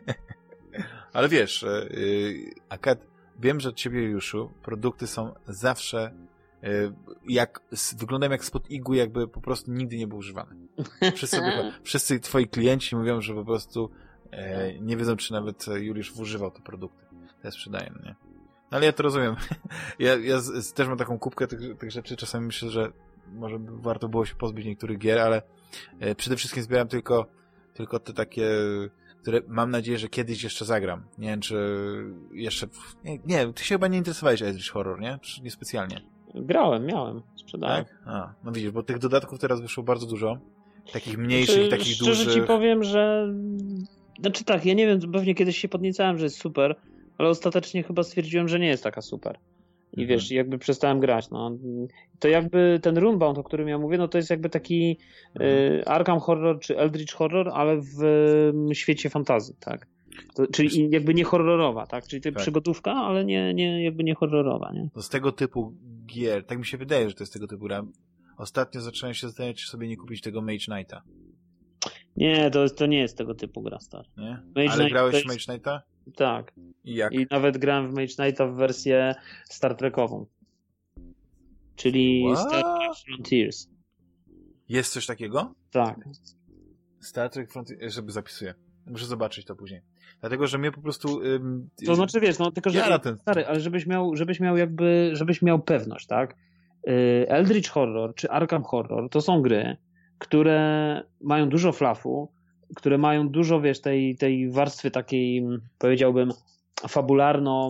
Ale wiesz, yy, Akad, wiem, że od ciebie, Juszu, produkty są zawsze yy, jak, wyglądają jak spod igły, jakby po prostu nigdy nie były używane. Wszyscy, wszyscy twoi klienci mówią, że po prostu yy, nie wiedzą, czy nawet Juliusz używał te produkty. Te sprzedają, nie? Ale ja to rozumiem. Ja, ja z, z, też mam taką kubkę tych, tych rzeczy. Czasami myślę, że może by warto było się pozbyć niektórych gier, ale e, przede wszystkim zbieram tylko, tylko te takie, które mam nadzieję, że kiedyś jeszcze zagram. Nie wiem, czy jeszcze... Nie, nie ty się chyba nie interesowałeś Eldritch Horror, nie? Czy niespecjalnie? Grałem, miałem, sprzedałem. Tak? A, no widzisz, bo tych dodatków teraz wyszło bardzo dużo. Takich mniejszych i znaczy, takich szczerze dużych. Szczerze ci powiem, że... Znaczy tak, ja nie wiem, pewnie kiedyś się podniecałem, że jest super, ale ostatecznie chyba stwierdziłem, że nie jest taka super. I mhm. wiesz, jakby przestałem grać, no. To jakby ten Runebound, o którym ja mówię, no to jest jakby taki mhm. y, Arkham Horror czy Eldritch Horror, ale w y, świecie fantazji, tak? To, czyli jakby nie horrorowa, tak? Czyli to tak. przygodówka, ale nie, nie, jakby nie horrorowa, nie? To z tego typu gier, tak mi się wydaje, że to jest tego typu gra. Ostatnio zacząłem się zastanawiać, czy sobie nie kupić tego Mage Knighta. Nie, to, to nie jest tego typu gra, stary. Nie? Mage Ale Knight grałeś jest... w Mage Knighta? Tak. I jak? I nawet grałem w Mage Knighta w wersję Star Trekową. Czyli What? Star Trek Frontiers. Jest coś takiego? Tak. Star Trek Frontiers, żeby zapisuję. Muszę zobaczyć to później. Dlatego, że mnie po prostu... Ym, to znaczy, wiesz, no tylko, że... Ja ten... Stary, ale żebyś miał, żebyś miał jakby, żebyś miał pewność, tak? Eldritch Horror czy Arkham Horror to są gry, które mają dużo flafu, które mają dużo, wiesz, tej, tej warstwy takiej, powiedziałbym, fabularno,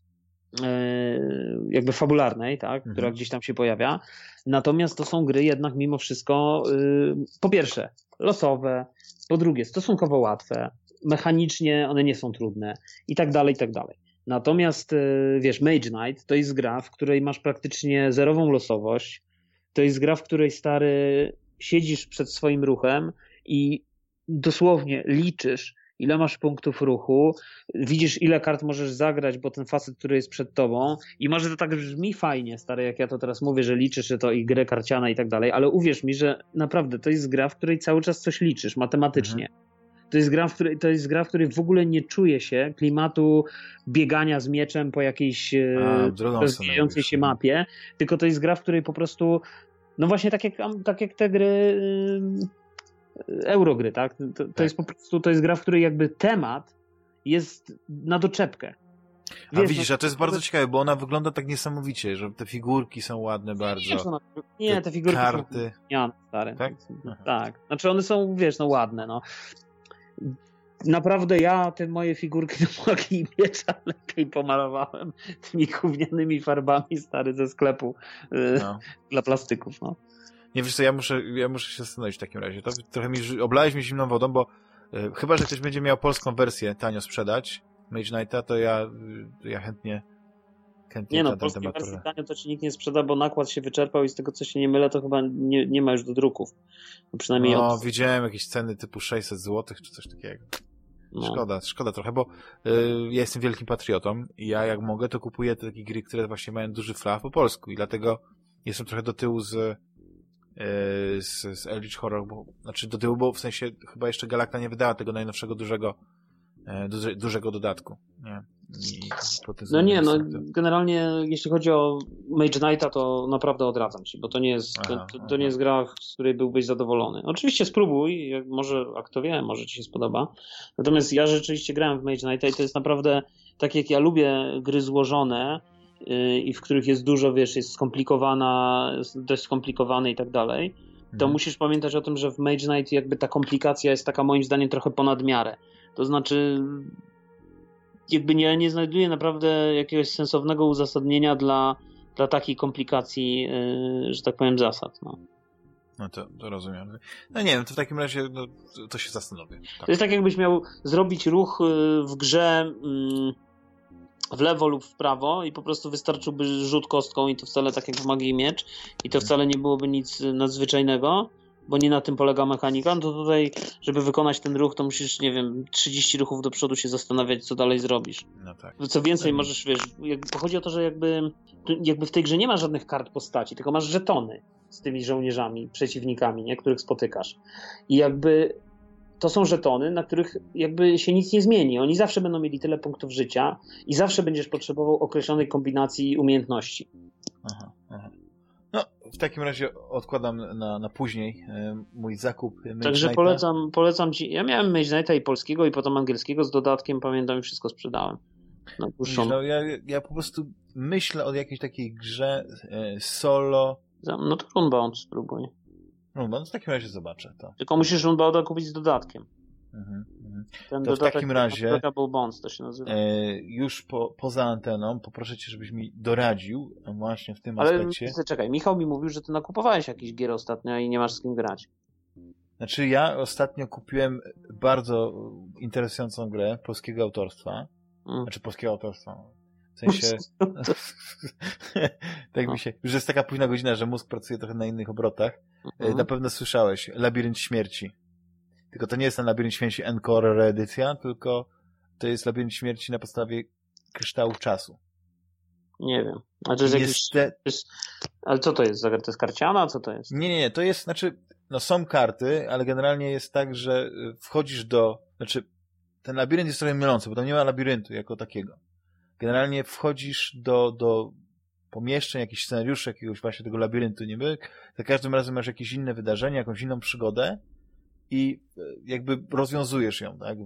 jakby fabularnej, tak, mhm. która gdzieś tam się pojawia. Natomiast to są gry jednak mimo wszystko, po pierwsze, losowe, po drugie, stosunkowo łatwe, mechanicznie one nie są trudne i tak dalej, i tak dalej. Natomiast, wiesz, Mage Knight to jest gra, w której masz praktycznie zerową losowość, to jest gra, w której, stary, siedzisz przed swoim ruchem i dosłownie liczysz, ile masz punktów ruchu, widzisz, ile kart możesz zagrać, bo ten facet, który jest przed tobą, i może to tak brzmi fajnie, stary, jak ja to teraz mówię, że liczysz, że to i grę karciana i tak dalej, ale uwierz mi, że naprawdę to jest gra, w której cały czas coś liczysz matematycznie. Mhm. To jest gra, w której, to jest gra, w której w ogóle nie czuje się klimatu biegania z mieczem po jakiejś rozwijającej się mapie, tylko to jest gra, w której po prostu, no właśnie tak jak, tak jak te gry, yy, Eurogry, tak? To, to tak. jest po prostu, to jest gra, w której jakby temat jest na doczepkę. Wiesz, a widzisz, no, a to jest to... bardzo ciekawe, bo ona wygląda tak niesamowicie, że te figurki są ładne bardzo. Wiesz, ona... Nie, te, te figurki karty. są ja, stare. Tak? Tak. Znaczy one są, wiesz, no ładne, no. Naprawdę ja te moje figurki do Magii i Miecza lepiej pomalowałem tymi gównianymi farbami, stary, ze sklepu yy, no. dla plastyków, no. Nie, wiesz co, ja muszę, ja muszę się zastanowić w takim razie. To trochę mi oblałeś mi zimną wodą, bo yy, chyba, że ktoś będzie miał polską wersję tanio sprzedać Mage Knighta, to ja, yy, ja chętnie chętnie nie no, polskiej wersji tanio to ci nikt nie sprzeda, bo nakład się wyczerpał i z tego, co się nie mylę, to chyba nie, nie ma już do druków. No, przynajmniej no od... widziałem jakieś ceny typu sześćset złotych, czy coś takiego. No. Szkoda, szkoda trochę, bo yy, ja jestem wielkim patriotą i ja jak mogę, to kupuję te takie gry, które właśnie mają duży flaw po polsku i dlatego jestem trochę do tyłu z z, z Eldritch Horror, bo, znaczy do tyłu, bo w sensie chyba jeszcze Galacta nie wydała tego najnowszego dużego duże, dużego dodatku. Nie? I no nie, no generalnie jeśli chodzi o Mage Knighta, to naprawdę odradzam ci, bo to nie jest, aha, to, to nie jest gra, z której byłbyś zadowolony. Oczywiście spróbuj, jak może, a kto wie, może ci się spodoba. Natomiast ja rzeczywiście grałem w Mage Knighta i to jest naprawdę, tak jak ja lubię gry złożone yy, i w których jest dużo, wiesz, jest skomplikowana, jest dość skomplikowane i tak dalej, to hmm. musisz pamiętać o tym, że w Mage Knight jakby ta komplikacja jest taka moim zdaniem trochę ponad miarę. To znaczy jakby nie, nie znajduję naprawdę jakiegoś sensownego uzasadnienia dla, dla takiej komplikacji, yy, że tak powiem, zasad. No, no to, to rozumiem. No nie wiem, to w takim razie no, to, to się zastanowię. Tak. To jest tak, jakbyś miał zrobić ruch yy, w grze yy, w lewo lub w prawo i po prostu wystarczyłby rzut kostką i to wcale tak jak w Magii i Miecz i to wcale nie byłoby nic nadzwyczajnego, bo nie na tym polega mechanika, no to tutaj, żeby wykonać ten ruch, to musisz, nie wiem, trzydzieści ruchów do przodu się zastanawiać, co dalej zrobisz. No tak. Co więcej, możesz, wiesz, jakby, chodzi o to, że jakby, jakby w tej grze nie ma żadnych kart postaci, tylko masz żetony z tymi żołnierzami, przeciwnikami, nie, których spotykasz. I jakby to są żetony, na których jakby się nic nie zmieni. Oni zawsze będą mieli tyle punktów życia i zawsze będziesz potrzebował określonej kombinacji umiejętności. Aha, aha. No, w takim razie odkładam na, na później e, mój zakup Mage Także Knighta. polecam, polecam ci. Ja miałem Mage Knighta i polskiego i potem angielskiego z dodatkiem, pamiętam, i wszystko sprzedałem. Na no, ja, ja po prostu myślę o jakiejś takiej grze e, solo. No to Runebound spróbuj. Runebound, w takim razie zobaczę to. Tylko musisz Runebounda kupić z dodatkiem. Mhm, mhm. Ten to w takim razie Bonds to się nazywa. E, już po, poza anteną poproszę cię, żebyś mi doradził właśnie w tym Ale aspekcie. Ale czekaj, Michał mi mówił, że ty nakupowałeś jakiś gier ostatnio i nie masz z kim grać. Znaczy ja ostatnio kupiłem bardzo interesującą grę polskiego autorstwa. Mm. Znaczy polskiego autorstwa. W sensie tak no. mi się, już jest taka późna godzina, że mózg pracuje trochę na innych obrotach. Mm-hmm. Na pewno słyszałeś Labirynt Śmierci. Tylko to nie jest ten Labirynt Śmierci Encore reedycja, tylko to jest Labirynt Śmierci na podstawie Kryształów Czasu. Nie wiem. A to jest jakiś... Te... Ale co to jest? To jest karciana? Co to jest? Nie, nie, nie. To jest, znaczy, no są karty, ale generalnie jest tak, że wchodzisz do... Znaczy, ten labirynt jest trochę mylący, bo tam nie ma labiryntu jako takiego. Generalnie wchodzisz do, do pomieszczeń, jakichś scenariuszy, jakiegoś właśnie tego labiryntu niby. Za każdym razem masz jakieś inne wydarzenie, jakąś inną przygodę i jakby rozwiązujesz ją, tak?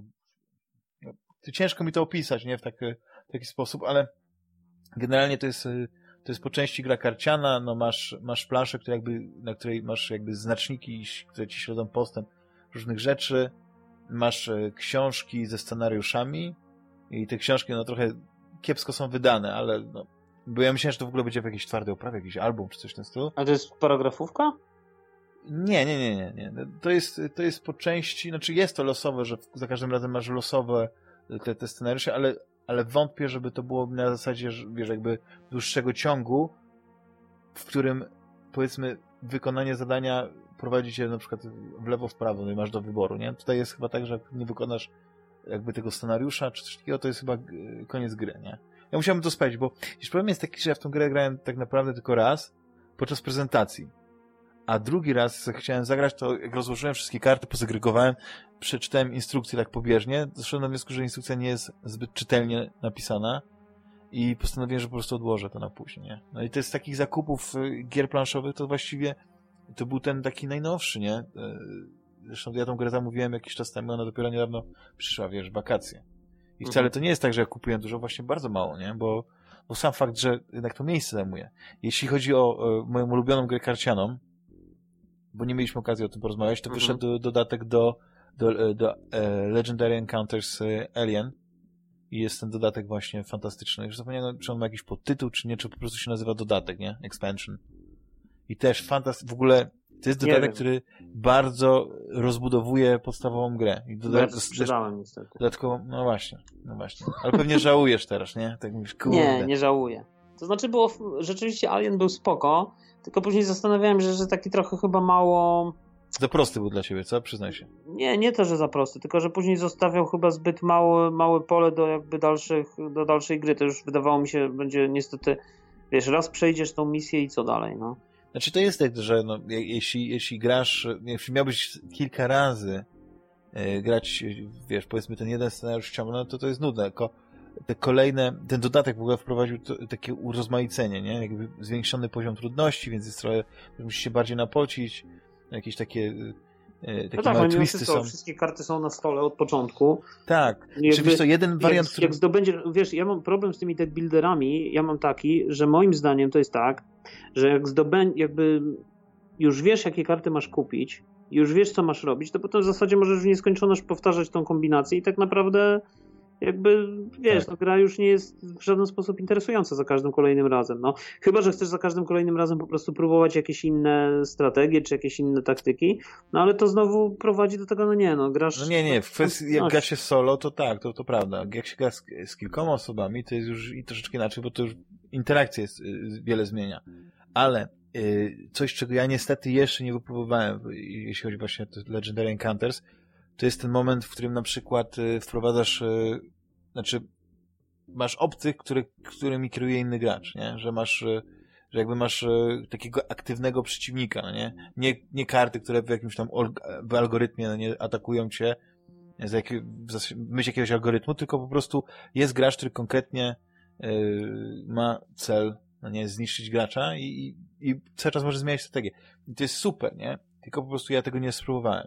Ciężko mi to opisać, nie? W taki, w taki sposób, ale generalnie to jest, to jest po części gra karciana, no masz, masz planszę, która jakby, na której masz jakby znaczniki, które ci śledzą postęp różnych rzeczy, masz książki ze scenariuszami i te książki no trochę kiepsko są wydane, ale no, bo ja myślałem, że to w ogóle będzie w jakiejś twardej oprawie, jakiś album czy coś w tym stylu. A to jest paragrafówka? Nie, nie, nie, nie, nie. To jest, to jest po części, znaczy jest to losowe, że za każdym razem masz losowe te, te scenariusze, ale, ale wątpię, żeby to było na zasadzie, że, wiesz, jakby dłuższego ciągu, w którym powiedzmy wykonanie zadania prowadzi cię na przykład w lewo, w prawo, no i masz do wyboru, nie? Tutaj jest chyba tak, że jak nie wykonasz jakby tego scenariusza czy coś takiego, to jest chyba koniec gry, nie? Ja musiałem to sprawdzić, bo już problem jest taki, że ja w tą grę grałem tak naprawdę tylko raz podczas prezentacji. A drugi raz chciałem zagrać, to jak rozłożyłem wszystkie karty, posegregowałem, przeczytałem instrukcję tak pobieżnie, doszedłem do wniosku, że instrukcja nie jest zbyt czytelnie napisana i postanowiłem, że po prostu odłożę to na później, nie? No i to z takich zakupów gier planszowych to właściwie to był ten taki najnowszy, nie? Zresztą ja tą grę zamówiłem jakiś czas temu, ona dopiero niedawno przyszła, wiesz, wakacje. I wcale to nie jest tak, że ja kupiłem dużo, właśnie bardzo mało, nie? Bo, bo sam fakt, że jednak to miejsce zajmuje. Jeśli chodzi o, o moją ulubioną grę karcianą, bo nie mieliśmy okazji o tym porozmawiać, to wyszedł do, dodatek do, do, do, do e, Legendary Encounters Alien i jest ten dodatek właśnie fantastyczny. Już zapomniałem, czy on ma jakiś podtytuł, czy nie, czy po prostu się nazywa dodatek, nie? Expansion. I też fantastyczny, w ogóle to jest dodatek, który bardzo rozbudowuje podstawową grę. I dodatek, ja sprzedałem niestety. Dodatkowo, no właśnie, no właśnie. Ale pewnie żałujesz teraz, nie? Tak mówisz, kurde. Nie, nie żałuję. To znaczy było, rzeczywiście Alien był spoko, tylko później zastanawiałem się, że taki trochę chyba mało... Za prosty był dla ciebie, co? Przyznaj się. Nie, nie to, że za prosty, tylko że później zostawiał chyba zbyt małe, małe pole do jakby dalszych, do dalszej gry. To już wydawało mi się, będzie niestety, wiesz, raz przejdziesz tą misję i co dalej, no. Znaczy to jest tak, że no, jeśli, jeśli grasz, jeśli miałbyś kilka razy e, grać, wiesz, powiedzmy ten jeden scenariusz ciągle, no to to jest nudne, tylko te kolejne, ten dodatek w ogóle wprowadził to, takie urozmaicenie, nie? Jakby zwiększony poziom trudności, więc jest trochę, musisz się bardziej napocić, jakieś takie e, takie no tak, małe twisty są. Wszystkie karty są na stole od początku. Tak. Jakby, to jeden wariant, jak, który... jak zdobędziesz, wiesz, ja mam problem z tymi deck builderami, ja mam taki, że moim zdaniem to jest tak, że jak zdobędziesz, jakby już wiesz, jakie karty masz kupić, już wiesz, co masz robić, to potem w zasadzie możesz w nieskończoność powtarzać tą kombinację i tak naprawdę jakby, wiesz, tak. no, gra już nie jest w żaden sposób interesująca za każdym kolejnym razem. No. Chyba że chcesz za każdym kolejnym razem po prostu próbować jakieś inne strategie, czy jakieś inne taktyki, no ale to znowu prowadzi do tego, no nie, no grasz... No nie, nie, w kwestii, jak gra się solo, to tak, to, to prawda. Jak się gra z, z kilkoma osobami, to jest już i troszeczkę inaczej, bo to już interakcja jest, wiele zmienia. Ale y, coś, czego ja niestety jeszcze nie wypróbowałem, jeśli chodzi właśnie o Legendary Encounters, to jest ten moment, w którym na przykład y, wprowadzasz, y, znaczy masz obcych, który, którymi kieruje inny gracz, nie? Że masz, y, że jakby masz y, takiego aktywnego przeciwnika, no nie? nie? Nie karty, które w jakimś tam w algorytmie no nie, atakują cię z jak, w myśl jakiegoś algorytmu, tylko po prostu jest gracz, który konkretnie y, ma cel, no nie, zniszczyć gracza i, i, i cały czas może zmieniać strategię. I to jest super, nie? Tylko po prostu ja tego nie spróbowałem.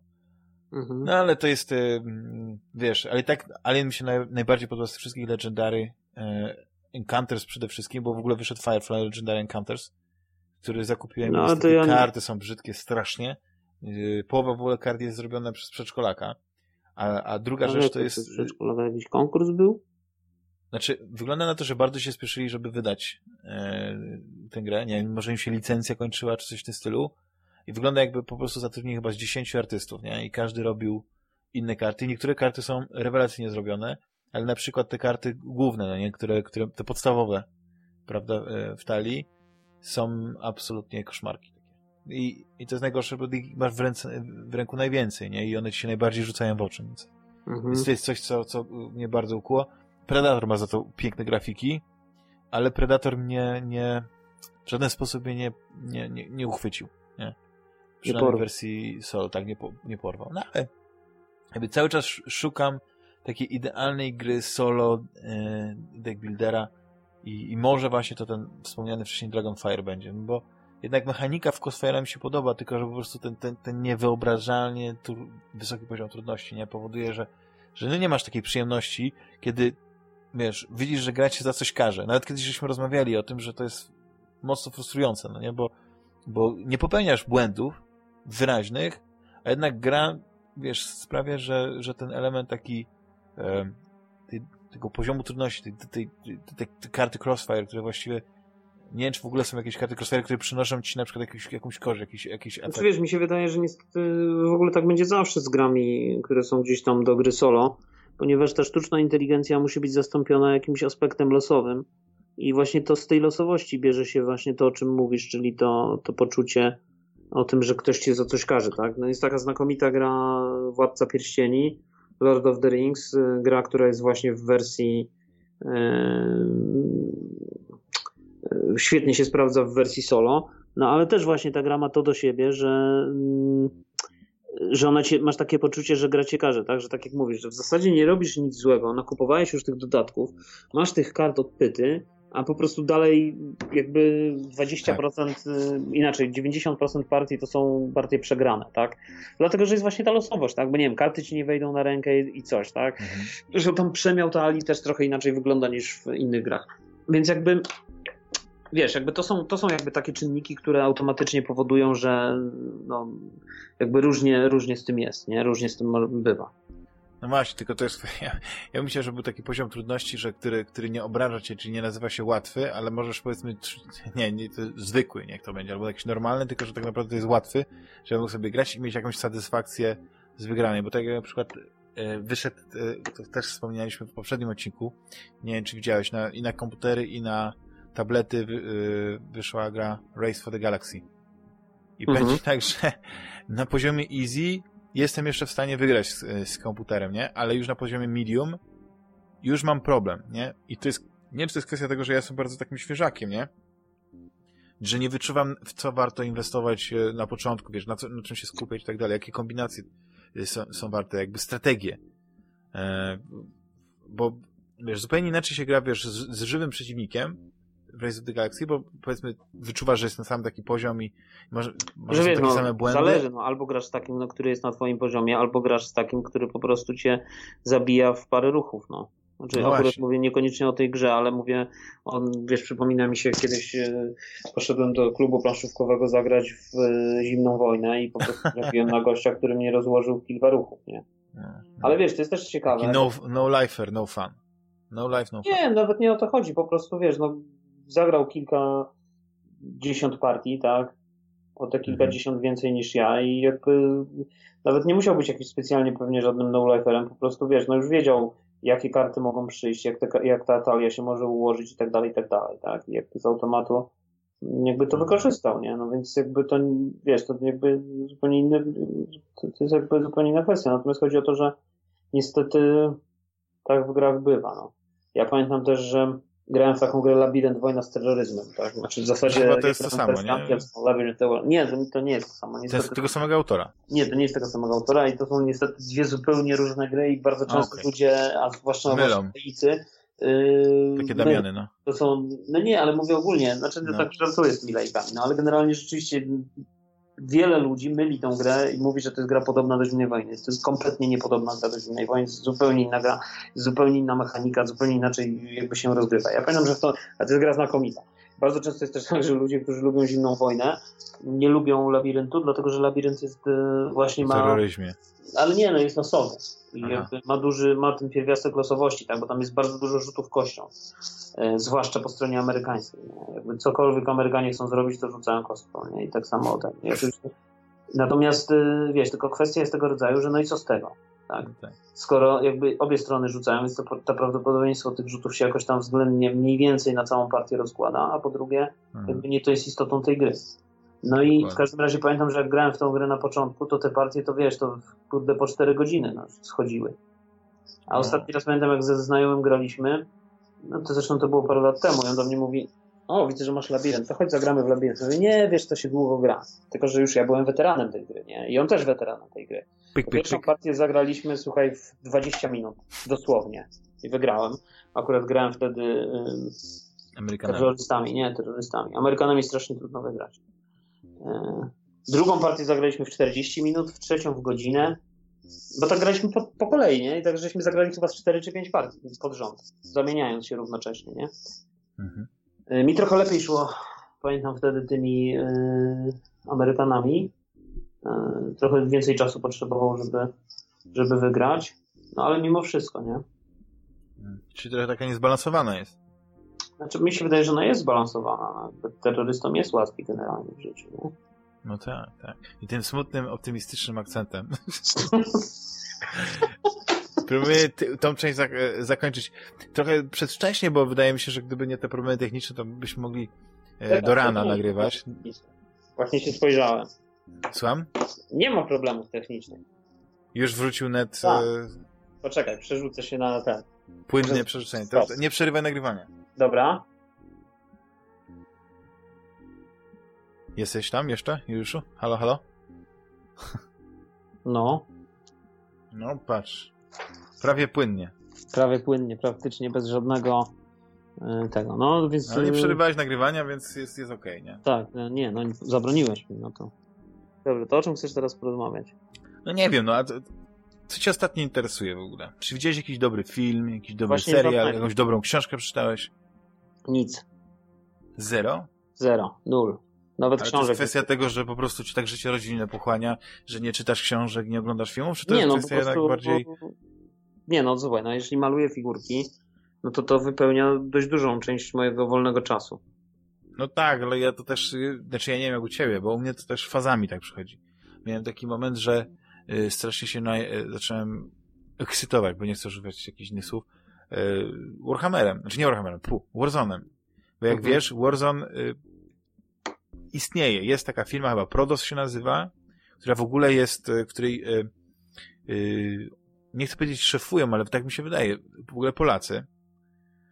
Mhm. No ale to jest, y, wiesz, ale tak Alien mi się naj, najbardziej podoba z wszystkich Legendary y, Encounters przede wszystkim, bo w ogóle wyszedł Firefly Legendary Encounters, który zakupiłem. No, to ja karty nie... są brzydkie strasznie. Y, połowa w ogóle kart jest zrobiona przez przedszkolaka. A, a druga ale rzecz to jest... Przedszkolaka jakiś konkurs był? Znaczy, wygląda na to, że bardzo się spieszyli, żeby wydać e, tę grę. Nie wiem, może im się licencja kończyła, czy coś w tym stylu. I wygląda jakby po prostu zatrudnili chyba z dziesięciu artystów, nie? I każdy robił inne karty. I niektóre karty są rewelacyjnie zrobione, ale na przykład te karty główne, no nie? Które, które, te podstawowe, prawda, w talii, są absolutnie koszmarki. I, i to jest najgorsze, bo masz w, ręce, w ręku najwięcej, nie? I one ci się najbardziej rzucają w oczy. Więc, mhm. więc to jest coś, co, co mnie bardzo ukuło. Predator ma za to piękne grafiki, ale Predator mnie nie, w żaden sposób mnie nie, nie, nie, nie uchwycił. Nie? Przynajmniej w wersji solo tak nie, po, nie porwał. No ale jakby cały czas szukam takiej idealnej gry solo e, deck buildera i, i może właśnie to ten wspomniany wcześniej Dragonfire będzie, no bo jednak mechanika w Crossfire'a mi się podoba, tylko że po prostu ten, ten, ten niewyobrażalnie tu, wysoki poziom trudności nie powoduje, że, że no nie masz takiej przyjemności, kiedy wiesz, widzisz, że gra cię za coś karze. Nawet kiedyś żeśmy rozmawiali o tym, że to jest mocno frustrujące, no nie? Bo, bo nie popełniasz błędów wyraźnych, a jednak gra, wiesz, sprawia, że, że ten element taki e, tej, tego poziomu trudności, tej, tej, tej, tej, tej karty Crossfire, które właściwie nie wiem, czy w ogóle są jakieś karty Crossfire, które przynoszą ci na przykład jakąś, jakąś korzyść, jakiś, jakiś efekt. Znaczy, wiesz, mi się wydaje, że niestety w ogóle tak będzie zawsze z grami, które są gdzieś tam do gry solo, ponieważ ta sztuczna inteligencja musi być zastąpiona jakimś aspektem losowym i właśnie to z tej losowości bierze się właśnie to, o czym mówisz, czyli to, to poczucie o tym, że ktoś cię za coś karze, tak? No jest taka znakomita gra Władca Pierścieni, Lord of the Rings, gra, która jest właśnie w wersji yy, świetnie się sprawdza w wersji solo, no ale też właśnie ta gra ma to do siebie, że yy, że ona cię, masz takie poczucie, że gra cię karze, tak? Że tak jak mówisz, że w zasadzie nie robisz nic złego, nakupowałeś już tych dodatków, masz tych kart odpyty, a po prostu dalej jakby dwadzieścia procent tak. Inaczej, dziewięćdziesiąt procent partii to są partie przegrane, tak? Dlatego, że jest właśnie ta losowość, tak? Bo nie wiem, karty ci nie wejdą na rękę i coś, tak? Mhm. Że tam przemiał talii też trochę inaczej wygląda niż w innych grach. Więc jakby wiesz, jakby to są, to są jakby takie czynniki, które automatycznie powodują, że no, jakby różnie, różnie z tym jest, nie? Różnie z tym bywa. No właśnie, tylko to jest... Ja, ja myślę, że był taki poziom trudności, że który, który nie obraża cię, czyli nie nazywa się łatwy, ale możesz powiedzmy... Nie, nie to zwykły, niech to będzie, albo jakiś normalny, tylko że tak naprawdę to jest łatwy, żeby mógł sobie grać i mieć jakąś satysfakcję z wygranej, bo tak jak na przykład e, wyszedł, e, to też wspomnieliśmy w poprzednim odcinku, nie wiem, czy widziałeś, na, i na komputery, i na tablety wy, y, wyszła gra Race for the Galaxy. I mhm. będzie tak, że na poziomie easy jestem jeszcze w stanie wygrać z, z komputerem, nie? Ale już na poziomie medium już mam problem, nie? I to jest, nie wiem, czy to jest kwestia tego, że ja jestem bardzo takim świeżakiem, nie? że nie wyczuwam, w co warto inwestować na początku, wiesz, na, co, na czym się skupiać i tak dalej, jakie kombinacje są, są warte, jakby strategie. E, bo, wiesz, zupełnie inaczej się gra, wiesz, z, z żywym przeciwnikiem w Rise of the Galaxy, bo powiedzmy wyczuwasz, że jest na sam taki poziom i może, może są wiesz, takie no, same błędy. Zależy, no albo grasz z takim, no, który jest na twoim poziomie, albo grasz z takim, który po prostu cię zabija w parę ruchów, no. Znaczy, no akurat mówię niekoniecznie o tej grze, ale mówię, on, wiesz, przypomina mi się, kiedyś e, poszedłem do klubu planszówkowego zagrać w e, Zimną Wojnę i po prostu trafiłem na gościa, który mnie rozłożył kilka ruchów, nie? No, no. Ale wiesz, to jest też ciekawe. No, no lifer, no fun. No life, no fun. Nie, nawet nie o to chodzi, po prostu, wiesz, no zagrał kilka dziesiąt partii, tak? O te kilkadziesiąt mhm. więcej niż ja i jakby nawet nie musiał być jakiś specjalnie pewnie żadnym no-liferem, po prostu, wiesz, no już wiedział, jakie karty mogą przyjść, jak, te, jak ta talia się może ułożyć i tak dalej, i tak dalej, tak? I jakby z automatu jakby to wykorzystał, nie? No więc jakby to, wiesz, to jakby zupełnie inny, to, to jest jakby zupełnie inna kwestia. Natomiast chodzi o to, że niestety tak w grach bywa, no. Ja pamiętam też, że grałem w taką grę Labirynt, Wojna z terroryzmem, tak? Znaczy w zasadzie... Chyba to jest to samo, nie? Labirynt, nie, to, to nie jest to samo. Niestety, to jest tego samego autora. Nie, to nie jest tego samego autora i to są niestety dwie zupełnie różne gry i bardzo często okay. ludzie, a zwłaszcza Milejcy, yy, takie Damiany, no. To są, no nie, ale mówię ogólnie, znaczy no. tak żartuję z Milejkami, no ale generalnie rzeczywiście wiele ludzi myli tą grę i mówi, że to jest gra podobna do Zimnej Wojny. To jest kompletnie niepodobna gra do Zimnej Wojny, to jest zupełnie inna gra, zupełnie inna mechanika, zupełnie inaczej jakby się rozgrywa. Ja pamiętam, że to, a to jest gra znakomita. Bardzo często jest też tak, że ludzie, którzy lubią Zimną Wojnę, nie lubią Labiryntu, dlatego że Labirynt jest właśnie ma... terroryzmie. Ale nie, no jest losowy. I ma duży, ma ten pierwiastek losowości, tak, bo tam jest bardzo dużo rzutów kością. E, zwłaszcza po stronie amerykańskiej. Nie? Jakby cokolwiek Amerykanie chcą zrobić, to rzucają kostką, nie? I tak samo ten. Natomiast, wiesz, tylko kwestia jest tego rodzaju, że no i co z tego? Tak? Okay. Skoro jakby obie strony rzucają, więc to, to prawdopodobieństwo tych rzutów się jakoś tam względnie mniej więcej na całą partię rozkłada, a po drugie, hmm. jakby nie to jest istotą tej gry. No i w każdym razie pamiętam, że jak grałem w tą grę na początku, to te partie, to wiesz, to kurde po cztery godziny no, schodziły. A no. ostatni raz pamiętam, jak ze znajomym graliśmy, no to zresztą to było parę lat temu, i on do mnie mówi: o, widzę, że masz labirynt, to chodź zagramy w labirynt. Ja mówię: nie, wiesz, to się długo gra. Tylko że już ja byłem weteranem tej gry, nie? I on też weteranem tej gry. Pik, pik, Pierwszą pik. partię zagraliśmy, słuchaj, w dwadzieścia minut. Dosłownie. I wygrałem. Akurat grałem wtedy yy, terrorystami, nie, terrorystami. Amerykanami strasznie trudno wygrać. Drugą partię zagraliśmy w czterdzieści minut, w trzecią w godzinę, bo tak graliśmy po, po kolei, nie? I tak żeśmy zagrali chyba z cztery czy pięć partii pod rząd, zamieniając się równocześnie, nie? Mhm. Mi trochę lepiej szło, pamiętam wtedy tymi yy, Amerykanami. Yy, trochę więcej czasu potrzebował, żeby, żeby wygrać, no ale mimo wszystko, nie? Czyli trochę taka niezbalansowana jest. Znaczy, mi się wydaje, że ona jest zbalansowana. Terrorystom jest łatwiej generalnie w życiu, nie? No tak, tak. I tym smutnym, optymistycznym akcentem próbuję tą część zak zakończyć trochę przedwcześnie, bo wydaje mi się, że gdyby nie te problemy techniczne, to byśmy mogli e, do rana nagrywać. Właśnie się spojrzałem. Słucham? Nie ma problemów technicznych. Już wrócił net... Tak. E... Poczekaj, przerzucę się na ten. Płynne przerzucenie. To nie przerywaj nagrywania. Dobra. Jesteś tam jeszcze, Juliuszu? Halo, halo? No. No, patrz. Prawie płynnie. Prawie płynnie, praktycznie bez żadnego y, tego. No, więc... Ale nie przerywałeś nagrywania, więc jest, jest okej, okay, nie? Tak, nie, no zabroniłeś mi, no to... Dobrze, to o czym chcesz teraz porozmawiać? No nie wiem, no a to, co cię ostatnio interesuje w ogóle? Czy widziałeś jakiś dobry film, jakiś dobry Właśnie serial, jakąś dobrą książkę przeczytałeś? Nic. Zero? Zero, nul. Nawet Ale książek. To jest kwestia tego, że po prostu ci tak życie rodzinne pochłania, że nie czytasz książek, nie oglądasz filmów, czy to nie, jest no, kwestia po prostu, jednak bardziej... Nie no, słuchaj, no jeśli maluję figurki, no to to wypełnia dość dużą część mojego wolnego czasu. No tak, ale ja to też, znaczy ja nie wiem jak u ciebie, bo u mnie to też fazami tak przychodzi. Miałem taki moment, że y, strasznie się na, y, zacząłem ekscytować, bo nie chcę używać jakichś innych słów, y, Warhammerem, znaczy nie Warhammerem, pu, Warzone'em. Bo jak mhm. wiesz, Warzone y, istnieje. Jest taka firma, chyba Prodos się nazywa, która w ogóle jest, w której y, y, nie chcę powiedzieć szefują, ale tak mi się wydaje, w ogóle Polacy.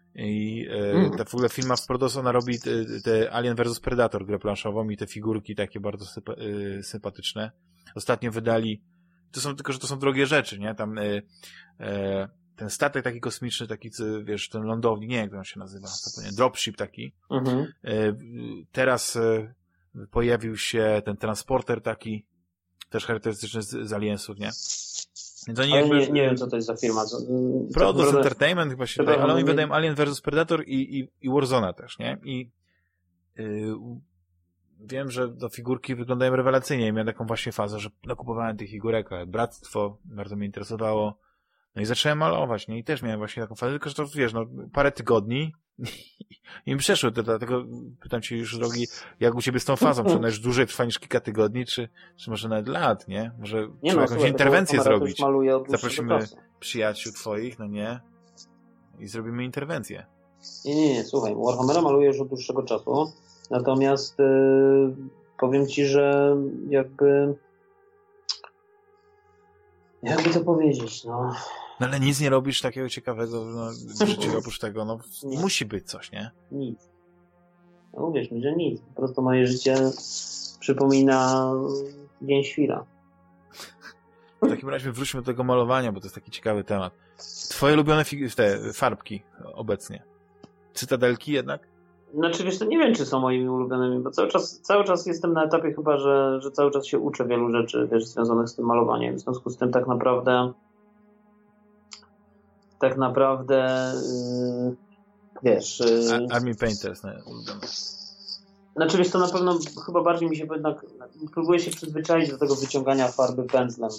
I e, mm. ta w ogóle firma w Prodos, ona robi te, te Alien versus Predator, grę planszową i te figurki takie bardzo sypa, y, sympatyczne. Ostatnio wydali, to są tylko, że to są drogie rzeczy, nie? Tam y, y, ten statek taki kosmiczny, taki, wiesz, ten lądownik, nie wiem, jak on się nazywa, zapomniałem, dropship taki. Mm-hmm. Y, teraz y, pojawił się ten transporter taki, też charakterystyczny z, z Aliensów, nie? Więc oni jakby, nie, nie wiem, co to jest za firma. Co, Prodos co Entertainment chyba się wydaje, ale oni wydają Alien versus Predator i, i, i Warzona też, nie? I yy, wiem, że do figurki wyglądają rewelacyjnie i miałem taką właśnie fazę, że nakupowałem tych figurek, Bractwo bardzo mnie interesowało. No i zacząłem malować, nie? I też miałem właśnie taką fazę, tylko że to, wiesz, no, parę tygodni i mi przeszło, to dlatego pytam cię już, drogi, jak u ciebie z tą fazą? Czy ona już dłużej trwa niż kilka tygodni, czy, czy może nawet lat, nie? Może nie trzeba no, jakąś słuchaj, interwencję zrobić. Zaprosimy przyjaciół twoich, no nie? I zrobimy interwencję. Nie, nie, nie, słuchaj, Warhammera maluję już od dłuższego czasu, natomiast yy, powiem ci, że jakby jakby to powiedzieć, no... No ale nic nie robisz takiego ciekawego no, w życiu oprócz tego, no nic. Musi być coś, nie? Nic. No uwierz mi, że nic. Po prostu moje życie przypomina dzień świra. W takim razie wróćmy do tego malowania, bo to jest taki ciekawy temat. Twoje ulubione fig- te farbki obecnie? Cytadelki jednak? Znaczy wiesz, to nie wiem, czy są moimi ulubionymi, bo cały czas, cały czas jestem na etapie chyba, że, że cały czas się uczę wielu rzeczy, wiesz, związanych z tym malowaniem. W związku z tym tak naprawdę tak naprawdę yy, wiesz... Yy, Army Painter jest ulubiony. Znaczy wiesz, to na pewno chyba bardziej mi się jednak próbuję się przyzwyczaić do tego wyciągania farby pędzlem.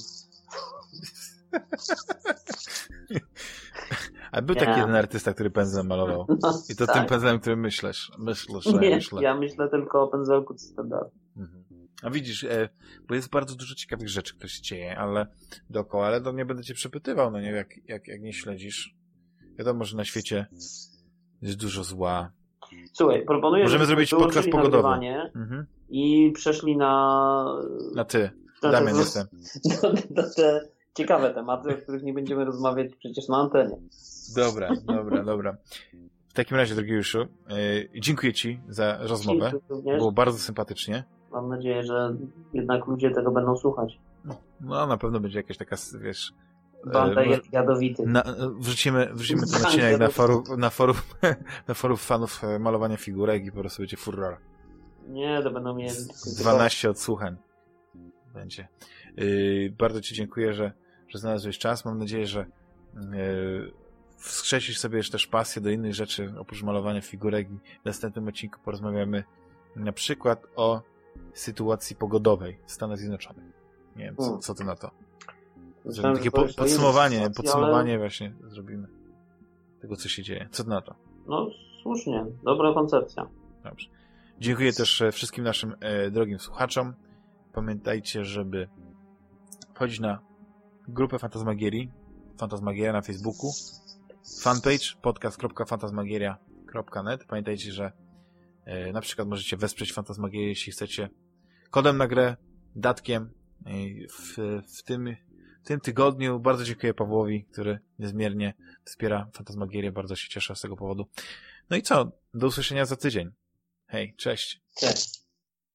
A był nie. taki jeden artysta, który pędzlem malował. No, i to tak. Tym pędzlem, którym myślisz. Myślisz, że nie, myślę. Ja myślę tylko o pędzelku Cytadel. Mhm. A widzisz, e, bo jest bardzo dużo ciekawych rzeczy, które się dzieje, ale dookoła, ale to nie będę cię przepytywał, no nie, jak, jak, jak nie śledzisz. Wiadomo, że na świecie jest dużo zła. Słuchaj, proponuję, możemy zrobić podcast pogodowy. Mhm. I przeszli na... Na ty. Na Damian te, jestem. Na, na te ciekawe tematy, o których nie będziemy rozmawiać przecież na antenie. Dobra, dobra, dobra. W takim razie, drogi Juszu, yy, dziękuję ci za rozmowę. Było bardzo sympatycznie. Mam nadzieję, że jednak ludzie tego będą słuchać. No, na pewno będzie jakaś taka, wiesz... Banda yy, jadowity. Na, wrzucimy, wrzucimy ten odcinek na forum, na forum, na forum fanów malowania figurek i po prostu będzie furor. Nie, to będą mieli... dwanaście odsłuchań będzie. Yy, bardzo ci dziękuję, że, że znalazłeś czas. Mam nadzieję, że yy, wskrzesisz sobie jeszcze też pasję do innych rzeczy oprócz malowania figurek i w następnym odcinku porozmawiamy na przykład o sytuacji pogodowej w Stanach Zjednoczonych. Nie wiem, co, co ty na to? Zrobimy takie po, podsumowanie, sytuacji, podsumowanie ale... właśnie zrobimy tego, co się dzieje. Co ty na to? No, słusznie. Dobra koncepcja. Dobrze. Dziękuję też wszystkim naszym e, drogim słuchaczom. Pamiętajcie, żeby wchodzić na grupę Fantasmagierii, Fantasmagieria na Facebooku, fanpage podcast kropka fantasmagieria kropka net. Pamiętajcie, że e, na przykład możecie wesprzeć Fantasmagierię, jeśli chcecie, kodem na grę, datkiem. E, w, w, tym, w tym tygodniu bardzo dziękuję Pawłowi, który niezmiernie wspiera Fantasmagierię. Bardzo się cieszę z tego powodu. No i co? Do usłyszenia za tydzień. Hej, cześć. Cześć.